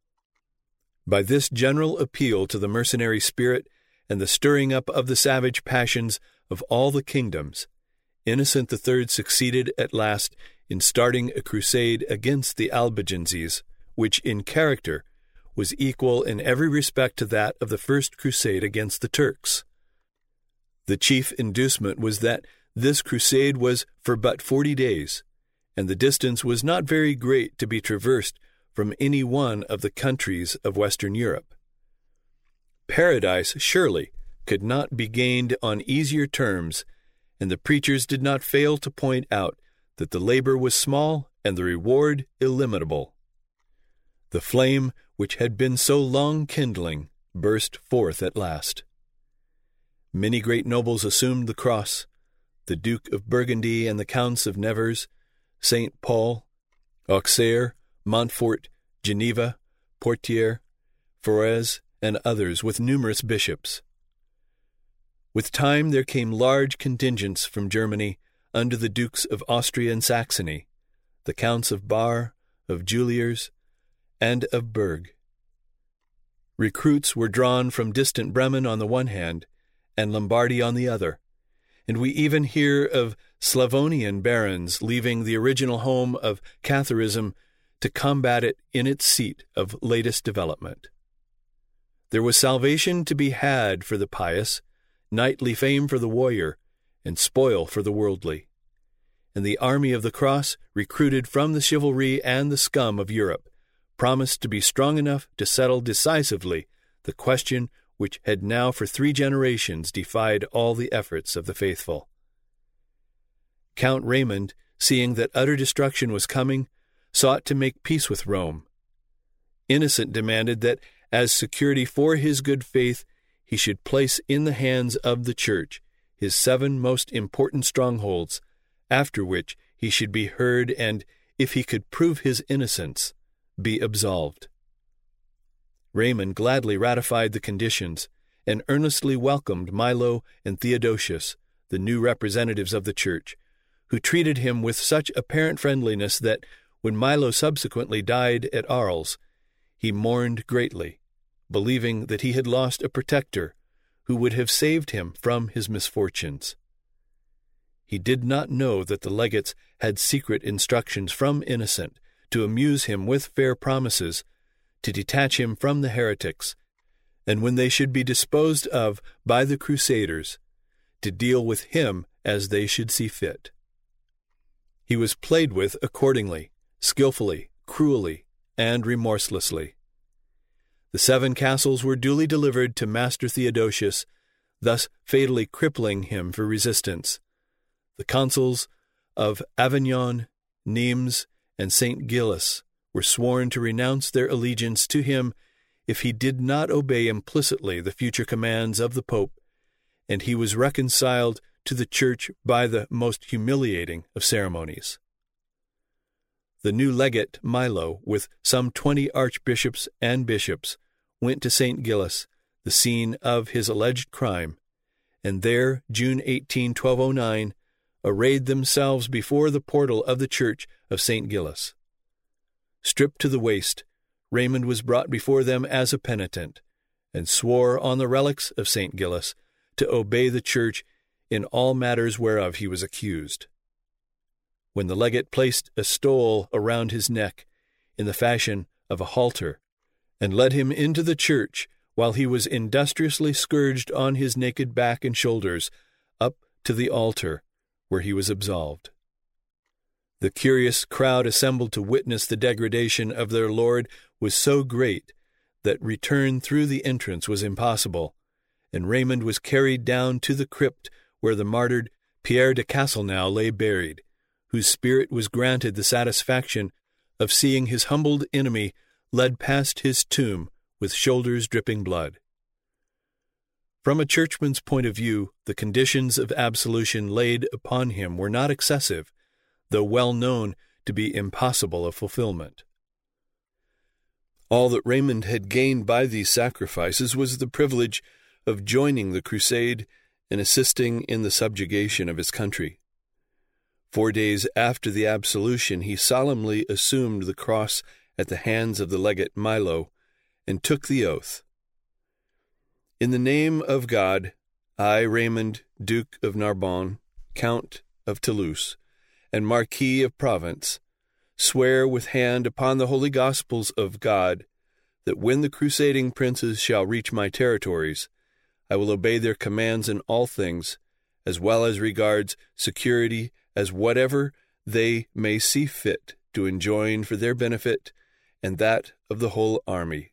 By this general appeal to the mercenary spirit and the stirring up of the savage passions of all the kingdoms, Innocent III succeeded at last in starting a crusade against the Albigenses, which in character was equal in every respect to that of the first crusade against the Turks. The chief inducement was that this crusade was for but 40 days, and the distance was not very great to be traversed from any one of the countries of Western Europe. Paradise, surely, could not be gained on easier terms, and the preachers did not fail to point out that the labor was small and the reward illimitable. The flame which had been so long kindling burst forth at last. Many great nobles assumed the cross: the Duke of Burgundy and the Counts of Nevers, St. Paul, Auxerre, Montfort, Geneva, Poitiers, Forez, and others, with numerous bishops. With time there came large contingents from Germany under the Dukes of Austria and Saxony, the Counts of Bar, of Juliers, and of Berg. Recruits were drawn from distant Bremen on the one hand, and Lombardy on the other, and we even hear of Slavonian barons leaving the original home of Catharism to combat it in its seat of latest development. There was salvation to be had for the pious, knightly fame for the warrior, and spoil for the worldly. And the army of the cross, recruited from the chivalry and the scum of Europe, promised to be strong enough to settle decisively the question which had now for 3 generations defied all the efforts of the faithful. Count Raymond, seeing that utter destruction was coming, sought to make peace with Rome. Innocent demanded that, as security for his good faith, he should place in the hands of the Church his 7 most important strongholds, after which he should be heard and, if he could prove his innocence, be absolved. Raymond gladly ratified the conditions and earnestly welcomed Milo and Theodosius, the new representatives of the Church, who treated him with such apparent friendliness that, when Milo subsequently died at Arles, he mourned greatly, believing that he had lost a protector who would have saved him from his misfortunes. He did not know that the legates had secret instructions from Innocent to amuse him with fair promises, to detach him from the heretics, and when they should be disposed of by the Crusaders, to deal with him as they should see fit. He was played with accordingly, skillfully, cruelly, and remorselessly. The 7 castles were duly delivered to Master Theodosius, thus fatally crippling him for resistance. The consuls of Avignon, Nimes, and St. Gilles were sworn to renounce their allegiance to him if he did not obey implicitly the future commands of the Pope, and he was reconciled to the Church by the most humiliating of ceremonies. The new legate Milo, with some 20 archbishops and bishops, went to St. Gilles, the scene of his alleged crime, and there, June 18, 1209, arrayed themselves before the portal of the church of St. Gilles. Stripped to the waist, Raymond was brought before them as a penitent, and swore on the relics of St. Gilles to obey the church in all matters whereof he was accused. When the legate placed a stole around his neck, in the fashion of a halter, and led him into the church, while he was industriously scourged on his naked back and shoulders, up to the altar, where he was absolved. The curious crowd assembled to witness the degradation of their Lord was so great that return through the entrance was impossible, and Raymond was carried down to the crypt where the martyred Pierre de Castelnau lay buried, whose spirit was granted the satisfaction of seeing his humbled enemy led past his tomb with shoulders dripping blood. From a churchman's point of view, the conditions of absolution laid upon him were not excessive, though well known to be impossible of fulfillment. All that Raymond had gained by these sacrifices was the privilege of joining the crusade and assisting in the subjugation of his country. 4 days after the absolution, he solemnly assumed the cross at the hands of the legate Milo, and took the oath. In the name of God, I, Raymond, Duke of Narbonne, Count of Toulouse, and Marquis of Provence, swear with hand upon the holy Gospels of God that when the crusading princes shall reach my territories, I will obey their commands in all things, as well as regards security as whatever they may see fit to enjoin for their benefit and that of the whole army.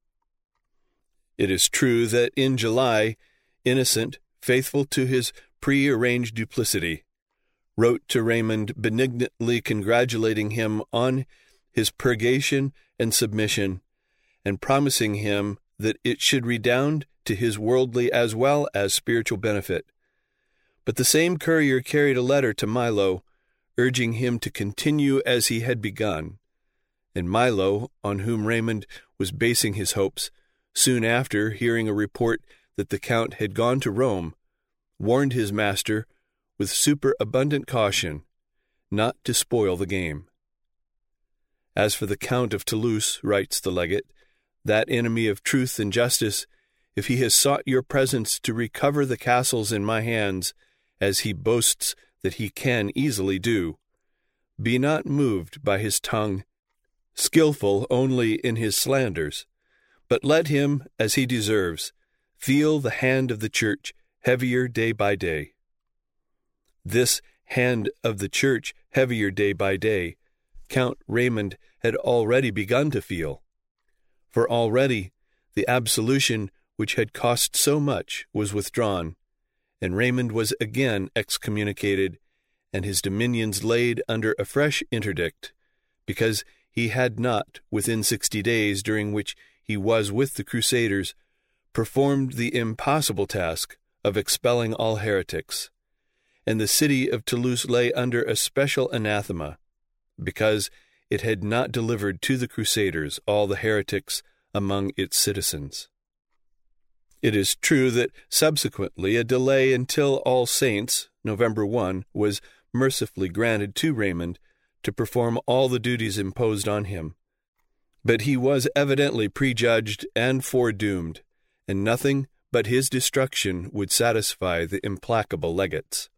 It is true that in July, Innocent, faithful to his pre-arranged duplicity, wrote to Raymond benignantly congratulating him on his purgation and submission, and promising him that it should redound to his worldly as well as spiritual benefit. But the same courier carried a letter to Milo, urging him to continue as he had begun, and Milo, on whom Raymond was basing his hopes, soon after hearing a report that the Count had gone to Rome, warned his master with superabundant caution not to spoil the game. As for the Count of Toulouse, writes the legate, that enemy of truth and justice, if he has sought your presence to recover the castles in my hands, as he boasts that he can easily do, be not moved by his tongue, skillful only in his slanders, but let him, as he deserves, feel the hand of the Church heavier day by day. This hand of the Church heavier day by day, Count Raymond had already begun to feel, for already the absolution which had cost so much was withdrawn, and Raymond was again excommunicated, and his dominions laid under a fresh interdict, because he had not, within 60 days during which he was with the Crusaders, performed the impossible task of expelling all heretics, and the city of Toulouse lay under a special anathema, because it had not delivered to the Crusaders all the heretics among its citizens. It is true that subsequently a delay until All Saints, November 1, was mercifully granted to Raymond to perform all the duties imposed on him, but he was evidently prejudged and foredoomed, and nothing but his destruction would satisfy the implacable legates.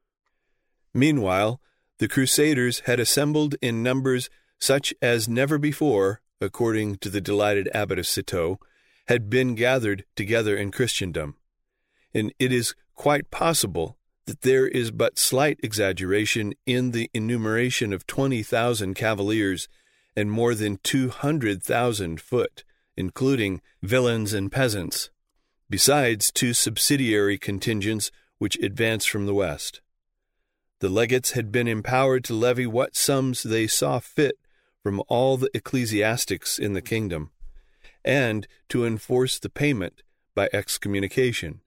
Meanwhile, the Crusaders had assembled in numbers such as never before, according to the delighted abbot of Citeaux, had been gathered together in Christendom, and it is quite possible that there is but slight exaggeration in the enumeration of 20,000 cavaliers and more than 200,000 foot, including villeins and peasants, besides 2 subsidiary contingents which advanced from the west. The legates had been empowered to levy what sums they saw fit from all the ecclesiastics in the kingdom, and to enforce the payment by excommunication.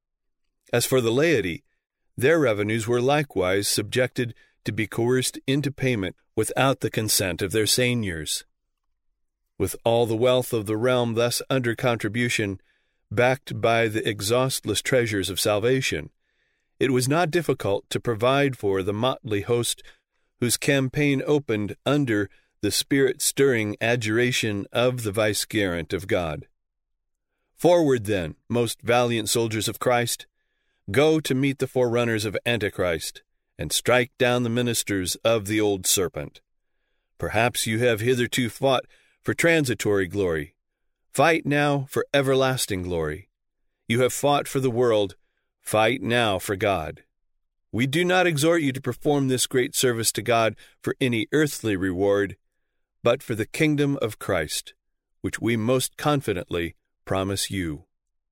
As for the laity, their revenues were likewise subjected to be coerced into payment without the consent of their seigneurs. With all the wealth of the realm thus under contribution, backed by the exhaustless treasures of salvation, it was not difficult to provide for the motley host whose campaign opened under the spirit-stirring adjuration of the vicegerent of God. Forward, then, most valiant soldiers of Christ, go to meet the forerunners of Antichrist, and strike down the ministers of the old serpent. Perhaps you have hitherto fought for transitory glory. Fight now for everlasting glory. You have fought for the world. Fight now for God. We do not exhort you to perform this great service to God for any earthly reward, but for the kingdom of Christ, which we most confidently promise you.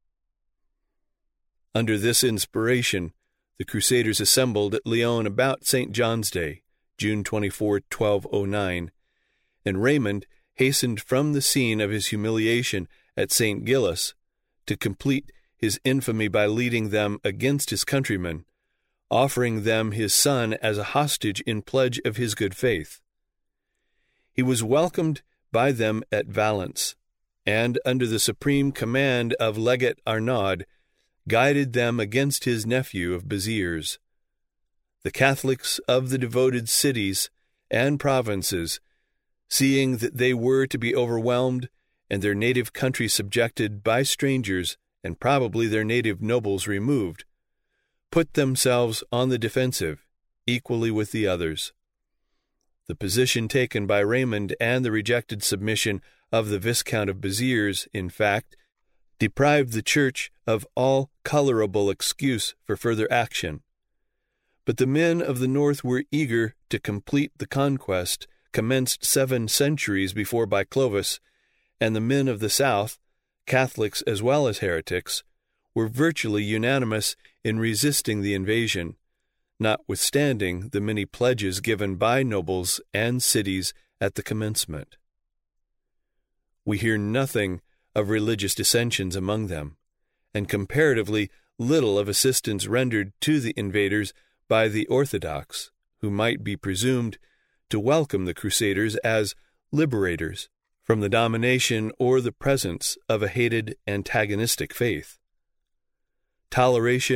Under this inspiration, the Crusaders assembled at Lyon about St. John's Day, June 24, 1209, and Raymond hastened from the scene of his humiliation at St. Gilles to complete his infamy by leading them against his countrymen, offering them his son as a hostage in pledge of his good faith. He was welcomed by them at Valence, and under the supreme command of Legate Arnaud, guided them against his nephew of Béziers. The Catholics of the devoted cities and provinces, seeing that they were to be overwhelmed and their native country subjected by strangers and probably their native nobles removed, put themselves on the defensive, equally with the others. The position taken by Raymond and the rejected submission of the Viscount of Béziers, in fact, deprived the Church of all colorable excuse for further action. But the men of the north were eager to complete the conquest commenced 7 centuries before by Clovis, and the men of the south, Catholics as well as heretics, were virtually unanimous in resisting the invasion, notwithstanding the many pledges given by nobles and cities at the commencement. We hear nothing of religious dissensions among them, and comparatively little of assistance rendered to the invaders by the Orthodox, who might be presumed to welcome the Crusaders as liberators from the domination or the presence of a hated antagonistic faith. Toleration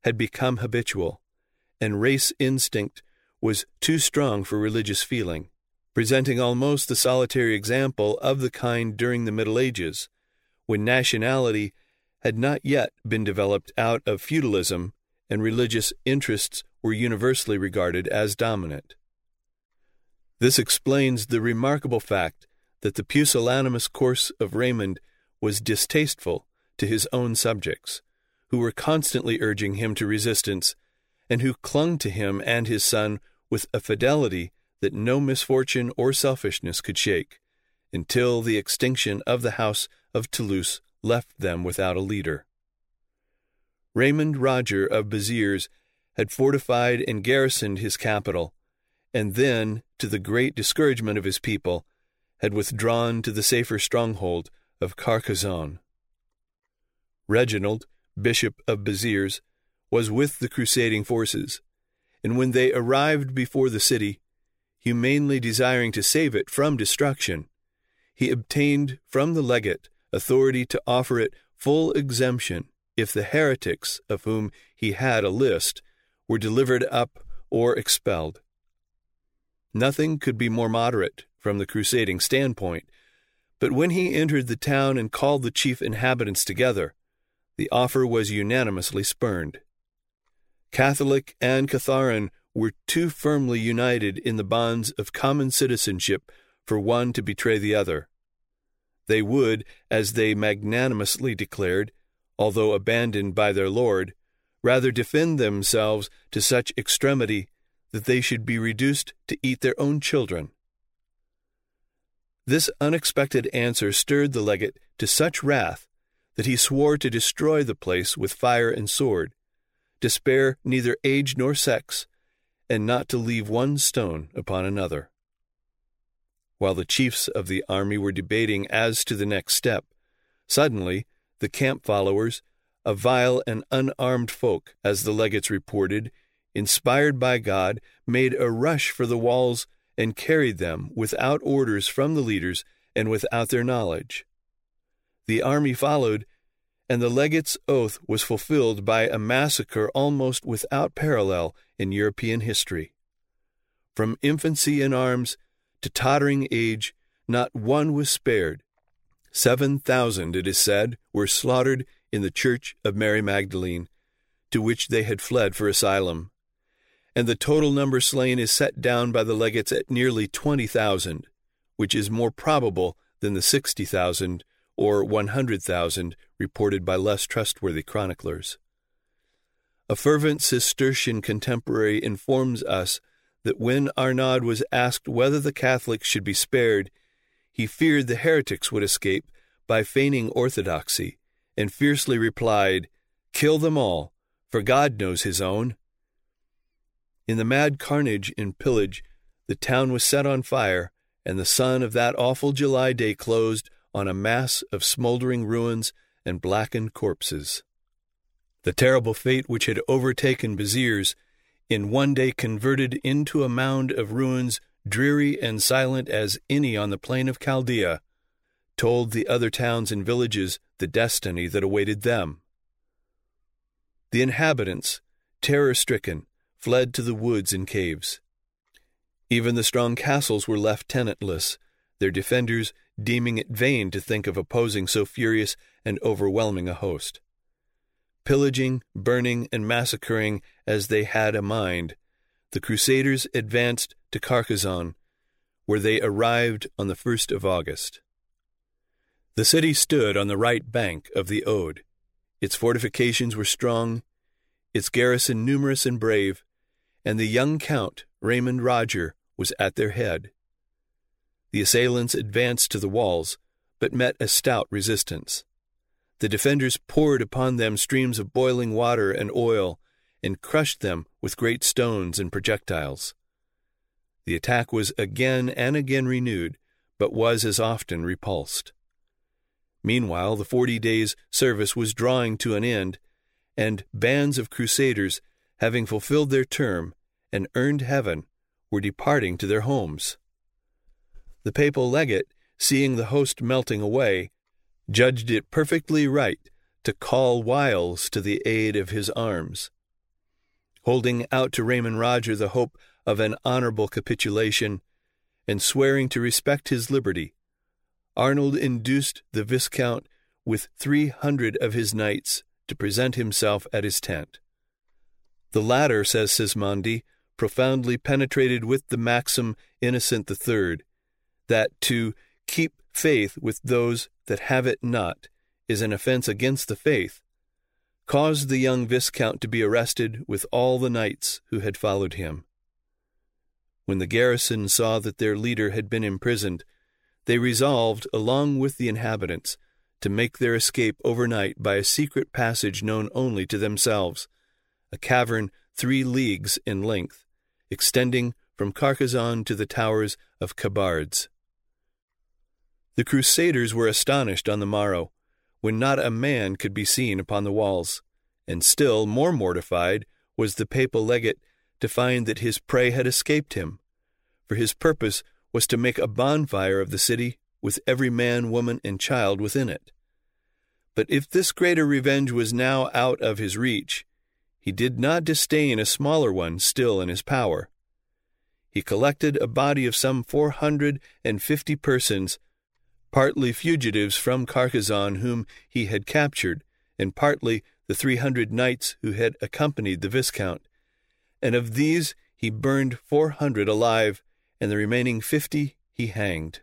had become habitual, and race instinct was too strong for religious feeling, presenting almost the solitary example of the kind during the Middle Ages, when nationality had not yet been developed out of feudalism and religious interests were universally regarded as dominant. This explains the remarkable fact that the pusillanimous course of Raymond was distasteful to his own subjects, who were constantly urging him to resistance, and who clung to him and his son with a fidelity that no misfortune or selfishness could shake, until the extinction of the House of Toulouse left them without a leader. Raymond Roger of Beziers had fortified and garrisoned his capital, and then, to the great discouragement of his people, had withdrawn to the safer stronghold of Carcassonne. Reginald, Bishop of Beziers, was with the crusading forces, and when they arrived before the city, humanely desiring to save it from destruction, he obtained from the legate authority to offer it full exemption if the heretics, of whom he had a list, were delivered up or expelled. Nothing could be more moderate from the crusading standpoint, but when he entered the town and called the chief inhabitants together, the offer was unanimously spurned. Catholic and Catharan were too firmly united in the bonds of common citizenship for one to betray the other. They would, as they magnanimously declared, although abandoned by their lord, rather defend themselves to such extremity that they should be reduced to eat their own children. This unexpected answer stirred the legate to such wrath that he swore to destroy the place with fire and sword, to spare neither age nor sex, and not to leave one stone upon another. While the chiefs of the army were debating as to the next step, suddenly the camp followers, a vile and unarmed folk, as the legates reported, inspired by God, made a rush for the walls and carried them without orders from the leaders and without their knowledge. The army followed, and the legate's oath was fulfilled by a massacre almost without parallel in European history. From infancy in arms to tottering age, not one was spared. 7,000, it is said, were slaughtered in the church of Mary Magdalene, to which they had fled for asylum, and the total number slain is set down by the legates at nearly 20,000, which is more probable than the 60,000 or 100,000 reported by less trustworthy chroniclers. A fervent Cistercian contemporary informs us that when Arnaud was asked whether the Catholics should be spared, he feared the heretics would escape by feigning orthodoxy, and fiercely replied, "Kill them all, for God knows his own." In the mad carnage and pillage, the town was set on fire, and the sun of that awful July day closed on a mass of smoldering ruins and blackened corpses. The terrible fate which had overtaken Beziers, in one day converted into a mound of ruins dreary and silent as any on the plain of Chaldea, told the other towns and villages the destiny that awaited them. The inhabitants, terror-stricken, fled to the woods and caves. Even the strong castles were left tenantless, their defenders deeming it vain to think of opposing so furious and overwhelming a host. Pillaging, burning, and massacring as they had a mind, the Crusaders advanced to Carcassonne, where they arrived on the 1st of August. The city stood on the right bank of the Aude. Its fortifications were strong, its garrison numerous and brave, and the young Count, Raymond Roger, was at their head. The assailants advanced to the walls, but met a stout resistance. The defenders poured upon them streams of boiling water and oil, and crushed them with great stones and projectiles. The attack was again and again renewed, but was as often repulsed. Meanwhile, the 40 days' service was drawing to an end, and bands of crusaders, having fulfilled their term and earned heaven, were departing to their homes. The papal legate, seeing the host melting away, judged it perfectly right to call Wiles to the aid of his arms. Holding out to Raymond Roger the hope of an honorable capitulation, and swearing to respect his liberty, Arnold induced the Viscount with 300 of his knights to present himself at his tent. The latter, says Sismondi, profoundly penetrated with the maxim Innocent III, that to keep faith with those that have it not is an offense against the faith, caused the young Viscount to be arrested with all the knights who had followed him. When the garrison saw that their leader had been imprisoned, they resolved, along with the inhabitants, to make their escape overnight by a secret passage known only to themselves, a cavern 3 leagues in length, extending from Carcassonne to the towers of Cabardes. The Crusaders were astonished on the morrow, when not a man could be seen upon the walls, and still more mortified was the papal legate to find that his prey had escaped him, for his purpose was to make a bonfire of the city with every man, woman, and child within it. But if this greater revenge was now out of his reach, he did not disdain a smaller one still in his power. He collected a body of some 450 persons, partly fugitives from Carcassonne whom he had captured, and partly the 300 knights who had accompanied the Viscount, and of these he burned 400 alive, and the remaining 50 he hanged.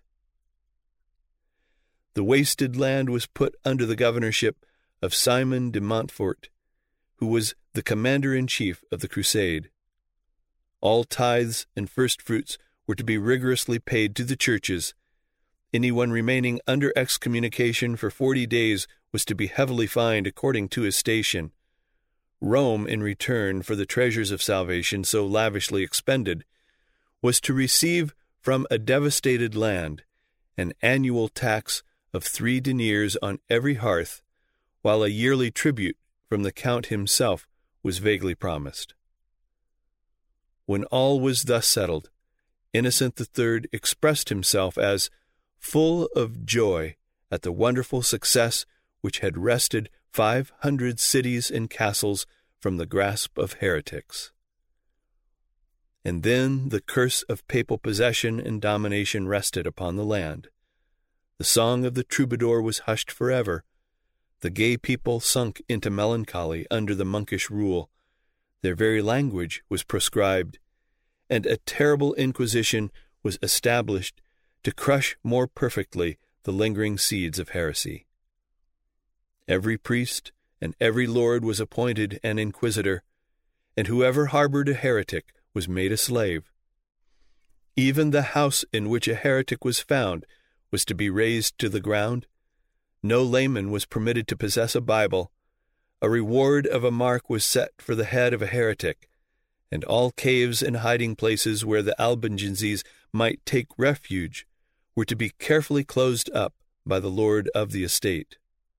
The wasted land was put under the governorship of Simon de Montfort, who was the commander-in-chief of the crusade. All tithes and first-fruits were to be rigorously paid to the churches. Anyone remaining under excommunication for 40 days was to be heavily fined according to his station. Rome, in return for the treasures of salvation so lavishly expended, was to receive from a devastated land an annual tax of 3 deniers on every hearth, while a yearly tribute from the Count himself was vaguely promised. When all was thus settled, Innocent III expressed himself as full of joy at the wonderful success which had wrested 500 cities and castles from the grasp of heretics. And then the curse of papal possession and domination rested upon the land. The song of the troubadour was hushed forever. The gay people sunk into melancholy under the monkish rule. Their very language was proscribed, and a terrible inquisition was established to crush more perfectly the lingering seeds of heresy. Every priest and every lord was appointed an inquisitor, and whoever harbored a heretic was made a slave. Even the house in which a heretic was found was to be razed to the ground. No layman was permitted to possess a Bible. A reward of a mark was set for the head of a heretic, and all caves and hiding places where the Albigenses might take refuge were to be carefully closed up by the lord of the estate.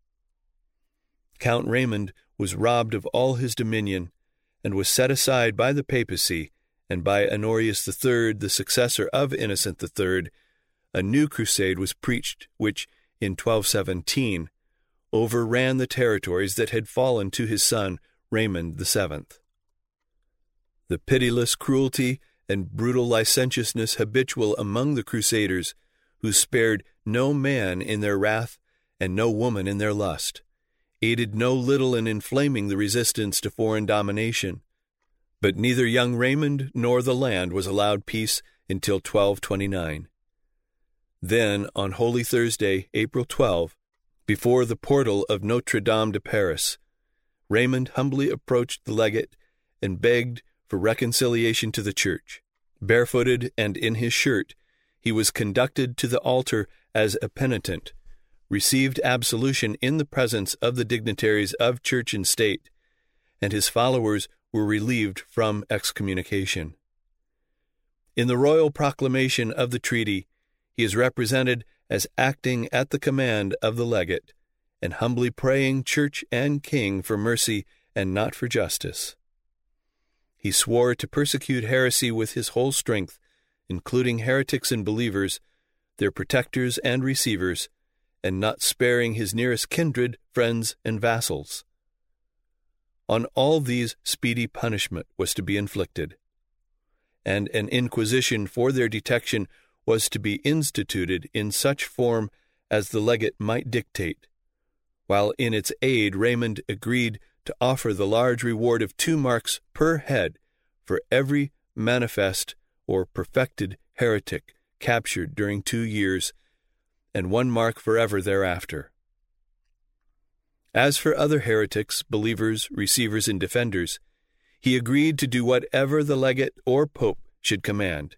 Count Raymond was robbed of all his dominion, and was set aside by the papacy, and by Honorius III, the successor of Innocent III, a new crusade was preached, which, in 1217, overran the territories that had fallen to his son Raymond VII. The pitiless cruelty and brutal licentiousness habitual among the Crusaders, who spared no man in their wrath and no woman in their lust, aided no little in inflaming the resistance to foreign domination. But neither young Raymond nor the land was allowed peace until 1229. Then, on Holy Thursday, April 12, before the portal of Notre Dame de Paris, Raymond humbly approached the legate and begged for reconciliation to the Church. Barefooted and in his shirt, he was conducted to the altar as a penitent, received absolution in the presence of the dignitaries of Church and State, and his followers were relieved from excommunication. In the royal proclamation of the treaty, he is represented as acting at the command of the legate, and humbly praying Church and King for mercy and not for justice. He swore to persecute heresy with his whole strength, including heretics and believers, their protectors and receivers, and not sparing his nearest kindred, friends, and vassals. On all these speedy punishment was to be inflicted, and an inquisition for their detection was to be instituted in such form as the legate might dictate, while in its aid Raymond agreed to offer the large reward of 2 marks per head for every manifest or perfected heretic captured during 2 years, and 1 mark forever thereafter. As for other heretics, believers, receivers, and defenders, he agreed to do whatever the legate or pope should command.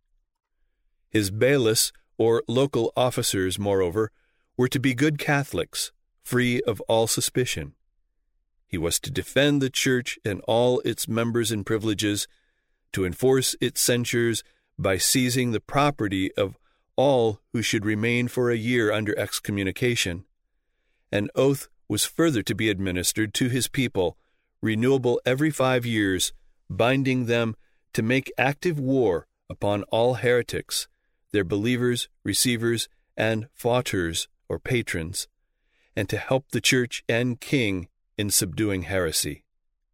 His bailiffs, or local officers, moreover, were to be good Catholics, free of all suspicion. He was to defend the Church and all its members and privileges, to enforce its censures by seizing the property of all who should remain for a year under excommunication. An oath was further to be administered to his people, renewable every 5 years, binding them to make active war upon all heretics, their believers, receivers, and fautors or patrons, and to help the Church and King in subduing heresy.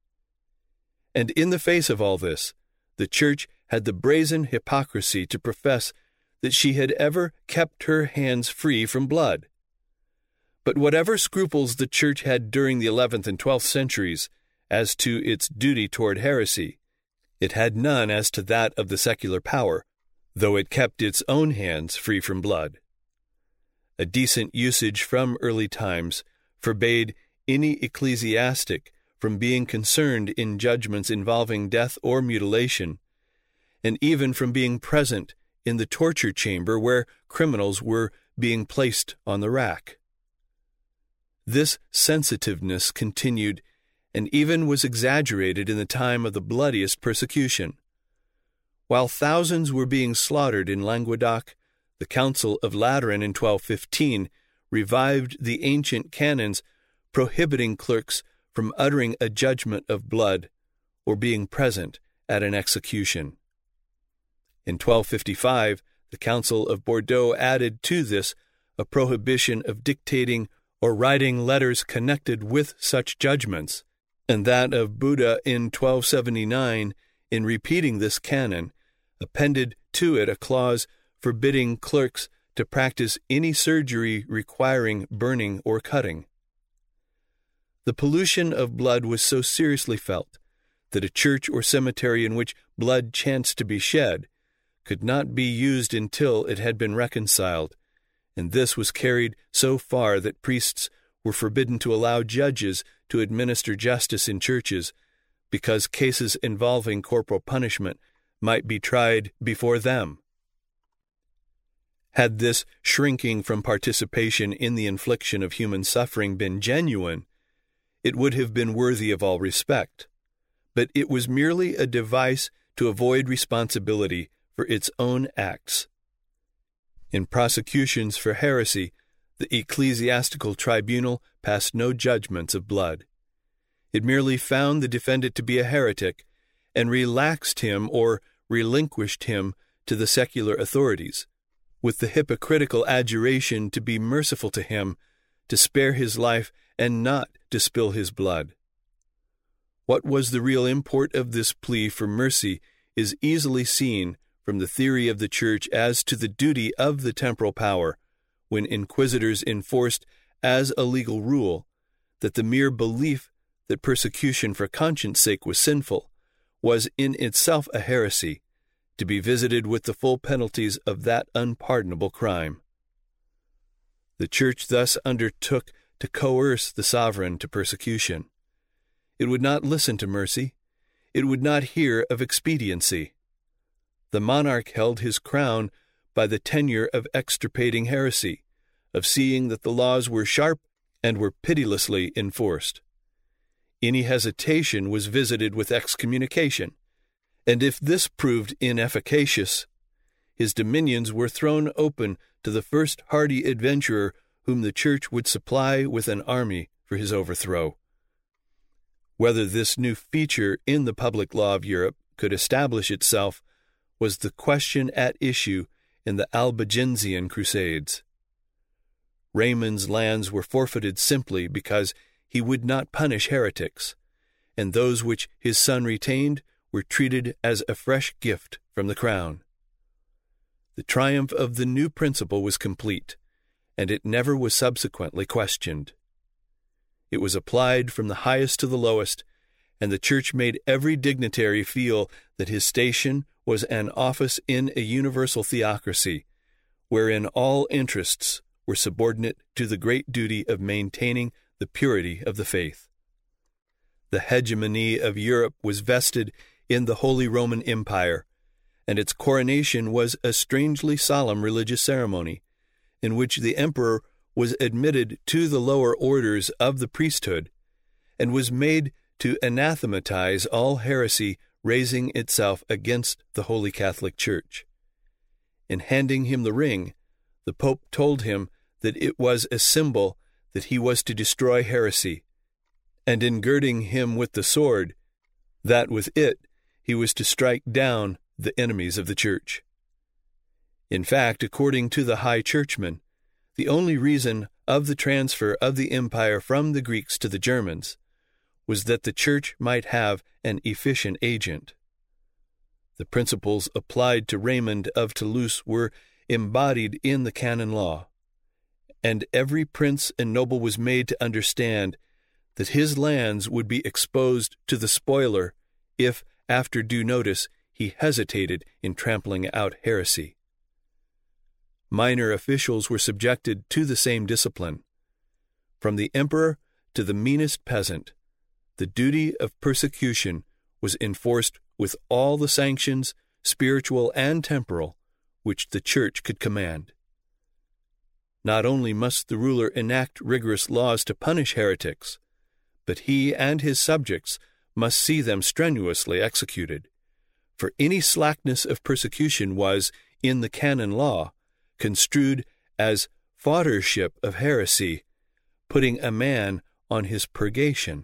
And in the face of all this, the Church had the brazen hypocrisy to profess that she had ever kept her hands free from blood. But whatever scruples the Church had during the 11th and 12th centuries as to its duty toward heresy, it had none as to that of the secular power, though it kept its own hands free from blood. A decent usage from early times forbade any ecclesiastic from being concerned in judgments involving death or mutilation, and even from being present in the torture chamber where criminals were being placed on the rack. This sensitiveness continued and even was exaggerated in the time of the bloodiest persecution. While thousands were being slaughtered in Languedoc, the Council of Lateran in 1215 revived the ancient canons prohibiting clerks from uttering a judgment of blood or being present at an execution. In 1255, the Council of Bordeaux added to this a prohibition of dictating or writing letters connected with such judgments, and that of Buda in 1279, in repeating this canon, appended to it a clause forbidding clerks to practice any surgery requiring burning or cutting. The pollution of blood was so seriously felt that a church or cemetery in which blood chanced to be shed could not be used until it had been reconciled, and this was carried so far that priests were forbidden to allow judges to administer justice in churches, because cases involving corporal punishment might be tried before them. Had this shrinking from participation in the infliction of human suffering been genuine, it would have been worthy of all respect, but it was merely a device to avoid responsibility for its own acts. In prosecutions for heresy, the ecclesiastical tribunal passed no judgments of blood. It merely found the defendant to be a heretic and relaxed him or relinquished him to the secular authorities, with the hypocritical adjuration to be merciful to him, to spare his life and not to spill his blood. What was the real import of this plea for mercy is easily seen from the theory of the Church as to the duty of the temporal power, when inquisitors enforced as a legal rule that the mere belief that persecution for conscience sake was sinful was in itself a heresy, to be visited with the full penalties of that unpardonable crime. The Church thus undertook to coerce the sovereign to persecution. It would not listen to mercy. It would not hear of expediency. The monarch held his crown by the tenure of extirpating heresy, of seeing that the laws were sharp and were pitilessly enforced. Any hesitation was visited with excommunication, and if this proved inefficacious, his dominions were thrown open to the first hardy adventurer whom the Church would supply with an army for his overthrow. Whether this new feature in the public law of Europe could establish itself was the question at issue in the Albigensian Crusades. Raymond's lands were forfeited simply because he would not punish heretics, and those which his son retained were treated as a fresh gift from the crown. The triumph of the new principle was complete, and it never was subsequently questioned. It was applied from the highest to the lowest, and the Church made every dignitary feel that his station was an office in a universal theocracy, wherein all interests were subordinate to the great duty of maintaining the purity of the faith. The hegemony of Europe was vested in the Holy Roman Empire, and its coronation was a strangely solemn religious ceremony, in which the emperor was admitted to the lower orders of the priesthood, and was made to anathematize all heresy raising itself against the Holy Catholic Church. In handing him the ring, the Pope told him that it was a symbol that he was to destroy heresy, and in girding him with the sword, that with it he was to strike down the enemies of the Church. In fact, according to the High Churchman, the only reason of the transfer of the empire from the Greeks to the Germans was that the Church might have an efficient agent. The principles applied to Raymond of Toulouse were embodied in the canon law, and every prince and noble was made to understand that his lands would be exposed to the spoiler if, after due notice, he hesitated in trampling out heresy. Minor officials were subjected to the same discipline. From the emperor to the meanest peasant, the duty of persecution was enforced with all the sanctions, spiritual and temporal, which the Church could command. Not only must the ruler enact rigorous laws to punish heretics, but he and his subjects must see them strenuously executed, for any slackness of persecution was, in the canon law, construed as foddership of heresy, putting a man on his purgation.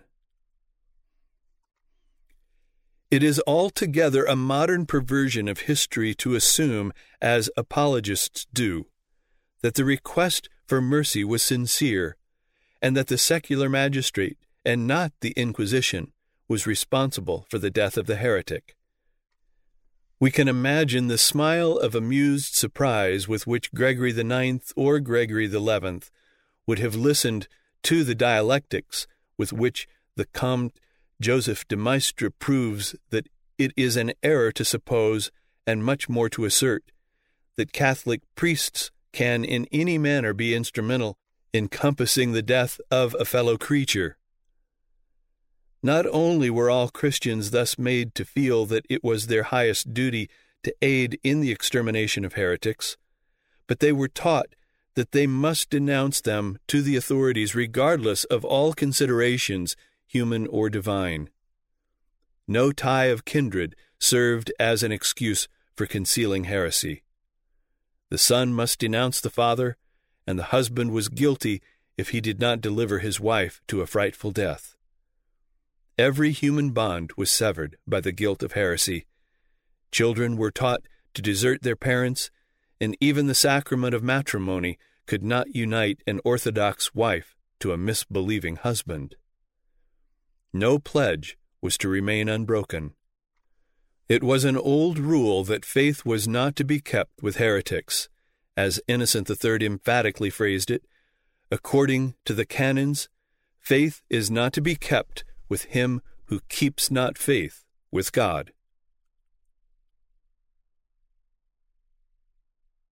It is altogether a modern perversion of history to assume, as apologists do, that the request for mercy was sincere, and that the secular magistrate, and not the Inquisition, was responsible for the death of the heretic. We can imagine the smile of amused surprise with which Gregory IX or Gregory XI would have listened to the dialectics with which the Comte Joseph de Maistre proves that it is an error to suppose, and much more to assert, that Catholic priests can in any manner be instrumental in compassing the death of a fellow creature. Not only were all Christians thus made to feel that it was their highest duty to aid in the extermination of heretics, but they were taught that they must denounce them to the authorities regardless of all considerations, human or divine. No tie of kindred served as an excuse for concealing heresy. The son must denounce the father, and the husband was guilty if he did not deliver his wife to a frightful death. Every human bond was severed by the guilt of heresy. Children were taught to desert their parents, and even the sacrament of matrimony could not unite an orthodox wife to a misbelieving husband. No pledge was to remain unbroken. It was an old rule that faith was not to be kept with heretics, as Innocent III emphatically phrased it. According to the canons, faith is not to be kept with him who keeps not faith with God.